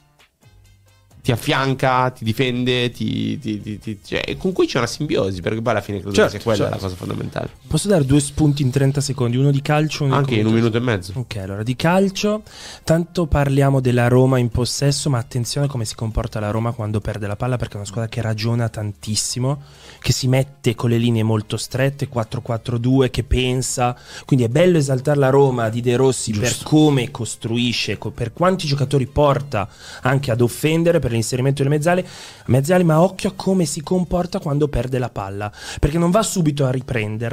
Speaker 4: ti affianca, ti difende, ti, ti, ti, ti, cioè, con cui c'è una simbiosi, perché poi alla fine credo certo, che sia quella certo. la cosa fondamentale.
Speaker 2: Posso dare due spunti in trenta secondi, uno di calcio, uno
Speaker 4: anche
Speaker 2: di
Speaker 4: in un minuto e mezzo.
Speaker 2: Ok, allora di calcio, tanto parliamo della Roma in possesso, ma attenzione come si comporta la Roma quando perde la palla, perché è una squadra che ragiona tantissimo, che si mette con le linee molto strette, quattro quattro due, che pensa, quindi è bello esaltare la Roma di De Rossi Giusto. per come costruisce, per quanti giocatori porta anche ad offendere, per l'inserimento delle mezzali, mezzali, ma occhio a come si comporta quando perde la palla, perché non va subito a riprenderla,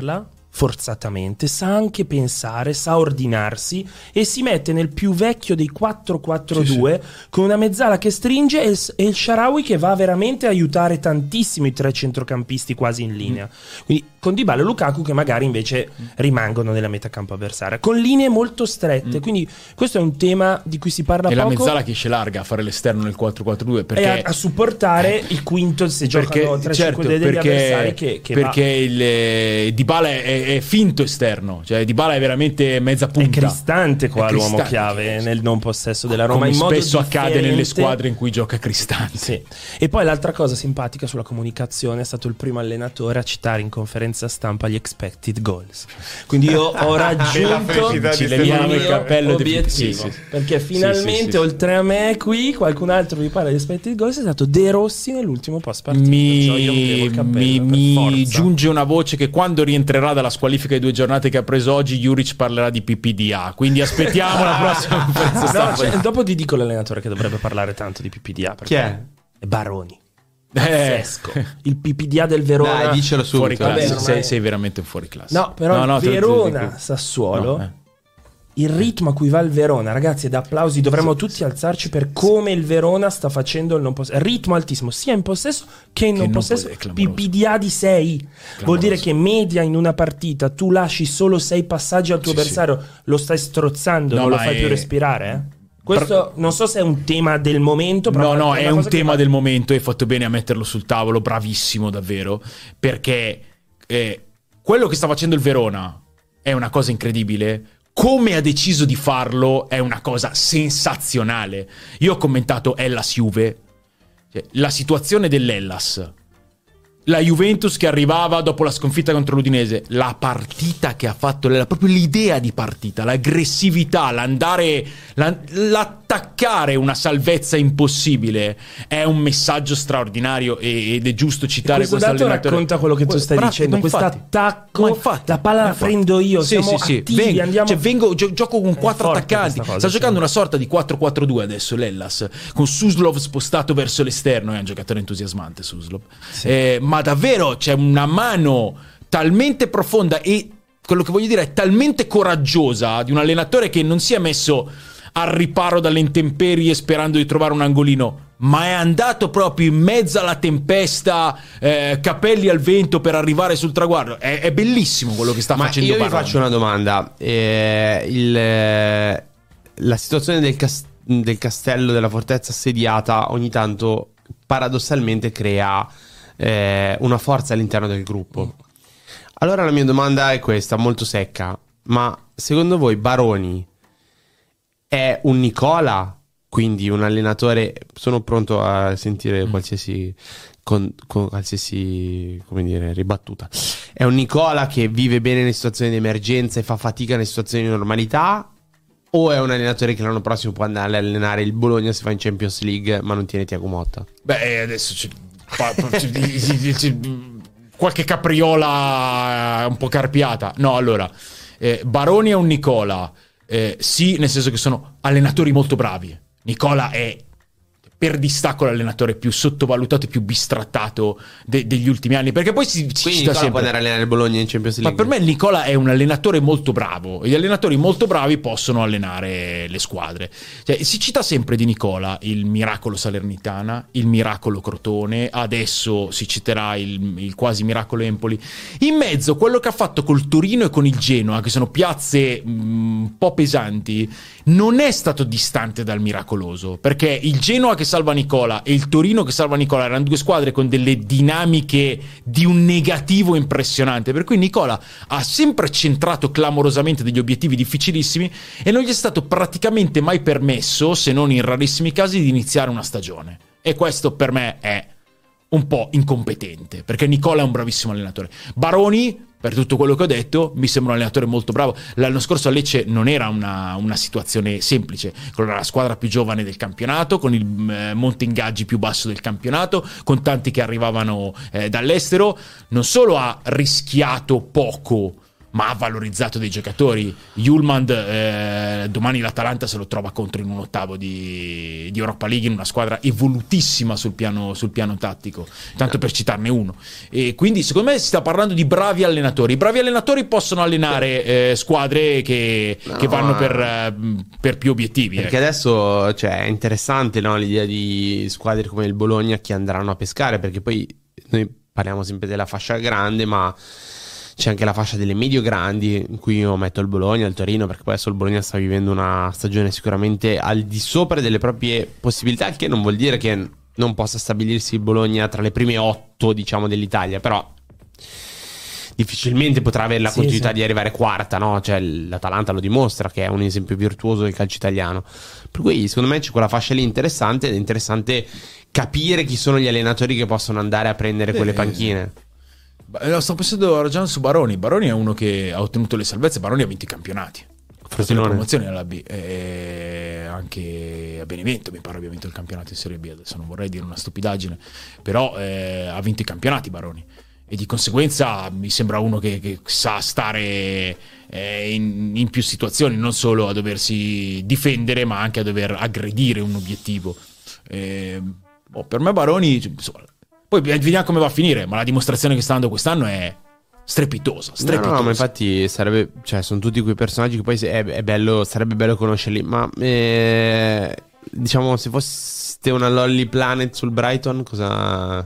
Speaker 2: forzatamente, sa anche pensare, sa ordinarsi e si mette nel più vecchio dei quattro quattro due sì, sì. con una mezzala che stringe e il, e il Shaarawy che va veramente a aiutare tantissimo i tre centrocampisti quasi in linea. Mm. Quindi con Dybala e Lukaku che magari invece rimangono nella metà campo avversaria, con linee molto strette. Mm. Quindi questo è un tema di cui si parla
Speaker 3: e
Speaker 2: poco.
Speaker 3: E la mezzala che esce larga a fare l'esterno nel quattro quattro due perché
Speaker 2: e a, a supportare eh, il quinto se giocano tre cinque certo, degli avversari che, che
Speaker 3: perché il eh, Dybala è è finto esterno, cioè Dybala è veramente mezza punta,
Speaker 2: è Cristante qua è l'uomo Cristante. Chiave nel non possesso della Roma, come in modo
Speaker 3: spesso
Speaker 2: differente.
Speaker 3: Accade nelle squadre in cui gioca Cristante.
Speaker 2: Sì. E poi l'altra cosa simpatica sulla comunicazione è stato il primo allenatore a citare in conferenza stampa gli expected goals, quindi io ho raggiunto
Speaker 3: ci leviamo il cappello
Speaker 2: obiettivo sì, sì. perché finalmente sì, sì, sì. oltre a me qui qualcun altro vi parla di expected goals, è stato De Rossi nell'ultimo post partita.
Speaker 3: Mi,
Speaker 2: cioè io
Speaker 3: mi, mi giunge una voce che quando rientrerà dalla squalifica di due giornate che ha preso oggi Juric parlerà di P P D A, quindi aspettiamo la prossima conferenza stampa.
Speaker 2: No, cioè, dopo ti dico l'allenatore che dovrebbe parlare tanto di P P D A,
Speaker 4: chi è?
Speaker 2: È Baroni. Pazzesco. Eh. Il P P D A del Verona.
Speaker 4: Dai, dicelo subito.
Speaker 3: Fuori classe.
Speaker 2: Vabbè,
Speaker 3: sei, sei veramente un fuori classe.
Speaker 2: No, però no, no, Verona Sassuolo no, eh. il ritmo a cui va il Verona, ragazzi, è da applausi, dovremmo sì, tutti sì, alzarci sì, per come il Verona sta facendo il non possesso, ritmo altissimo sia in possesso che in che non possesso, P P D A di sei clamoroso. Vuol dire che media in una partita tu lasci solo sei passaggi al tuo sì, avversario, sì. lo stai strozzando, no, non lo fai è... più respirare, eh? Questo non so se è un tema del momento, però
Speaker 3: no no è, è un tema va... del momento, hai fatto bene a metterlo sul tavolo, bravissimo davvero, perché eh, quello che sta facendo il Verona è una cosa incredibile. Come ha deciso di farlo è una cosa sensazionale. Io ho commentato Hellas Juve, cioè, la situazione dell'Hellas, la Juventus che arrivava dopo la sconfitta contro l'Udinese, la partita che ha fatto l'Hellas, proprio l'idea di partita, l'aggressività, l'andare, la, l'attaccare una salvezza impossibile è un messaggio straordinario ed è giusto citare questo
Speaker 2: dato allenatore. Racconta quello che tu stai Bra- dicendo, questo attacco, la palla la prendo io,
Speaker 3: sì,
Speaker 2: siamo
Speaker 3: sì,
Speaker 2: attivi,
Speaker 3: vengo,
Speaker 2: andiamo...
Speaker 3: cioè, vengo, gio- gioco con quattro attaccanti, cosa, sta giocando sì. una sorta di quattro quattro due adesso l'Hellas, con Suslov spostato verso l'esterno, è un giocatore entusiasmante Suslov, sì. eh, ma davvero c'è una mano talmente profonda e quello che voglio dire è talmente coraggiosa di un allenatore che non si è messo al riparo dalle intemperie sperando di trovare un angolino, ma è andato proprio in mezzo alla tempesta, eh, capelli al vento per arrivare sul traguardo. È, è bellissimo quello che sta
Speaker 4: ma
Speaker 3: facendo
Speaker 4: io
Speaker 3: Baroni.
Speaker 4: Vi faccio una domanda, eh, il, eh, la situazione del, cas- del castello, della fortezza assediata ogni tanto paradossalmente crea eh, una forza all'interno del gruppo. Allora la mia domanda è questa, molto secca: ma secondo voi Baroni è un Nicola, quindi un allenatore? Sono pronto a sentire qualsiasi con, con qualsiasi come dire ribattuta. È un Nicola che vive bene nelle situazioni di emergenza e fa fatica nelle situazioni di normalità, o è un allenatore che l'anno prossimo può andare a allenare il Bologna se fa in Champions League ma non tiene Thiago Motta?
Speaker 3: Beh, adesso c'è, c'è, c'è qualche capriola un po' carpiata. No, allora eh, Baroni è un Nicola, eh, sì, nel senso che sono allenatori molto bravi. Nicola è per distacco l'allenatore più sottovalutato e più bistrattato de- degli ultimi anni, perché poi si, si
Speaker 4: Quindi
Speaker 3: cita
Speaker 4: Nicola
Speaker 3: sempre
Speaker 4: può andare a allenare il Bologna in Champions League.
Speaker 3: Ma per me Nicola è un allenatore molto bravo e gli allenatori molto bravi possono allenare le squadre. Cioè, si cita sempre di Nicola il miracolo Salernitana, il miracolo Crotone, adesso si citerà il, il quasi miracolo Empoli. In mezzo quello che ha fatto col Torino e con il Genoa, che sono piazze mh, un po' pesanti, non è stato distante dal miracoloso, perché il Genoa che salva Nicola e il Torino che salva Nicola erano due squadre con delle dinamiche di un negativo impressionante, per cui Nicola ha sempre centrato clamorosamente degli obiettivi difficilissimi e non gli è stato praticamente mai permesso, se non in rarissimi casi, di iniziare una stagione, e questo per me è un po' incompetente, perché Nicola è un bravissimo allenatore. Baroni, per tutto quello che ho detto, mi sembra un allenatore molto bravo. L'anno scorso a Lecce non era una, una situazione semplice, con la squadra più giovane del campionato, con il eh, monte ingaggi più basso del campionato, con tanti che arrivavano eh, dall'estero. Non solo ha rischiato poco, ma ha valorizzato dei giocatori. Julmand eh, domani l'Atalanta se lo trova contro in un ottavo di, di Europa League, in una squadra evolutissima sul piano, sul piano tattico, tanto per citarne uno. E quindi secondo me si sta parlando di bravi allenatori. I bravi allenatori possono allenare eh, squadre che, no, che vanno per, eh, per più obiettivi.
Speaker 4: Perché
Speaker 3: ecco.
Speaker 4: adesso, cioè, è interessante, no, l'idea di squadre come il Bologna che andranno a pescare, perché poi noi parliamo sempre della fascia grande, ma c'è anche la fascia delle medio-grandi, in cui io metto il Bologna, il Torino, perché poi adesso il Bologna sta vivendo una stagione sicuramente al di sopra delle proprie possibilità, che non vuol dire che non possa stabilirsi il Bologna tra le prime otto, diciamo, dell'Italia, però difficilmente potrà avere la
Speaker 2: sì,
Speaker 4: continuità
Speaker 2: sì.
Speaker 4: di arrivare quarta, no? Cioè l'Atalanta lo dimostra che è un esempio virtuoso del calcio italiano. Per cui secondo me c'è quella fascia lì interessante, ed è interessante capire chi sono gli allenatori che possono andare a prendere quelle panchine.
Speaker 3: Lo sto pensando ragionando su Baroni. Baroni è uno che ha ottenuto le salvezze. Baroni ha vinto i campionati, ha fatto le promozioni alla B, e anche a Benevento mi pare abbia vinto il campionato in Serie B. Adesso non vorrei dire una stupidaggine, però eh, ha vinto i campionati Baroni, e di conseguenza mi sembra uno che, che sa stare eh, in, in più situazioni, non solo a doversi difendere ma anche a dover aggredire un obiettivo. Eh, oh, per me Baroni, insomma, poi vediamo come va a finire, ma la dimostrazione che sta dando quest'anno è strepitosa, strepitosa.
Speaker 4: No, no, ma infatti sarebbe, cioè, sono tutti quei personaggi che poi è, è bello, sarebbe bello conoscerli. Ma eh, diciamo, se foste una Lolly Planet sul Brighton, cosa?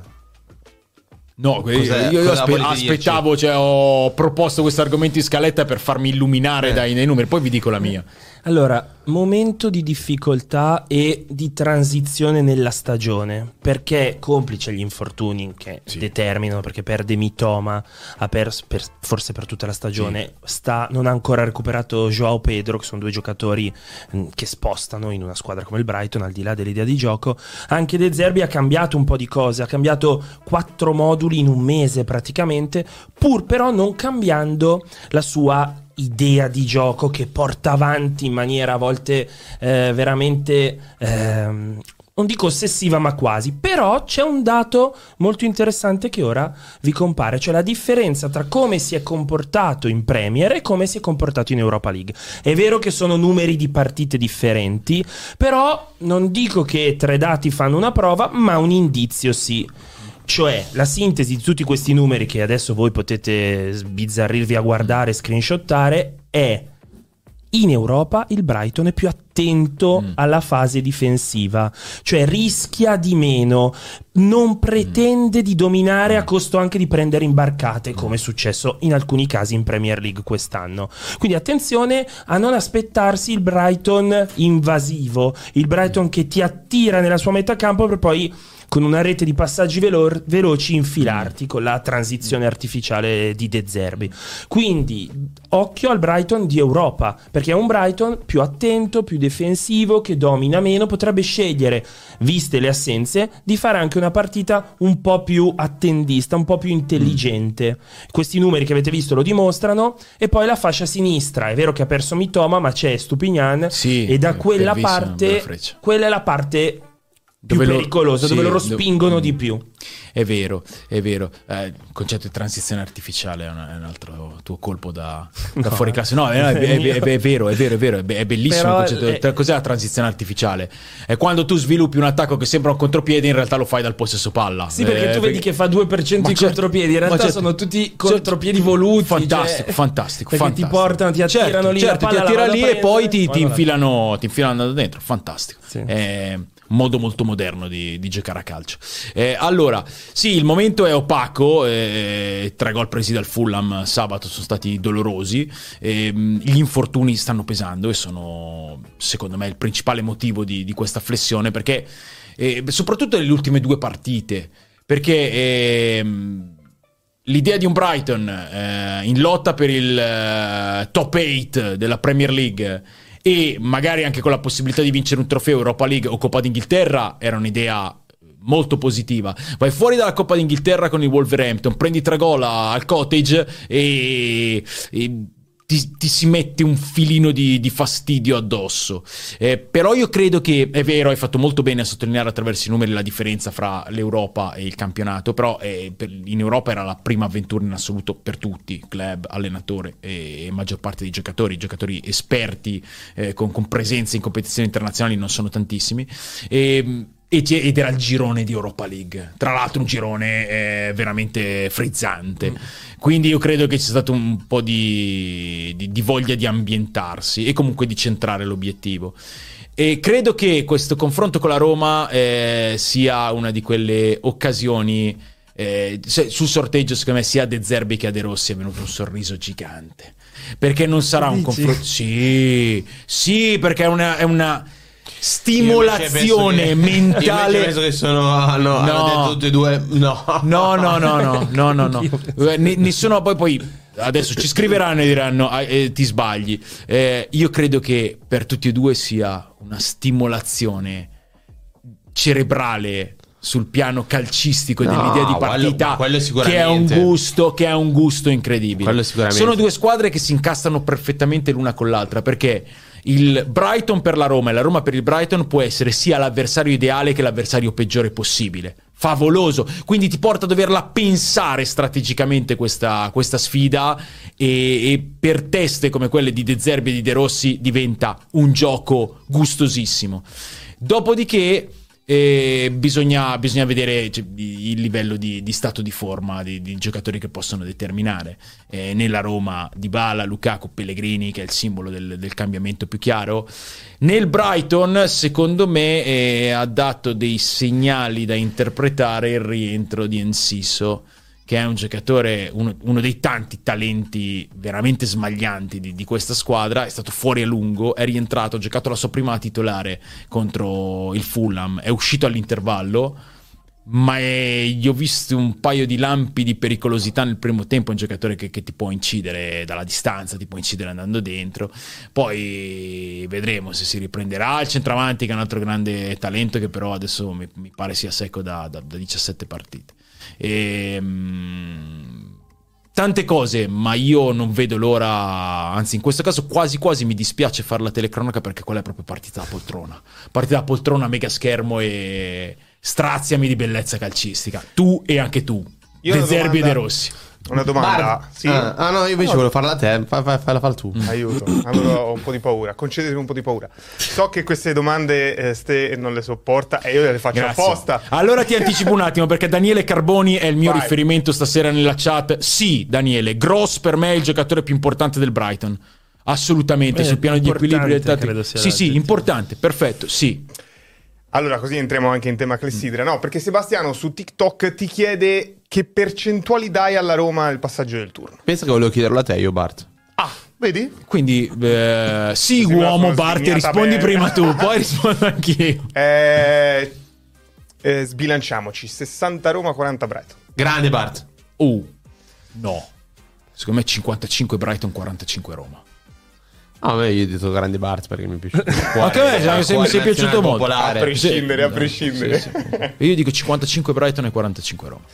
Speaker 3: No,
Speaker 4: Cos'è,
Speaker 3: io, io
Speaker 4: cosa
Speaker 3: aspe-
Speaker 4: volete
Speaker 3: aspettavo, cioè ho proposto questo argomento in scaletta per farmi illuminare
Speaker 4: Eh.
Speaker 3: dai, dai numeri, poi vi dico la mia.
Speaker 2: Allora, momento di difficoltà e di transizione nella stagione, perché complice gli infortuni che
Speaker 3: Sì.
Speaker 2: determinano, perché perde Mitoma, ha perso per, forse per tutta la stagione, sta, non ha ancora recuperato Joao Pedro, che sono due giocatori mh, che spostano in una squadra come il Brighton, al di là dell'idea di gioco. Anche De Zerbi ha cambiato un po' di cose, ha cambiato quattro moduli in un mese praticamente, pur però non cambiando la sua idea di gioco, che porta avanti in maniera a volte eh, veramente ehm, non dico ossessiva ma quasi. Però c'è un dato molto interessante che ora vi compare, cioè la differenza tra come si è comportato in Premier e come si è comportato in Europa League. È vero che sono numeri di partite differenti, però non dico che tre dati fanno una prova, ma un indizio sì. Cioè, la sintesi di tutti questi numeri, che adesso voi potete sbizzarrirvi a guardare, screenshottare, è: in Europa il Brighton è più attento mm. alla fase difensiva, cioè rischia di meno, non pretende mm. di dominare a costo anche di prendere imbarcate, come è successo in alcuni casi in Premier League quest'anno. Quindi attenzione a non aspettarsi il Brighton invasivo, il Brighton che ti attira nella sua metà campo per poi con una rete di passaggi velo- veloci infilarti con la transizione artificiale di De Zerbi. Quindi occhio al Brighton di Europa, perché è un Brighton più attento, più difensivo, che domina meno, potrebbe scegliere, viste le assenze, di fare anche una partita un po' più attendista, un po' più intelligente. Mm. Questi numeri che avete visto lo dimostrano. E poi la fascia sinistra, è vero che ha perso Mitoma, ma c'è Stupinian,
Speaker 3: sì,
Speaker 2: e da quella parte, quella è la parte più
Speaker 3: dove
Speaker 2: pericolosa,
Speaker 3: lo,
Speaker 2: dove
Speaker 3: sì,
Speaker 2: loro spingono
Speaker 3: dove,
Speaker 2: di più.
Speaker 3: È vero, è vero. Eh, il concetto di transizione artificiale è un, è un altro tuo colpo da, da
Speaker 2: No,
Speaker 3: fuori classe. No, è, è, è, è, è vero, è vero, è vero, è, be- è bellissimo.
Speaker 2: Però
Speaker 3: il concetto.
Speaker 2: è...
Speaker 3: Cos'è la transizione artificiale? È quando tu sviluppi un attacco che sembra un contropiede, in realtà lo fai dal possesso palla.
Speaker 2: Sì, perché
Speaker 3: eh,
Speaker 2: tu
Speaker 3: perché...
Speaker 2: vedi che fa due per cento i
Speaker 3: certo,
Speaker 2: contropiedi, in realtà
Speaker 3: certo,
Speaker 2: sono tutti
Speaker 3: certo,
Speaker 2: contropiedi voluti.
Speaker 3: Fantastico,
Speaker 2: cioè,
Speaker 3: fantastico.
Speaker 2: Perché
Speaker 3: fantastico.
Speaker 2: ti portano, ti attirano
Speaker 3: certo,
Speaker 2: lì
Speaker 3: certo,
Speaker 2: la palla,
Speaker 3: ti attira lì e poi ti, ti,
Speaker 2: là.
Speaker 3: infilano, ti infilano andando dentro. Fantastico.
Speaker 2: Sì.
Speaker 3: È un modo molto moderno di, di giocare a calcio. Eh, allora, sì, il momento è opaco. Eh, tre gol presi dal Fulham sabato sono stati dolorosi. Eh, gli infortuni stanno pesando e sono, secondo me, il principale motivo di, di questa flessione, perché eh, soprattutto nelle ultime due partite, perché eh, l'idea di un Brighton eh, in lotta per il eh, top otto della Premier League e magari anche con la possibilità di vincere un trofeo Europa League o Coppa d'Inghilterra era un'idea molto positiva. Vai fuori dalla Coppa d'Inghilterra con il Wolverhampton, prendi tre gol al Cottage e, e ti ti, ti si mette un filino di, di fastidio addosso. Eh, però io credo che, è vero, hai fatto molto bene a sottolineare attraverso i numeri la differenza fra l'Europa e il campionato, però eh, per, in Europa era la prima avventura in assoluto per tutti, club, allenatore e, e maggior parte dei giocatori, giocatori esperti eh, con, con presenze in competizioni internazionali non sono tantissimi. E, ed era il girone di Europa League, tra l'altro un girone eh, veramente frizzante, mm. quindi io credo che ci sia stato un po' di, di, di voglia di ambientarsi e comunque di centrare l'obiettivo, e credo che questo confronto con la Roma eh, sia una di quelle occasioni eh, sul sorteggio. Secondo me sia a De Zerbi che a De Rossi è venuto un sorriso gigante, perché non sarà un confronto, sì, sì, perché è una, è una stimolazione
Speaker 4: che,
Speaker 3: mentale.
Speaker 4: Io penso che sono hanno,
Speaker 3: no.
Speaker 4: hanno detto tutti e due no
Speaker 3: no no no no no no, no. Nessuno poi poi adesso ci scriveranno e diranno ah, eh, ti sbagli. Eh, io credo che per tutti e due sia una stimolazione cerebrale sul piano calcistico, no, dell'idea di partita, quello, quello che è un gusto che è un gusto incredibile. Sono due squadre che si incastrano perfettamente l'una con l'altra, perché il Brighton per la Roma e la Roma per il Brighton può essere sia l'avversario ideale che l'avversario peggiore possibile, favoloso, quindi ti porta a doverla pensare strategicamente questa, questa sfida, e, e per teste come quelle di De Zerbi e di De Rossi diventa un gioco gustosissimo. Dopodiché E bisogna, bisogna vedere, cioè, il livello di, di stato di forma di, di giocatori che possono determinare. Eh, nella Roma Dybala, Lukaku, Pellegrini, che è il simbolo del, del cambiamento più chiaro. Nel Brighton secondo me eh, ha dato dei segnali da interpretare il rientro di Enciso, che è un giocatore, uno, uno dei tanti talenti veramente smaglianti di, di questa squadra. È stato fuori a lungo, è rientrato, ha giocato la sua prima titolare contro il Fulham, è uscito all'intervallo, ma è, gli ho visto un paio di lampi di pericolosità nel primo tempo. È un giocatore che, che ti può incidere dalla distanza, ti può incidere andando dentro. Poi vedremo se si riprenderà. Il centravanti, che è un altro grande talento, che però adesso mi, mi pare sia secco da, da, da diciassette partite. E, mh, tante cose, ma io non vedo l'ora, anzi in questo caso quasi quasi mi dispiace fare la telecronaca, perché quella è proprio partita da poltrona, partita da poltrona, mega schermo, e straziami di bellezza calcistica, tu e anche tu, De Zerbi e De Rossi.
Speaker 1: Una domanda.
Speaker 4: Bar-
Speaker 1: sì?
Speaker 4: ah, ah no, io invece ah, volevo farla a te. Fai, fai, fai, falla tu.
Speaker 1: Aiuto. Allora ho un po' di paura. Concedetemi un po' di paura. So che queste domande eh, Ste non le sopporta e io le faccio Grazie. apposta.
Speaker 3: Allora ti anticipo un attimo, perché Daniele Carboni è il mio
Speaker 1: Vai.
Speaker 3: riferimento stasera nella chat. Sì, Daniele, Gross per me è il giocatore più importante del Brighton. Assolutamente,
Speaker 2: eh,
Speaker 3: sul piano di equilibrio.
Speaker 2: Credo sia
Speaker 3: sì, sì, importante, perfetto, sì.
Speaker 1: Allora, così entriamo anche in tema clessidra. No, perché Sebastiano su TikTok ti chiede che percentuali dai alla Roma nel passaggio del turno.
Speaker 4: Pensa che volevo chiederlo a te io, Bart.
Speaker 1: Ah, vedi?
Speaker 3: Quindi, eh, sì, uomo, Bart, rispondi bene. prima tu, poi rispondo anch'io.
Speaker 1: Eh, eh, sbilanciamoci, sessanta Roma, quaranta Brighton.
Speaker 4: Grande Bart.
Speaker 3: Uh, no. Secondo me cinquantacinque Brighton, quarantacinque Roma.
Speaker 4: Ah, beh, io ho detto grande Bart perché mi è piaciuto.
Speaker 3: Anche a me se mi sei piaciuto molto.
Speaker 1: A prescindere,
Speaker 3: sì,
Speaker 1: a prescindere.
Speaker 3: Sì, sì. Io dico cinquantacinque Brighton e quarantacinque Roma.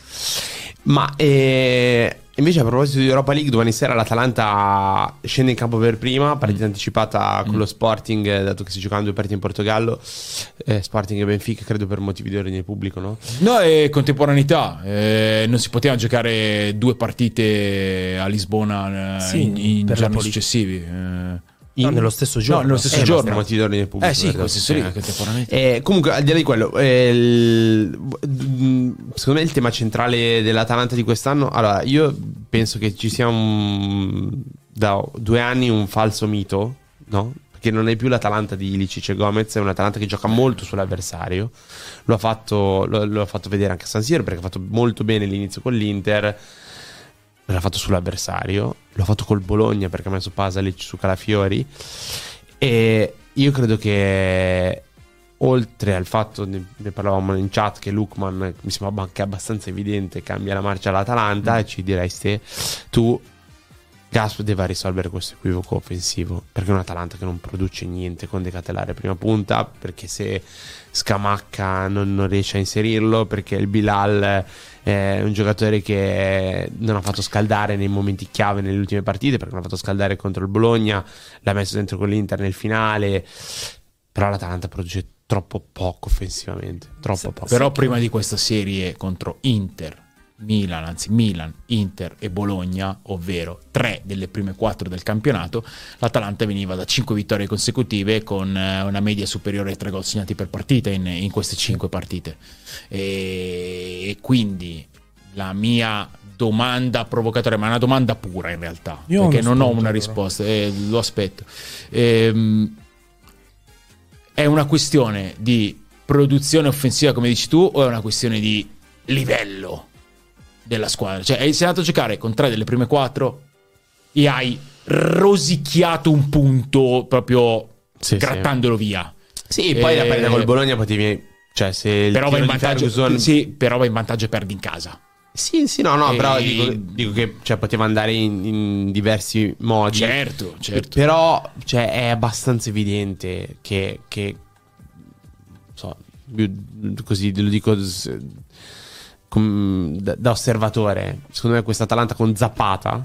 Speaker 4: Ma eh, invece a proposito di Europa League, domani sera l'Atalanta scende in campo per prima, partita mm. anticipata con mm. lo Sporting, dato che si giocano due partite in Portogallo, eh, Sporting e Benfica, credo per motivi di ordine pubblico, no?
Speaker 3: No, è contemporaneità, eh, non si poteva giocare due partite a Lisbona eh, sì, in, in giorni successivi. Eh.
Speaker 2: In... No, nello stesso giorno.
Speaker 3: No, nello stesso
Speaker 4: eh,
Speaker 3: giorno.
Speaker 4: Per motivi di ordine pubblico.
Speaker 3: Eh sì, questo sì,
Speaker 4: sì.
Speaker 3: contemporaneità.
Speaker 4: Eh, comunque, al di là di quello, eh, il, secondo me il tema centrale dell'Atalanta di quest'anno, allora, io penso che ci sia un, da due anni un falso mito, no? Perché non è più l'Atalanta di Ilicic e Gomez, è un'Atalanta che gioca molto sull'avversario. Lo ha fatto, lo, lo ha fatto vedere anche a San Siro, perché ha fatto molto bene l'inizio con l'Inter. L'ha fatto sull'avversario, l'ha fatto col Bologna perché ha messo Pasalic su Calafiori, e io credo che oltre al fatto, ne, ne parlavamo in chat, che Lookman mi sembra anche abbastanza evidente cambia la marcia all'Atalanta, mm. e ci diresti tu Gasp deve risolvere questo equivoco offensivo, perché è un Atalanta che non produce niente con De Ketelaere prima punta, perché se Scamacca non, non riesce a inserirlo, perché il Bilal è un giocatore che non ha fatto scaldare nei momenti chiave nelle ultime partite, perché non ha fatto scaldare contro il Bologna, l'ha messo dentro con l'Inter nel finale, però l'Atalanta produce troppo poco offensivamente, troppo poco.
Speaker 3: Però prima di questa serie contro Inter, Milan, anzi Milan, Inter e Bologna, ovvero tre delle prime quattro del campionato, l'Atalanta veniva da cinque vittorie consecutive con eh, una media superiore ai tre gol segnati per partita in, in queste cinque partite, e, e quindi la mia domanda provocatoria, ma è una domanda pura in realtà,
Speaker 2: Io
Speaker 3: perché non ho una
Speaker 2: però.
Speaker 3: risposta, eh, lo aspetto. Ehm, è una questione di produzione offensiva come dici tu, o è una questione di livello della squadra? Cioè, sei andato a giocare con tre delle prime quattro e hai rosicchiato un punto proprio
Speaker 4: Sì,
Speaker 3: grattandolo via.
Speaker 4: Sì, poi
Speaker 3: Eh,
Speaker 4: la partita col Bologna potevi, cioè se il
Speaker 3: però va
Speaker 4: tiro
Speaker 3: in
Speaker 4: di
Speaker 3: vantaggio,
Speaker 4: Ferguson-
Speaker 3: sì, però va in vantaggio e perdi in casa.
Speaker 4: Sì, sì, no, no,
Speaker 3: E-
Speaker 4: però dico, dico che cioè, poteva andare in, in diversi modi.
Speaker 3: Certo, certo.
Speaker 4: Però cioè, è abbastanza evidente che, che so, così lo dico s- com- da, da osservatore, secondo me questa Atalanta con Zapata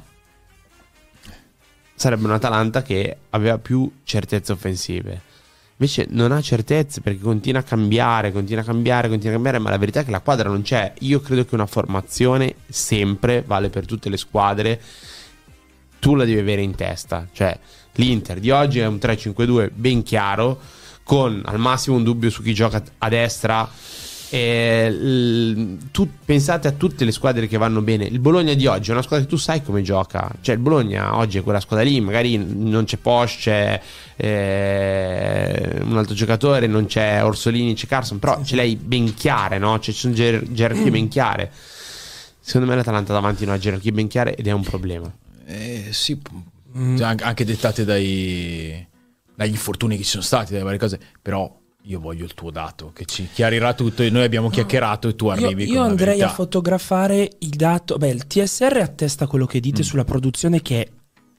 Speaker 4: sarebbe un'Atalanta che aveva più certezze offensive. Invece non ha certezze perché continua a cambiare, continua a cambiare, continua a cambiare, ma la verità è che la quadra non c'è. Io credo che una formazione sempre vale per tutte le squadre, tu la devi avere in testa. Cioè l'Inter di oggi è un tre cinque due ben chiaro, con al massimo un dubbio su chi gioca a destra. E, l- tu, pensate a tutte le squadre che vanno bene. Il Bologna di oggi è una squadra che tu sai come gioca. Cioè il Bologna oggi è quella squadra lì, magari non c'è Posch, c'è eh, un altro giocatore, non c'è Orsolini, c'è Carson, però ce l'hai ben chiare, no? Cioè, ci sono ger- gerarchie ben chiare. Secondo me l'Atalanta davanti a una gerarchia ben chiara ed è un problema.
Speaker 3: Eh, sì, mm. anche dettate dai, dagli infortuni che ci sono stati, dalle varie cose, però io voglio il tuo dato che ci chiarirà tutto, e noi abbiamo chiacchierato e tu arrivi
Speaker 2: Io,
Speaker 3: con
Speaker 2: io
Speaker 3: la
Speaker 2: andrei
Speaker 3: verità.
Speaker 2: a fotografare il dato. Beh, il T S R attesta quello che dite
Speaker 3: Mm.
Speaker 2: sulla produzione, che è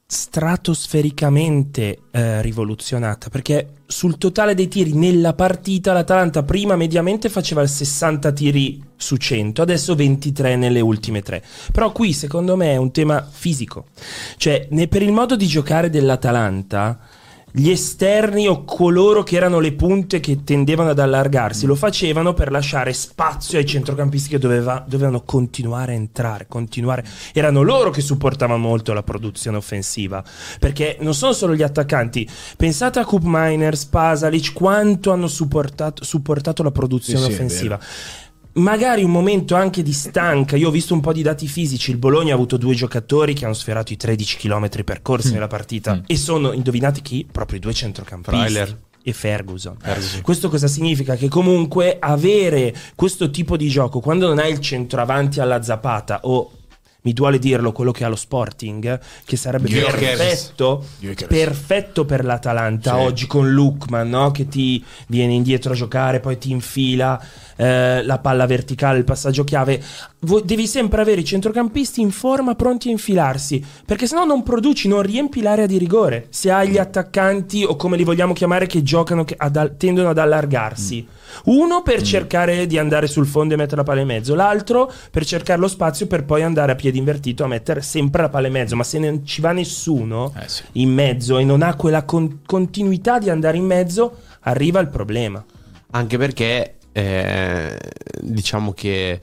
Speaker 2: stratosfericamente eh, rivoluzionata, perché sul totale dei tiri nella partita l'Atalanta prima mediamente faceva il sessanta tiri su cento, adesso ventitré nelle ultime tre. Però qui secondo me è un tema fisico, cioè ne, per il modo di giocare dell'Atalanta, gli esterni o coloro che erano le punte che tendevano ad allargarsi lo facevano per lasciare spazio ai centrocampisti che doveva, dovevano continuare a entrare, continuare. Erano loro che supportavano molto la produzione offensiva, perché non sono solo gli attaccanti. Pensate a Koop Miners, Pasalic, quanto hanno supportato, supportato la produzione
Speaker 3: Sì, sì, è
Speaker 2: offensiva. Magari un momento anche di stanca. Io ho visto un po' di dati fisici. Il Bologna ha avuto due giocatori che hanno sferato i tredici chilometri percorsi
Speaker 3: Mm.
Speaker 2: nella partita,
Speaker 3: Mm.
Speaker 2: e sono, indovinate chi? Proprio i due centrocampisti.
Speaker 4: Freuler
Speaker 2: E Ferguson.
Speaker 4: Ferguson.
Speaker 2: Questo cosa significa? Che comunque avere questo tipo di gioco, quando non hai il centroavanti alla Zapata, o mi duole dirlo, quello che ha lo Sporting, che sarebbe
Speaker 3: Gyökeres.
Speaker 2: perfetto
Speaker 3: Gyökeres.
Speaker 2: perfetto per l'Atalanta
Speaker 3: Sì.
Speaker 2: oggi, con Lookman, no? Che ti viene indietro a giocare, poi ti infila eh, la palla verticale, il passaggio chiave. Vo- devi sempre avere i centrocampisti in forma, pronti a infilarsi, perché sennò non produci, non riempi l'area di rigore. Se hai gli attaccanti, o come li vogliamo chiamare, che giocano, che ad al- tendono ad allargarsi, uno per cercare di andare sul fondo e mettere la palla in mezzo, l'altro per cercare lo spazio per poi andare a piedi invertito a mettere sempre la palla in mezzo. Ma se non ci va nessuno
Speaker 3: Eh, sì.
Speaker 2: in mezzo e non ha quella con- continuità di andare in mezzo, arriva il problema.
Speaker 4: Anche perché eh, diciamo che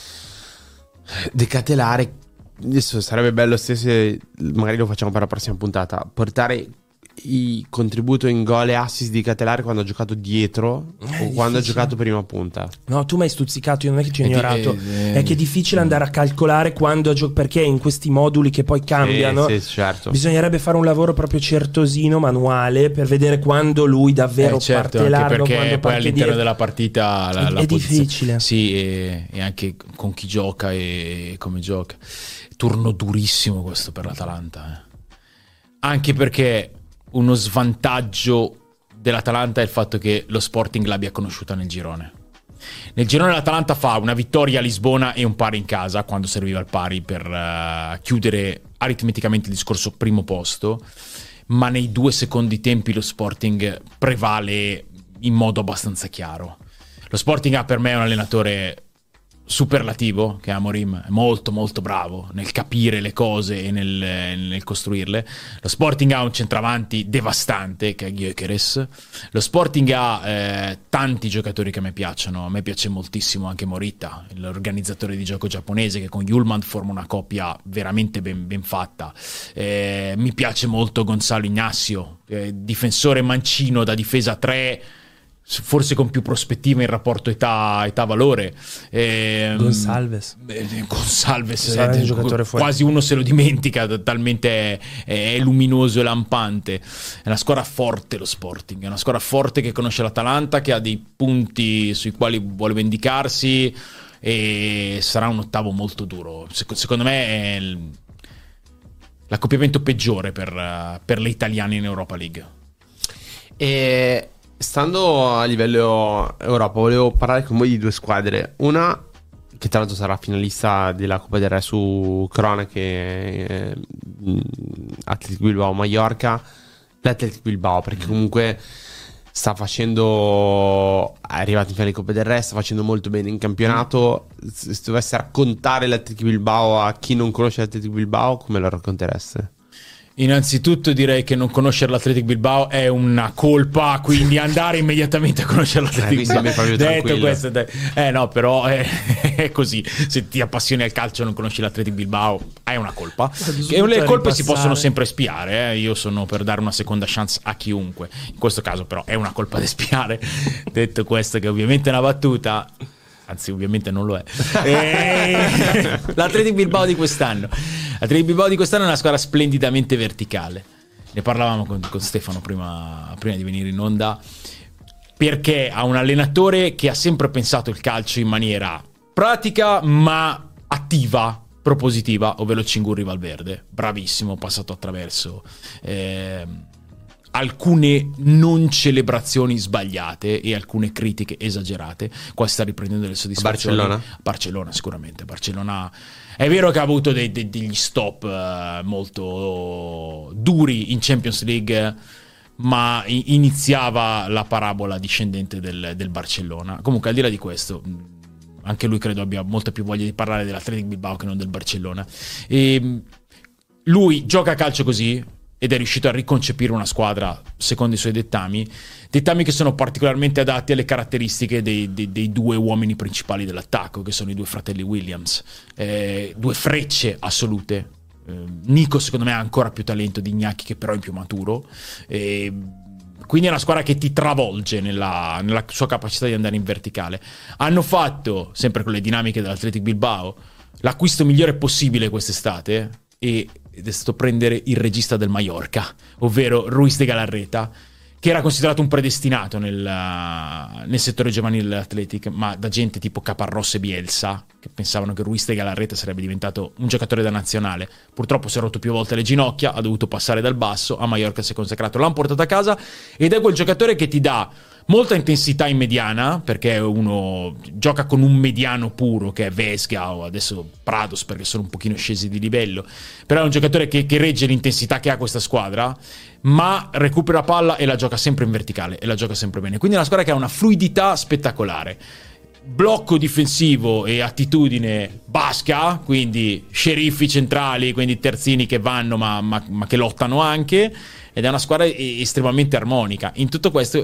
Speaker 4: decatelare, adesso sarebbe bello stesso, magari lo facciamo per la prossima puntata, portare il contributo in gol e assist di Catelare quando ha giocato dietro o
Speaker 2: difficile.
Speaker 4: quando ha giocato prima punta.
Speaker 2: No, tu mi hai stuzzicato, io non è che ti ho
Speaker 3: È di-
Speaker 2: ignorato,
Speaker 3: è-
Speaker 2: è che è difficile andare a calcolare quando gioco, perché in questi moduli che poi cambiano
Speaker 4: Sì, sì, certo.
Speaker 2: bisognerebbe fare un lavoro proprio certosino, manuale, per vedere quando lui davvero
Speaker 3: Eh, certo,
Speaker 2: parte
Speaker 3: anche
Speaker 2: largo,
Speaker 3: perché
Speaker 2: quando
Speaker 3: poi
Speaker 2: parte
Speaker 3: all'interno
Speaker 2: dietro.
Speaker 3: della partita la,
Speaker 2: È-
Speaker 3: la
Speaker 2: è
Speaker 3: posizione-
Speaker 2: difficile.
Speaker 3: sì, e, e anche con chi gioca e come gioca. Turno durissimo questo per l'Atalanta, eh. Anche perché uno svantaggio dell'Atalanta è il fatto che lo Sporting l'abbia conosciuta nel girone. Nel girone l'Atalanta fa una vittoria a Lisbona e un pari in casa, quando serviva il pari per uh, chiudere aritmeticamente il discorso primo posto, ma nei due secondi tempi lo Sporting prevale in modo abbastanza chiaro. Lo Sporting ha per me un allenatore superlativo, che è Amorim, è molto molto bravo nel capire le cose e nel, nel costruirle. Lo Sporting ha un centravanti devastante, che è Gyökeres. Lo Sporting ha eh, tanti giocatori che a me piacciono. A me piace moltissimo anche Morita, l'organizzatore di gioco giapponese, che con Yulman forma una coppia veramente ben, ben fatta. Eh, mi piace molto Gonzalo Ignacio, eh, difensore mancino da difesa tre, forse con più prospettiva in rapporto età, età-valore. Eh,
Speaker 2: Gonsalves.
Speaker 3: Eh, Gonsalves
Speaker 2: Sarà
Speaker 3: eh,
Speaker 2: un giocatore fuori.
Speaker 3: Quasi uno se lo dimentica, talmente è, è luminoso e lampante. È una squadra forte lo Sporting, è una squadra forte che conosce l'Atalanta, che ha dei punti sui quali vuole vendicarsi, e sarà un ottavo molto duro. Secondo me è il, l'accoppiamento peggiore per, per le italiane in Europa League.
Speaker 4: E stando a livello Europa, volevo parlare con voi di due squadre. Una che tra l'altro sarà finalista della Coppa del Re su cronache, eh, Athletic Bilbao Mallorca. L'Athletic Bilbao, perché comunque sta facendo, è arrivato in finale di Coppa del Re, sta facendo molto bene in campionato. Se dovesse raccontare l'Athletic Bilbao a chi non conosce l'Athletic Bilbao, come lo raccontereste?
Speaker 3: Innanzitutto direi che non conoscere l'Athletic Bilbao è una colpa, quindi andare immediatamente a conoscere l'Athletic
Speaker 4: eh,
Speaker 3: Bilbao.
Speaker 4: Detto
Speaker 3: tranquillo. Questo, dai. Eh no, però è, è così. Se ti appassioni al calcio e non conosci l'Athletic Bilbao, hai una colpa. E le colpe si possono sempre spiare. Eh. Io sono per dare una seconda chance a chiunque. In questo caso, però, è una colpa da spiare. Detto questo, che ovviamente è una battuta. Anzi, ovviamente non lo è. E... l'Athletic Bilbao di quest'anno. L'Athletic Bilbao di quest'anno è una squadra splendidamente verticale. Ne parlavamo con, con Stefano prima, prima di venire in onda, perché ha un allenatore che ha sempre pensato il calcio in maniera pratica ma attiva, propositiva, ovvero Cingurri Valverde. Bravissimo, passato attraverso eh, alcune non celebrazioni sbagliate e alcune critiche esagerate. Qua sta riprendendo le soddisfazioni.
Speaker 4: Barcellona?
Speaker 3: Barcellona sicuramente. Barcellona è vero che ha avuto dei, dei, degli stop uh, molto duri in Champions League, ma iniziava la parabola discendente del, del Barcellona. Comunque, al di là di questo, anche lui credo abbia molta più voglia di parlare dell'Athletic Bilbao che non del Barcellona. E lui gioca a calcio così ed è riuscito a riconcepire una squadra secondo i suoi dettami, dettami che sono particolarmente adatti alle caratteristiche dei, dei, dei due uomini principali dell'attacco, che sono i due fratelli Williams, eh, due frecce assolute. eh, Nico secondo me ha ancora più talento di Iñaki, che però è più maturo, eh, quindi è una squadra che ti travolge nella, nella sua capacità di andare in verticale. Hanno fatto, sempre con le dinamiche dell'Athletic Bilbao, l'acquisto migliore possibile quest'estate, e ed è stato prendere il regista del Mallorca, ovvero Ruiz de Galarreta, che era considerato un predestinato nel, nel settore giovanile dell'Athletic, ma da gente tipo Caparros e Bielsa, che pensavano che Ruiz de Galarreta sarebbe diventato un giocatore da nazionale. Purtroppo si è rotto più volte le ginocchia, ha dovuto passare dal basso, a Mallorca si è consacrato, l'hanno portato a casa, ed è quel giocatore che ti dà molta intensità in mediana, perché uno gioca con un mediano puro che è Vesga o adesso Prados, perché sono un pochino scesi di livello, però è un giocatore che, che regge l'intensità che ha questa squadra, ma recupera palla e la gioca sempre in verticale e la gioca sempre bene. Quindi è una squadra che ha una fluidità spettacolare, blocco difensivo e attitudine basca, quindi sceriffi centrali, quindi terzini che vanno ma, ma, ma che lottano anche, ed è una squadra estremamente armonica. In tutto questo,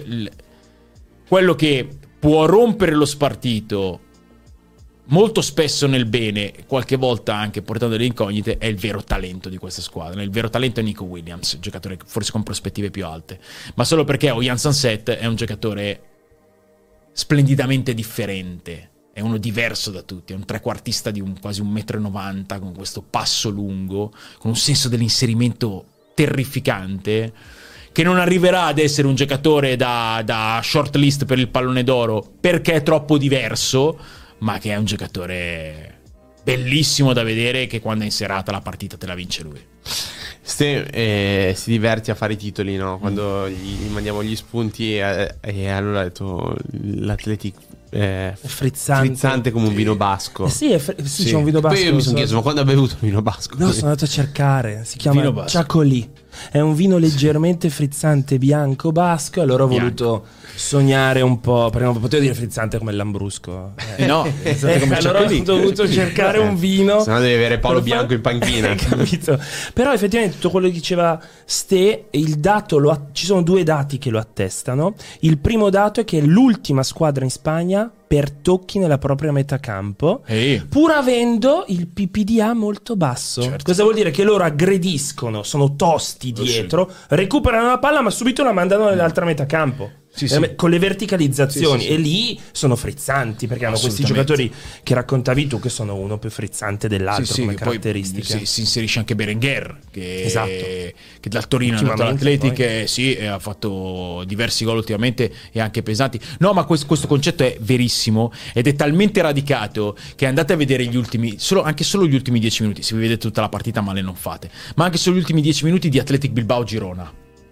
Speaker 3: quello che può rompere lo spartito molto spesso nel bene, qualche volta anche portando delle incognite, è il vero talento di questa squadra. Il vero talento è Nico Williams, giocatore forse con prospettive più alte, ma solo perché Oyan Sanset è un giocatore splendidamente differente, è uno diverso da tutti, è un trequartista di un, quasi un metro e novanta, con questo passo lungo, con un senso dell'inserimento terrificante, che non arriverà ad essere un giocatore da, da shortlist per il pallone d'oro perché è troppo diverso, ma che è un giocatore bellissimo da vedere, che quando è in serata la partita te la vince lui.
Speaker 4: Ste, eh, si diverte a fare i titoli, no? Quando gli, gli mandiamo gli spunti e, e allora ha detto l'Athletic eh,
Speaker 2: frizzante.
Speaker 4: frizzante come un vino basco.
Speaker 2: Eh sì, è fr- sì,
Speaker 4: Sì.
Speaker 2: c'è un vino
Speaker 4: Poi
Speaker 2: basco.
Speaker 4: io mi sono
Speaker 2: so-
Speaker 4: chiesto, ma quando ha bevuto un vino basco?
Speaker 2: No, sono andato a cercare. Si chiama
Speaker 3: Vino basco.
Speaker 2: Ciacolì. È un vino leggermente frizzante bianco basco. Allora ho
Speaker 3: Bianco.
Speaker 2: voluto sognare un po'. Perché non potevo dire frizzante come il Lambrusco. Eh.
Speaker 3: Eh no,
Speaker 2: Eh,
Speaker 3: esatto, come
Speaker 2: allora ho
Speaker 3: Ciacolì.
Speaker 2: dovuto cercare un vino.
Speaker 4: Se no devi avere Paolo
Speaker 2: per far-
Speaker 4: Bianco in panchina.
Speaker 2: Hai capito? Però effettivamente tutto quello che diceva Ste, il dato lo att- ci sono due dati che lo attestano. Il primo dato è che è l'ultima squadra in Spagna per tocchi nella propria metà campo,
Speaker 3: Ehi.
Speaker 2: pur avendo il P P D A molto basso.
Speaker 3: Certo.
Speaker 2: Cosa vuol dire? Che loro aggrediscono, sono tosti dietro, recuperano la palla ma subito la mandano nell'altra metà campo.
Speaker 3: Sì,
Speaker 2: Eh,
Speaker 3: sì.
Speaker 2: Con le verticalizzazioni.
Speaker 3: Sì, sì, sì.
Speaker 2: E lì sono frizzanti, perché hanno questi
Speaker 3: Assolutamente.
Speaker 2: giocatori che raccontavi tu che sono uno più frizzante dell'altro
Speaker 3: Sì, sì,
Speaker 2: come
Speaker 3: che poi
Speaker 2: caratteristiche.
Speaker 3: si, si inserisce anche Berenguer che,
Speaker 2: Esatto.
Speaker 3: che dal Torino è andato
Speaker 2: Ultimamente,
Speaker 3: all'Atletic
Speaker 2: poi.
Speaker 3: e sì, e ha fatto diversi gol ultimamente e anche pesanti. No, ma questo, questo concetto è verissimo ed è talmente radicato che andate a vedere gli ultimi solo, anche solo gli ultimi dieci minuti. Se vi vedete tutta la partita male non fate, ma anche solo gli ultimi dieci minuti di Athletic Bilbao Girona,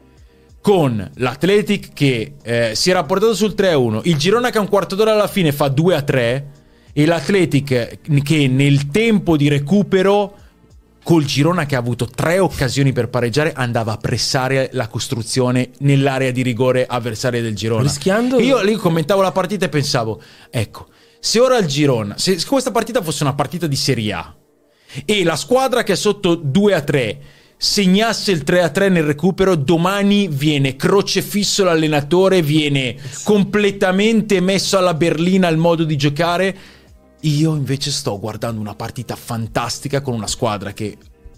Speaker 3: con l'Athletic che eh, si era portato sul tre a uno, il Girona che a un quarto d'ora alla fine fa due a tre e l'Athletic che nel tempo di recupero col Girona che ha avuto tre occasioni per pareggiare andava a pressare la costruzione nell'area di rigore avversaria del Girona,
Speaker 2: Rischiando-
Speaker 3: E io lì commentavo la partita e pensavo, ecco, se ora il Girona, se questa partita fosse una partita di Serie A e la squadra che è sotto due a tre segnasse il tre a tre nel recupero, domani viene crocefisso l'allenatore, viene completamente messo alla berlina il modo di giocare. Io invece sto guardando una partita fantastica con una squadra che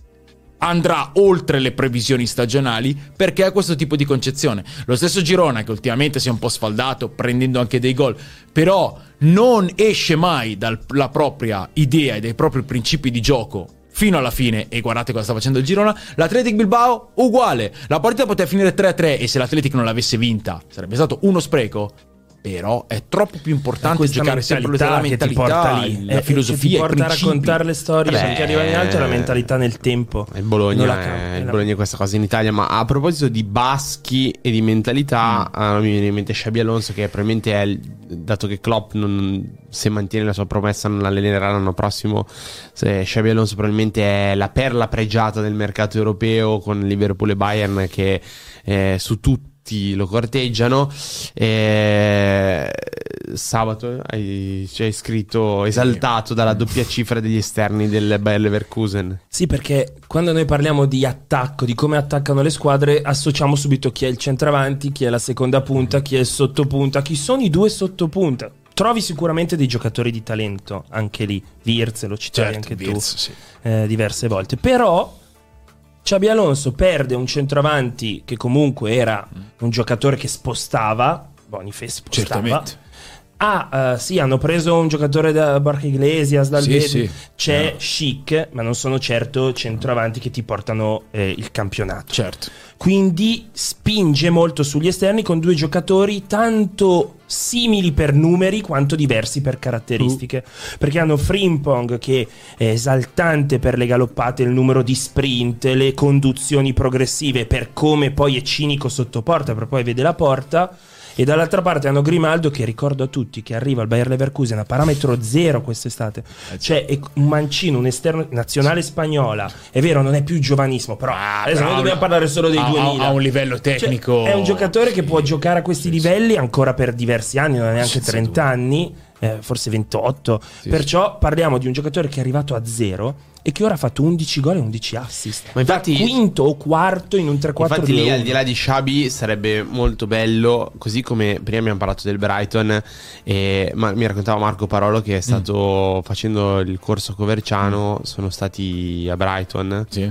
Speaker 3: andrà oltre le previsioni stagionali perché ha questo tipo di concezione. Lo stesso Girona che ultimamente si è un po' sfaldato prendendo anche dei gol, però non esce mai dalla propria idea e dai propri principi di gioco fino alla fine, e guardate cosa sta facendo il Girona. L'Athletic Bilbao uguale, la partita poteva finire tre a tre e se l'Athletic non l'avesse vinta sarebbe stato uno spreco, però è troppo più importante
Speaker 2: Questa
Speaker 3: giocare sempre la
Speaker 2: mentalità che ti
Speaker 3: mentalità,
Speaker 2: porta lì,
Speaker 3: la
Speaker 2: eh,
Speaker 3: filosofia,
Speaker 2: che ti
Speaker 3: i
Speaker 2: porta a
Speaker 3: principi.
Speaker 2: raccontare le storie
Speaker 4: Beh,
Speaker 2: perché arriva in alto è la mentalità nel tempo.
Speaker 4: Il
Speaker 2: Non la
Speaker 4: Bologna,
Speaker 2: cambia,
Speaker 4: è, il
Speaker 2: la-
Speaker 4: Bologna è questa cosa in Italia. Ma a proposito di baschi e di mentalità,
Speaker 3: Mm.
Speaker 4: ah, mi viene in mente Xabi Alonso, che probabilmente è il- dato che Klopp non, se mantiene la sua promessa non allenerà l'anno prossimo, se Xabi Alonso probabilmente è la perla pregiata del mercato europeo, con Liverpool e Bayern che eh, su tutti lo corteggiano. E sabato hai, ci hai scritto esaltato dalla doppia cifra degli esterni del Bayer Leverkusen.
Speaker 2: Sì, perché quando noi parliamo di attacco, di come attaccano le squadre, associamo subito chi è il centravanti, chi è la seconda punta, chi è il sottopunta, chi sono i due sottopunta. Trovi sicuramente dei giocatori di talento anche lì. Wirtz, lo citavi
Speaker 3: Certo,
Speaker 2: anche
Speaker 3: Wirtz,
Speaker 2: tu
Speaker 3: sì.
Speaker 2: eh, diverse volte. Però Xabi Alonso perde un centravanti che comunque era un giocatore che spostava, Boniface spostava.
Speaker 3: Certamente.
Speaker 2: Ah, eh, sì, hanno preso un giocatore da Borja Iglesias, dal
Speaker 3: Sì,
Speaker 2: Betis.
Speaker 3: sì.
Speaker 2: C'è
Speaker 3: No.
Speaker 2: Chic, ma non sono certo centroavanti che ti portano eh, il campionato.
Speaker 3: Certo.
Speaker 2: Quindi spinge molto sugli esterni con due giocatori tanto simili per numeri quanto diversi per caratteristiche, perché hanno Frimpong che è esaltante per le galoppate, il numero di sprint, le conduzioni progressive, per come poi è cinico sotto porta, per poi vede la porta. E dall'altra parte hanno Grimaldo che ricordo a tutti che arriva al Bayer Leverkusen a parametro zero quest'estate, cioè è un mancino, un esterno nazionale spagnola, è vero non è più giovanissimo, però
Speaker 3: Ah,
Speaker 2: adesso
Speaker 3: però
Speaker 2: noi dobbiamo
Speaker 3: ha-
Speaker 2: parlare solo dei
Speaker 3: ha-
Speaker 2: duemila.
Speaker 3: ha un livello
Speaker 2: Cioè,
Speaker 3: tecnico.
Speaker 2: è un giocatore che può giocare a questi livelli ancora per diversi anni, non ha neanche
Speaker 3: Senza
Speaker 2: trenta anni, eh, forse ventotto,
Speaker 3: Sì,
Speaker 2: perciò parliamo di un giocatore che è arrivato a zero e che ora ha fatto undici gol e undici assist.
Speaker 4: Ma infatti-
Speaker 2: Da quinto o quarto in un tre quattro
Speaker 4: Infatti lì, al di
Speaker 2: due
Speaker 4: là di Xabi, sarebbe molto bello, così come prima abbiamo parlato del Brighton, e, ma, mi raccontava Marco Parolo che è stato facendo il corso a Coverciano, sono stati a Brighton
Speaker 3: Sì.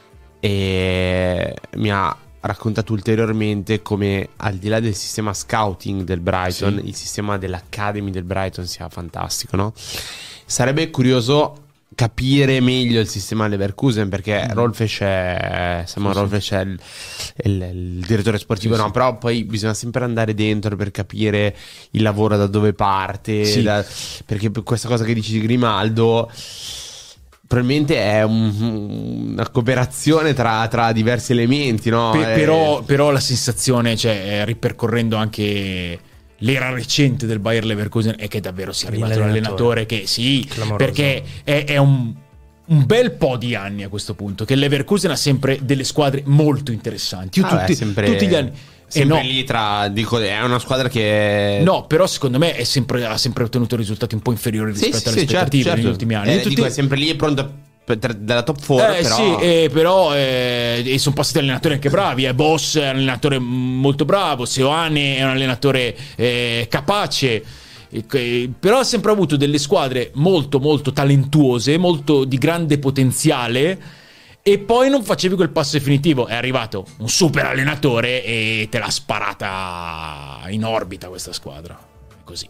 Speaker 4: e mi ha raccontato ulteriormente come al di là del sistema scouting del Brighton,
Speaker 3: Sì.
Speaker 4: il sistema dell'Academy del Brighton sia fantastico, no? Sarebbe curioso capire meglio il sistema Leverkusen, perché
Speaker 3: Mm.
Speaker 4: Rolfes è Simon
Speaker 3: Sì,
Speaker 4: Rolfes è il, il- il direttore sportivo,
Speaker 3: Sì,
Speaker 4: no?
Speaker 3: sì.
Speaker 4: Però poi bisogna sempre andare dentro per capire il lavoro da dove parte,
Speaker 3: Sì.
Speaker 4: da- perché questa cosa che dici di Grimaldo probabilmente è un, una cooperazione tra, tra diversi elementi, no?
Speaker 3: Pe-
Speaker 4: Eh,
Speaker 3: però, però la sensazione, cioè, ripercorrendo anche l'era recente del Bayer Leverkusen, è che davvero sia arrivato un allenatore che sì,
Speaker 2: Clamoroso.
Speaker 3: perché è, è un, un bel po' di anni a questo punto che il Leverkusen ha sempre delle squadre molto interessanti. Io
Speaker 4: vabbè,
Speaker 3: tutti,
Speaker 4: sempre-
Speaker 3: tutti gli anni.
Speaker 4: sempre
Speaker 3: E no,
Speaker 4: lì tra, dico, è una squadra che
Speaker 3: no, però secondo me è sempre, ha sempre ottenuto risultati un po' inferiori
Speaker 4: Sì,
Speaker 3: rispetto
Speaker 4: sì,
Speaker 3: alle
Speaker 4: sì, certo,
Speaker 3: aspettative
Speaker 4: certo.
Speaker 3: negli ultimi anni.
Speaker 4: Eh,
Speaker 3: Tutti-
Speaker 4: dico, è sempre lì, è pronto per- della top quattro,
Speaker 3: Eh
Speaker 4: però...
Speaker 3: sì, eh, però eh, e sono passati allenatori anche bravi. eh. Boss è un allenatore molto bravo, Seoane è un allenatore eh, capace. E che- però ha sempre avuto delle squadre molto molto talentuose, molto di grande potenziale, e poi non facevi quel passo definitivo. È arrivato un super allenatore e te l'ha sparata in orbita questa squadra. Così.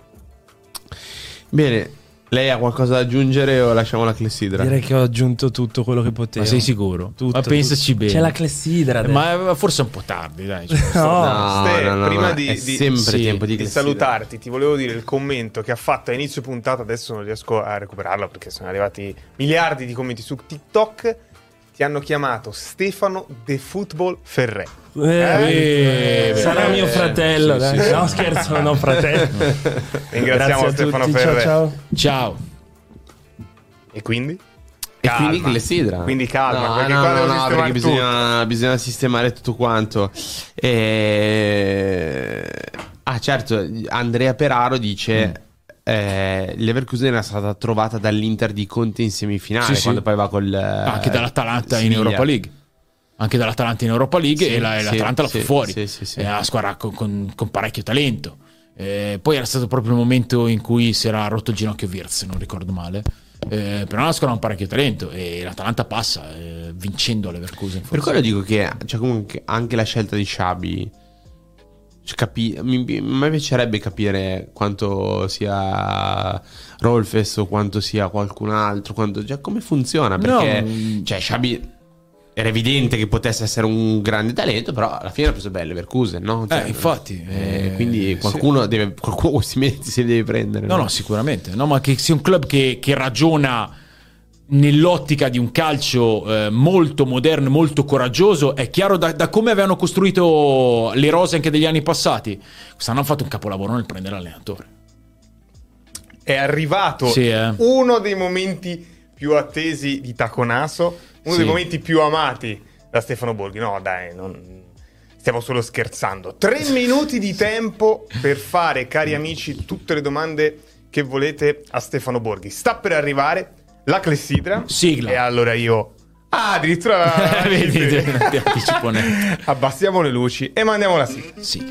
Speaker 4: Bene, lei ha qualcosa da aggiungere o lasciamo la clessidra?
Speaker 2: Direi che ho aggiunto tutto quello che potevo.
Speaker 3: Ma sei sicuro?
Speaker 2: Tutto,
Speaker 3: Ma pensaci
Speaker 2: tutto.
Speaker 3: bene.
Speaker 2: C'è la clessidra adesso.
Speaker 3: Ma forse è un po' tardi, dai. Cioè,
Speaker 2: No.
Speaker 4: No,
Speaker 1: Ste,
Speaker 4: no, no,
Speaker 1: prima
Speaker 4: no,
Speaker 1: di-
Speaker 4: è
Speaker 1: di-
Speaker 4: sempre
Speaker 3: sì,
Speaker 4: tempo di,
Speaker 1: di
Speaker 4: clessidra.
Speaker 1: salutarti, ti volevo dire il commento che ha fatto a inizio puntata. Adesso non riesco a recuperarlo perché sono arrivati miliardi di commenti su TikTok. Ti hanno chiamato Stefano The Football Ferré.
Speaker 2: Eh,
Speaker 3: Eh,
Speaker 2: sarà
Speaker 1: eh,
Speaker 2: mio fratello,
Speaker 3: sì,
Speaker 2: dai.
Speaker 3: sì, sì.
Speaker 2: No, scherzo, non fratello.
Speaker 1: Ringraziamo
Speaker 2: Grazie a
Speaker 1: Stefano
Speaker 2: tutti,
Speaker 1: Ferré.
Speaker 2: ciao, ciao.
Speaker 3: Ciao.
Speaker 1: E quindi?
Speaker 4: E
Speaker 1: Calma.
Speaker 4: quindi clessidra.
Speaker 1: Quindi calma,
Speaker 4: no,
Speaker 1: perché
Speaker 4: no,
Speaker 1: qua
Speaker 4: no,
Speaker 1: devo
Speaker 4: no,
Speaker 1: sistemare
Speaker 4: perché
Speaker 1: tutto.
Speaker 4: bisogna, bisogna sistemare tutto quanto. E... Ah, certo, Andrea Peraro dice...
Speaker 3: Mm.
Speaker 4: Eh, Leverkusen era stata trovata dall'Inter di Conte in semifinale,
Speaker 3: Sì, sì.
Speaker 4: quando poi va col
Speaker 3: Anche dall'Atalanta in
Speaker 4: Siviglia.
Speaker 3: Europa League. Anche dall'Atalanta in Europa League
Speaker 4: Sì,
Speaker 3: e la- e
Speaker 4: sì,
Speaker 3: l'Atalanta la fu
Speaker 4: sì,
Speaker 3: fuori.
Speaker 4: sì, sì, sì.
Speaker 3: È una squadra con, con- con parecchio talento. Eh, poi era stato proprio il momento in cui si era rotto il ginocchio Wirtz, se non ricordo male. Eh, però è una squadra con parecchio talento e l'Atalanta passa eh, vincendo a Leverkusen.
Speaker 4: Per
Speaker 3: forse.
Speaker 4: quello dico che cioè, comunque anche la scelta di Xabi, cioè, capi- mi, mi- a me piacerebbe capire quanto sia Rolfes o quanto sia qualcun altro, quanto, cioè, come funziona, perché
Speaker 3: No.
Speaker 4: cioè, Xabi era evidente che potesse essere un grande talento, però alla fine ha preso belle Leverkusen, no? Cioè,
Speaker 3: Eh, infatti,
Speaker 4: eh,
Speaker 3: eh,
Speaker 4: quindi
Speaker 3: sì.
Speaker 4: qualcuno deve, qualcuno si, mette- si deve prendere.
Speaker 3: No, no, sicuramente. No, ma che sia un club che, che ragiona nell'ottica di un calcio eh, molto moderno, molto coraggioso. È chiaro da, da come avevano costruito le rose anche degli anni passati. Quest'anno hanno fatto un capolavoro nel prendere l'allenatore.
Speaker 1: È arrivato
Speaker 3: Sì, eh.
Speaker 1: uno dei momenti più attesi di Taconaso, uno
Speaker 3: Sì.
Speaker 1: dei momenti più amati da Stefano Borghi. No, dai, non... stiamo solo scherzando. Tre minuti di tempo per fare, cari amici, tutte le domande che volete a Stefano Borghi. Sta per arrivare la clessidra.
Speaker 3: Sigla.
Speaker 1: E allora io... Ah, addirittura...
Speaker 3: Vedi, ti anticipo neanche.
Speaker 1: Abbassiamo le luci e mandiamo la sigla.
Speaker 3: Sigla.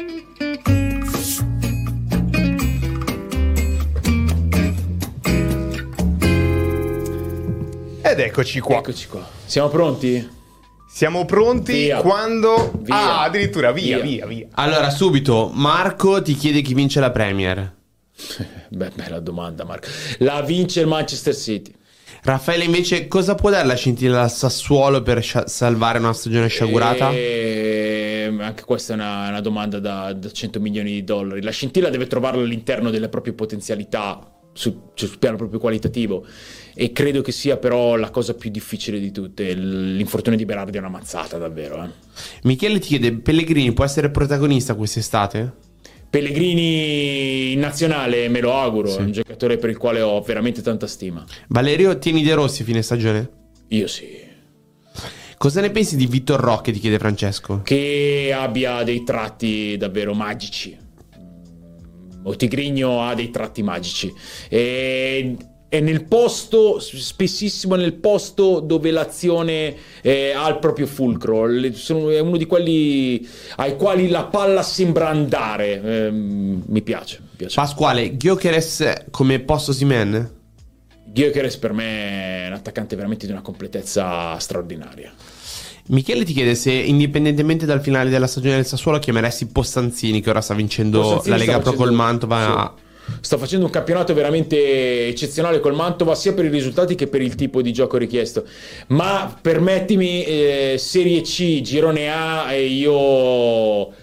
Speaker 1: Ed eccoci qua.
Speaker 3: Eccoci qua. Siamo pronti?
Speaker 1: Siamo pronti
Speaker 3: Via.
Speaker 1: quando...
Speaker 3: Via.
Speaker 1: Ah, addirittura via,
Speaker 3: Via.
Speaker 1: via, via.
Speaker 4: Allora, subito, Marco ti chiede chi vince la Premier.
Speaker 3: Beh, bella domanda, Marco. La vince il Manchester City.
Speaker 4: Raffaele invece cosa può dare la scintilla al Sassuolo per scia- salvare una stagione sciagurata?
Speaker 3: E... Anche questa è una, una domanda da, da cento milioni di dollari. La scintilla deve trovarla all'interno delle proprie potenzialità, sul, sul piano proprio qualitativo, e credo che sia però la cosa più difficile di tutte. L'infortunio di Berardi è una mazzata davvero. eh.
Speaker 4: Michele ti chiede, Pellegrini può essere protagonista quest'estate?
Speaker 3: Pellegrini in nazionale me lo auguro,
Speaker 4: Sì.
Speaker 3: è un giocatore per il quale ho veramente tanta stima.
Speaker 4: Valerio, tieni De Rossi a fine stagione?
Speaker 3: Io sì.
Speaker 4: Cosa ne pensi di Vittor Roque, ti chiede Francesco?
Speaker 3: Che abbia dei tratti davvero magici. Otigrigno ha dei tratti magici e è nel posto, spessissimo nel posto dove l'azione eh, ha il proprio fulcro. Le- sono- è uno di quelli ai quali la palla sembra andare. Ehm, mi piace, mi piace.
Speaker 4: Pasquale, Gyökeres come posto Osimhen?
Speaker 3: Gyökeres per me è un attaccante veramente di una completezza straordinaria.
Speaker 4: Michele ti chiede se indipendentemente dal finale della stagione del Sassuolo chiameresti Postanzini, che ora sta vincendo
Speaker 3: Postanzini
Speaker 4: la Lega
Speaker 3: sta
Speaker 4: Pro
Speaker 3: facendo-
Speaker 4: col Mantova.
Speaker 3: sì. Sta facendo un campionato veramente eccezionale col Mantova, sia per i risultati che per il tipo di gioco richiesto. Ma permettimi, eh, Serie C, Girone A, e io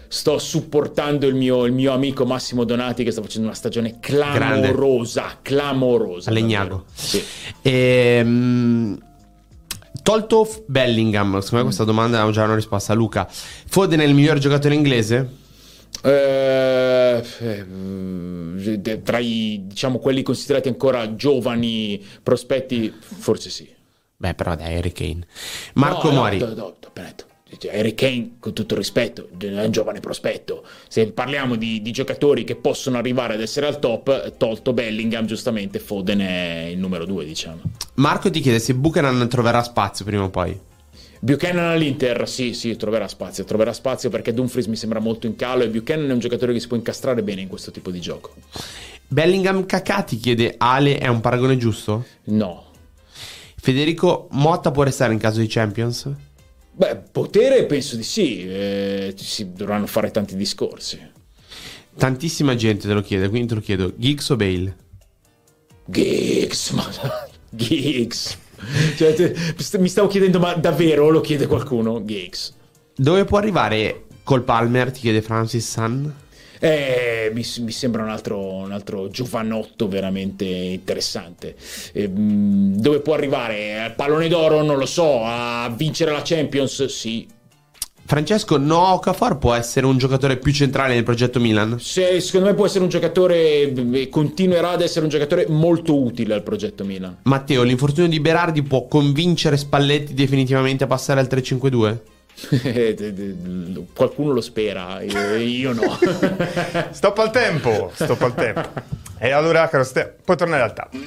Speaker 3: sto supportando il mio, il mio amico Massimo Donati, che sta facendo una stagione clamorosa, Grande. clamorosa.
Speaker 4: A Legnago.
Speaker 3: Sì.
Speaker 4: Ehm... Tolto Bellingham, secondo me questa domanda è già una risposta. Luca, Foden è il miglior giocatore inglese?
Speaker 3: Eh, eh, tra i, diciamo, quelli considerati ancora giovani prospetti, forse sì.
Speaker 4: Beh, però dai, Harry Kane. Marco
Speaker 3: no,
Speaker 4: Mori.
Speaker 3: No, no, no, no, Harry Kane, con tutto il rispetto, è un giovane prospetto. Se parliamo di, di giocatori che possono arrivare ad essere al top, tolto Bellingham, giustamente Foden è il numero due, diciamo.
Speaker 4: Marco ti chiede se Buchanan troverà spazio prima o poi.
Speaker 3: Buchanan all'Inter, sì, sì, troverà spazio, troverà spazio perché Dumfries mi sembra molto in calo e Buchanan è un giocatore che si può incastrare bene in questo tipo di gioco.
Speaker 4: Bellingham Kakà, ti chiede Ale, è un paragone giusto?
Speaker 3: No.
Speaker 4: Federico, Motta può restare in caso di Champions?
Speaker 3: Beh, potere penso di sì, eh, si dovranno fare tanti discorsi.
Speaker 4: Tantissima gente te lo chiede, quindi te lo chiedo, Giggs o Bale?
Speaker 3: Giggs, ma Giggs. Cioè, te, mi stavo chiedendo, ma davvero lo chiede qualcuno? Giggs.
Speaker 4: Dove può arrivare col Palmer, ti chiede Francis Sun?
Speaker 3: Eh, mi, mi sembra un altro, un altro giovanotto veramente interessante. Eh, dove può arrivare? Al pallone d'oro? Non lo so. A vincere la Champions? Sì.
Speaker 4: Francesco, no, Okafor può essere un giocatore più centrale nel progetto Milan?
Speaker 3: Se, secondo me può essere un giocatore, continuerà ad essere un giocatore molto utile al progetto Milan.
Speaker 4: Matteo, l'infortunio di Berardi può convincere Spalletti definitivamente a passare al tre cinque due?
Speaker 3: Qualcuno lo spera, io, io no.
Speaker 1: Stop al tempo, stop al tempo. E allora, caro Ste, puoi tornare al tavolo.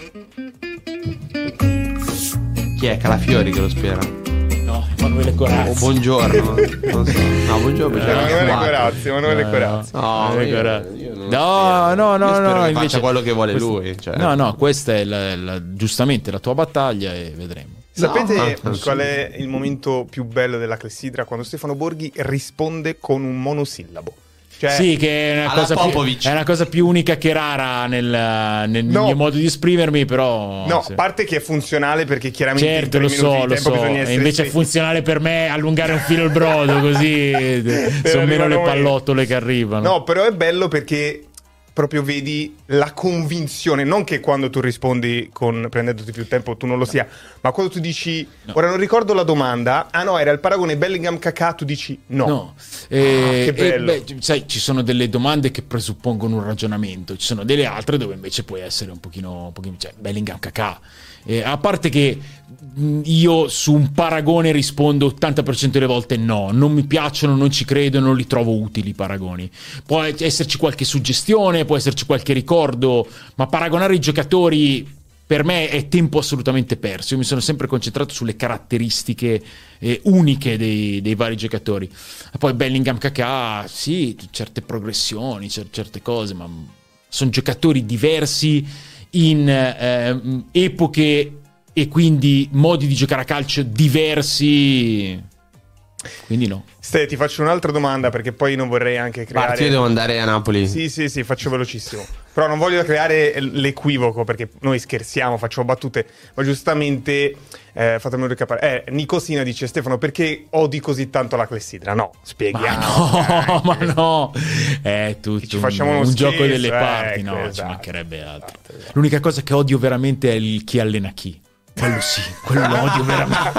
Speaker 4: Chi è? Calafiori che lo spera?
Speaker 3: No, Emanuele Corazzi.
Speaker 4: Oh, buongiorno. Non so. No, buongiorno.
Speaker 1: Eh, Emanuele Corazzi, Emanuele Corazzi.
Speaker 4: No, io,
Speaker 3: io non no, no, no,
Speaker 4: io
Speaker 3: no,
Speaker 4: che
Speaker 3: invece
Speaker 4: faccia quello che vuole
Speaker 3: questo,
Speaker 4: lui. Cioè.
Speaker 3: No, no, questa è la, la, giustamente la tua battaglia e vedremo.
Speaker 1: Sapete
Speaker 4: no,
Speaker 1: qual è il momento più bello della clessidra? Quando Stefano Borghi risponde con un monosillabo. Cioè,
Speaker 3: sì, che è una, cosa più, è una cosa più unica che rara nel, nel
Speaker 1: no,
Speaker 3: mio modo di esprimermi, però...
Speaker 1: No,
Speaker 3: sì.
Speaker 1: a parte che è funzionale perché chiaramente
Speaker 3: certo,
Speaker 1: in
Speaker 3: lo
Speaker 1: tre
Speaker 3: so,
Speaker 1: minuti
Speaker 3: lo
Speaker 1: di tempo
Speaker 3: so.
Speaker 1: bisogna essere...
Speaker 3: E invece è funzionale per me allungare un filo il brodo, così sono meno le pallottole che arrivano.
Speaker 1: No, però è bello perché proprio vedi la convinzione, non che quando tu rispondi con prendendoti più tempo tu non lo sia, ma quando tu dici no. Ora non ricordo la domanda, ah no, era il paragone Bellingham-Kakà, tu dici no,
Speaker 3: no. Eh,
Speaker 1: ah, che bello.
Speaker 3: E, beh, sai, ci sono delle domande che presuppongono un ragionamento, ci sono delle altre dove invece puoi essere un pochino, un pochino cioè Bellingham-Kakà. Eh, a parte che io su un paragone rispondo ottanta per cento delle volte no, non mi piacciono, non ci credo, non li trovo utili i paragoni. Può esserci qualche suggestione, può esserci qualche ricordo, ma paragonare i giocatori per me è tempo assolutamente perso. Io mi sono sempre concentrato sulle caratteristiche eh, uniche dei, dei vari giocatori. E poi Bellingham, Kakà, sì, certe progressioni, cer- certe cose, ma sono giocatori diversi in eh, epoche e quindi modi di giocare a calcio diversi, quindi no.
Speaker 1: Ste, ti faccio un'altra domanda perché poi non vorrei anche creare...
Speaker 4: Parti, io devo andare a Napoli.
Speaker 1: Sì, sì, sì, faccio velocissimo. Però non voglio creare l'equivoco perché noi scherziamo, facciamo battute, ma giustamente eh, fatemelo ricapare. Eh, Nicosina dice: Stefano, perché odi così tanto la clessidra? No, spieghiamo.
Speaker 3: Ma no, ma no. È tutto
Speaker 1: ci facciamo
Speaker 3: un,
Speaker 1: uno
Speaker 3: un
Speaker 1: scherzo,
Speaker 3: gioco delle
Speaker 1: ecco,
Speaker 3: parti, no,
Speaker 1: esatto,
Speaker 3: ci mancherebbe altro.
Speaker 1: Esatto, esatto.
Speaker 3: L'unica cosa che odio veramente è il chi allena chi. Quello sì, quello lo odio veramente.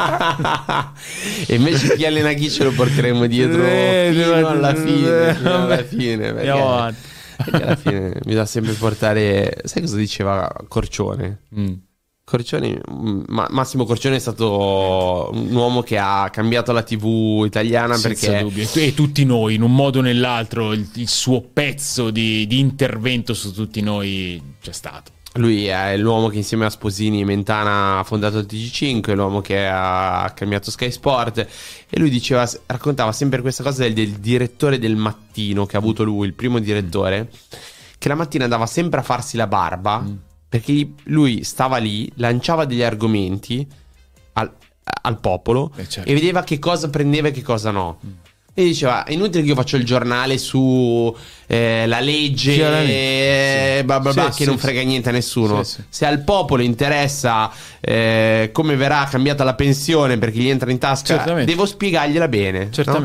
Speaker 4: E invece chi allena chi ce lo porteremo dietro fino alla fine, fino alla fine, perché, perché alla fine bisogna sempre portare. Sai cosa diceva Corcione? Mm. Corcione, ma, Massimo Corcione è stato un uomo che ha cambiato la tivù italiana. Senza perché
Speaker 3: dubbio. E tutti noi, in un modo o nell'altro, il, il suo pezzo di, di intervento su tutti noi c'è stato.
Speaker 4: Lui è l'uomo che insieme a Sposini e Mentana ha fondato il T G cinque, l'uomo che ha cambiato Sky Sport, e lui diceva, raccontava sempre questa cosa del, del direttore del mattino che ha avuto lui, il primo direttore, che la mattina andava sempre a farsi la barba, mm. perché lui stava lì, lanciava degli argomenti al, al popolo, eh certo. e vedeva che cosa prendeva e che cosa no. Mm. E diceva: è inutile che io faccio il giornale su eh, la legge eh, sì. bla bla bla, sì, che sì, non frega sì. niente a nessuno. Sì, sì. Se al popolo interessa eh, come verrà cambiata la pensione perché gli entra in tasca, certamente. Devo spiegargliela bene.
Speaker 3: Certamente.
Speaker 4: No?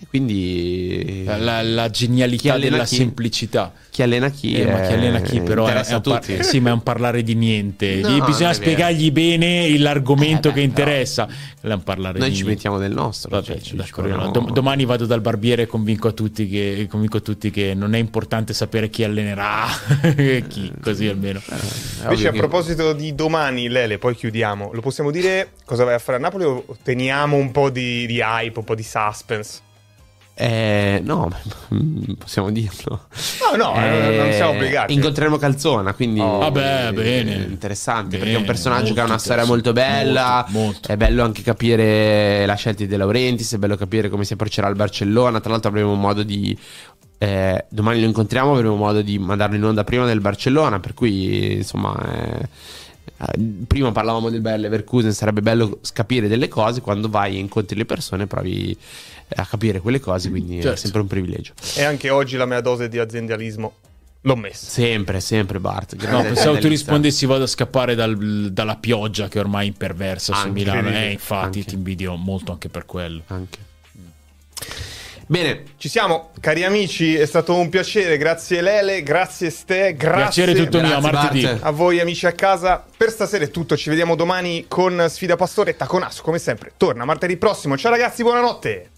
Speaker 4: Quindi
Speaker 3: la, la genialità della
Speaker 4: chi?
Speaker 3: semplicità.
Speaker 4: Chi allena chi?
Speaker 3: Eh, ma chi allena chi però è,
Speaker 4: interessa
Speaker 3: è
Speaker 4: a
Speaker 3: un par-
Speaker 4: tutti.
Speaker 3: sì, ma è un parlare di niente.
Speaker 4: No,
Speaker 3: Gli- bisogna
Speaker 4: non è
Speaker 3: spiegargli bene l'argomento
Speaker 4: Eh, beh,
Speaker 3: che interessa. È un parlare
Speaker 4: Noi
Speaker 3: di
Speaker 4: ci
Speaker 3: niente.
Speaker 4: mettiamo del nostro.
Speaker 3: Vabbè,
Speaker 4: cioè, ci-
Speaker 3: d'accordo,
Speaker 4: ci
Speaker 3: no.
Speaker 4: proviamo-
Speaker 3: Dom- domani vado dal barbiere e convinco a tutti che, convinco tutti che non è importante sapere chi allenerà e chi, così almeno.
Speaker 4: È
Speaker 1: Invece
Speaker 4: ovvio
Speaker 1: a
Speaker 4: che-
Speaker 1: proposito di domani, Lele, poi chiudiamo. Lo possiamo dire cosa vai a fare a Napoli o teniamo un po' di, di hype, un po' di suspense?
Speaker 4: Eh, no, possiamo dirlo.
Speaker 1: No, no, eh, non siamo obbligati.
Speaker 4: Incontreremo Calzona, quindi
Speaker 1: Oh,
Speaker 3: vabbè,
Speaker 4: eh,
Speaker 3: bene.
Speaker 4: interessante,
Speaker 3: Bene,
Speaker 4: perché è un personaggio che ha una
Speaker 3: molto
Speaker 4: storia molto bella.
Speaker 3: molto, molto.
Speaker 4: È bello anche capire la scelta di De Laurentiis, è bello capire come si approccerà il Barcellona. Tra l'altro avremo modo di eh, domani lo incontriamo, avremo modo di mandarlo in onda prima del Barcellona, per cui insomma eh, eh, prima parlavamo del Bayer Leverkusen, sarebbe bello capire delle cose. Quando vai e incontri le persone provi a capire quelle cose, quindi
Speaker 3: Certo.
Speaker 4: è sempre un privilegio.
Speaker 1: E anche oggi la mia dose di aziendalismo l'ho messa.
Speaker 4: Sempre, sempre Bart.
Speaker 3: No,
Speaker 4: grande
Speaker 3: pensavo tu
Speaker 4: aziendalista.
Speaker 3: rispondessi vado a scappare dal- dalla pioggia che ormai imperversa su
Speaker 4: Anche,
Speaker 3: Milano.
Speaker 1: vedi,
Speaker 3: Eh, infatti
Speaker 4: anche.
Speaker 3: ti invidio molto anche per quello.
Speaker 4: Anche. Bene,
Speaker 1: Ci siamo, cari amici, è stato un piacere. Grazie Lele, grazie Ste, grazie
Speaker 3: Piacere tutto mio, a
Speaker 4: grazie,
Speaker 3: martedì.
Speaker 4: Bart.
Speaker 1: a voi amici a casa. Per stasera è tutto, ci vediamo domani con Sfida Pastoretta con Asso, come sempre. Torna martedì prossimo. Ciao ragazzi, buonanotte.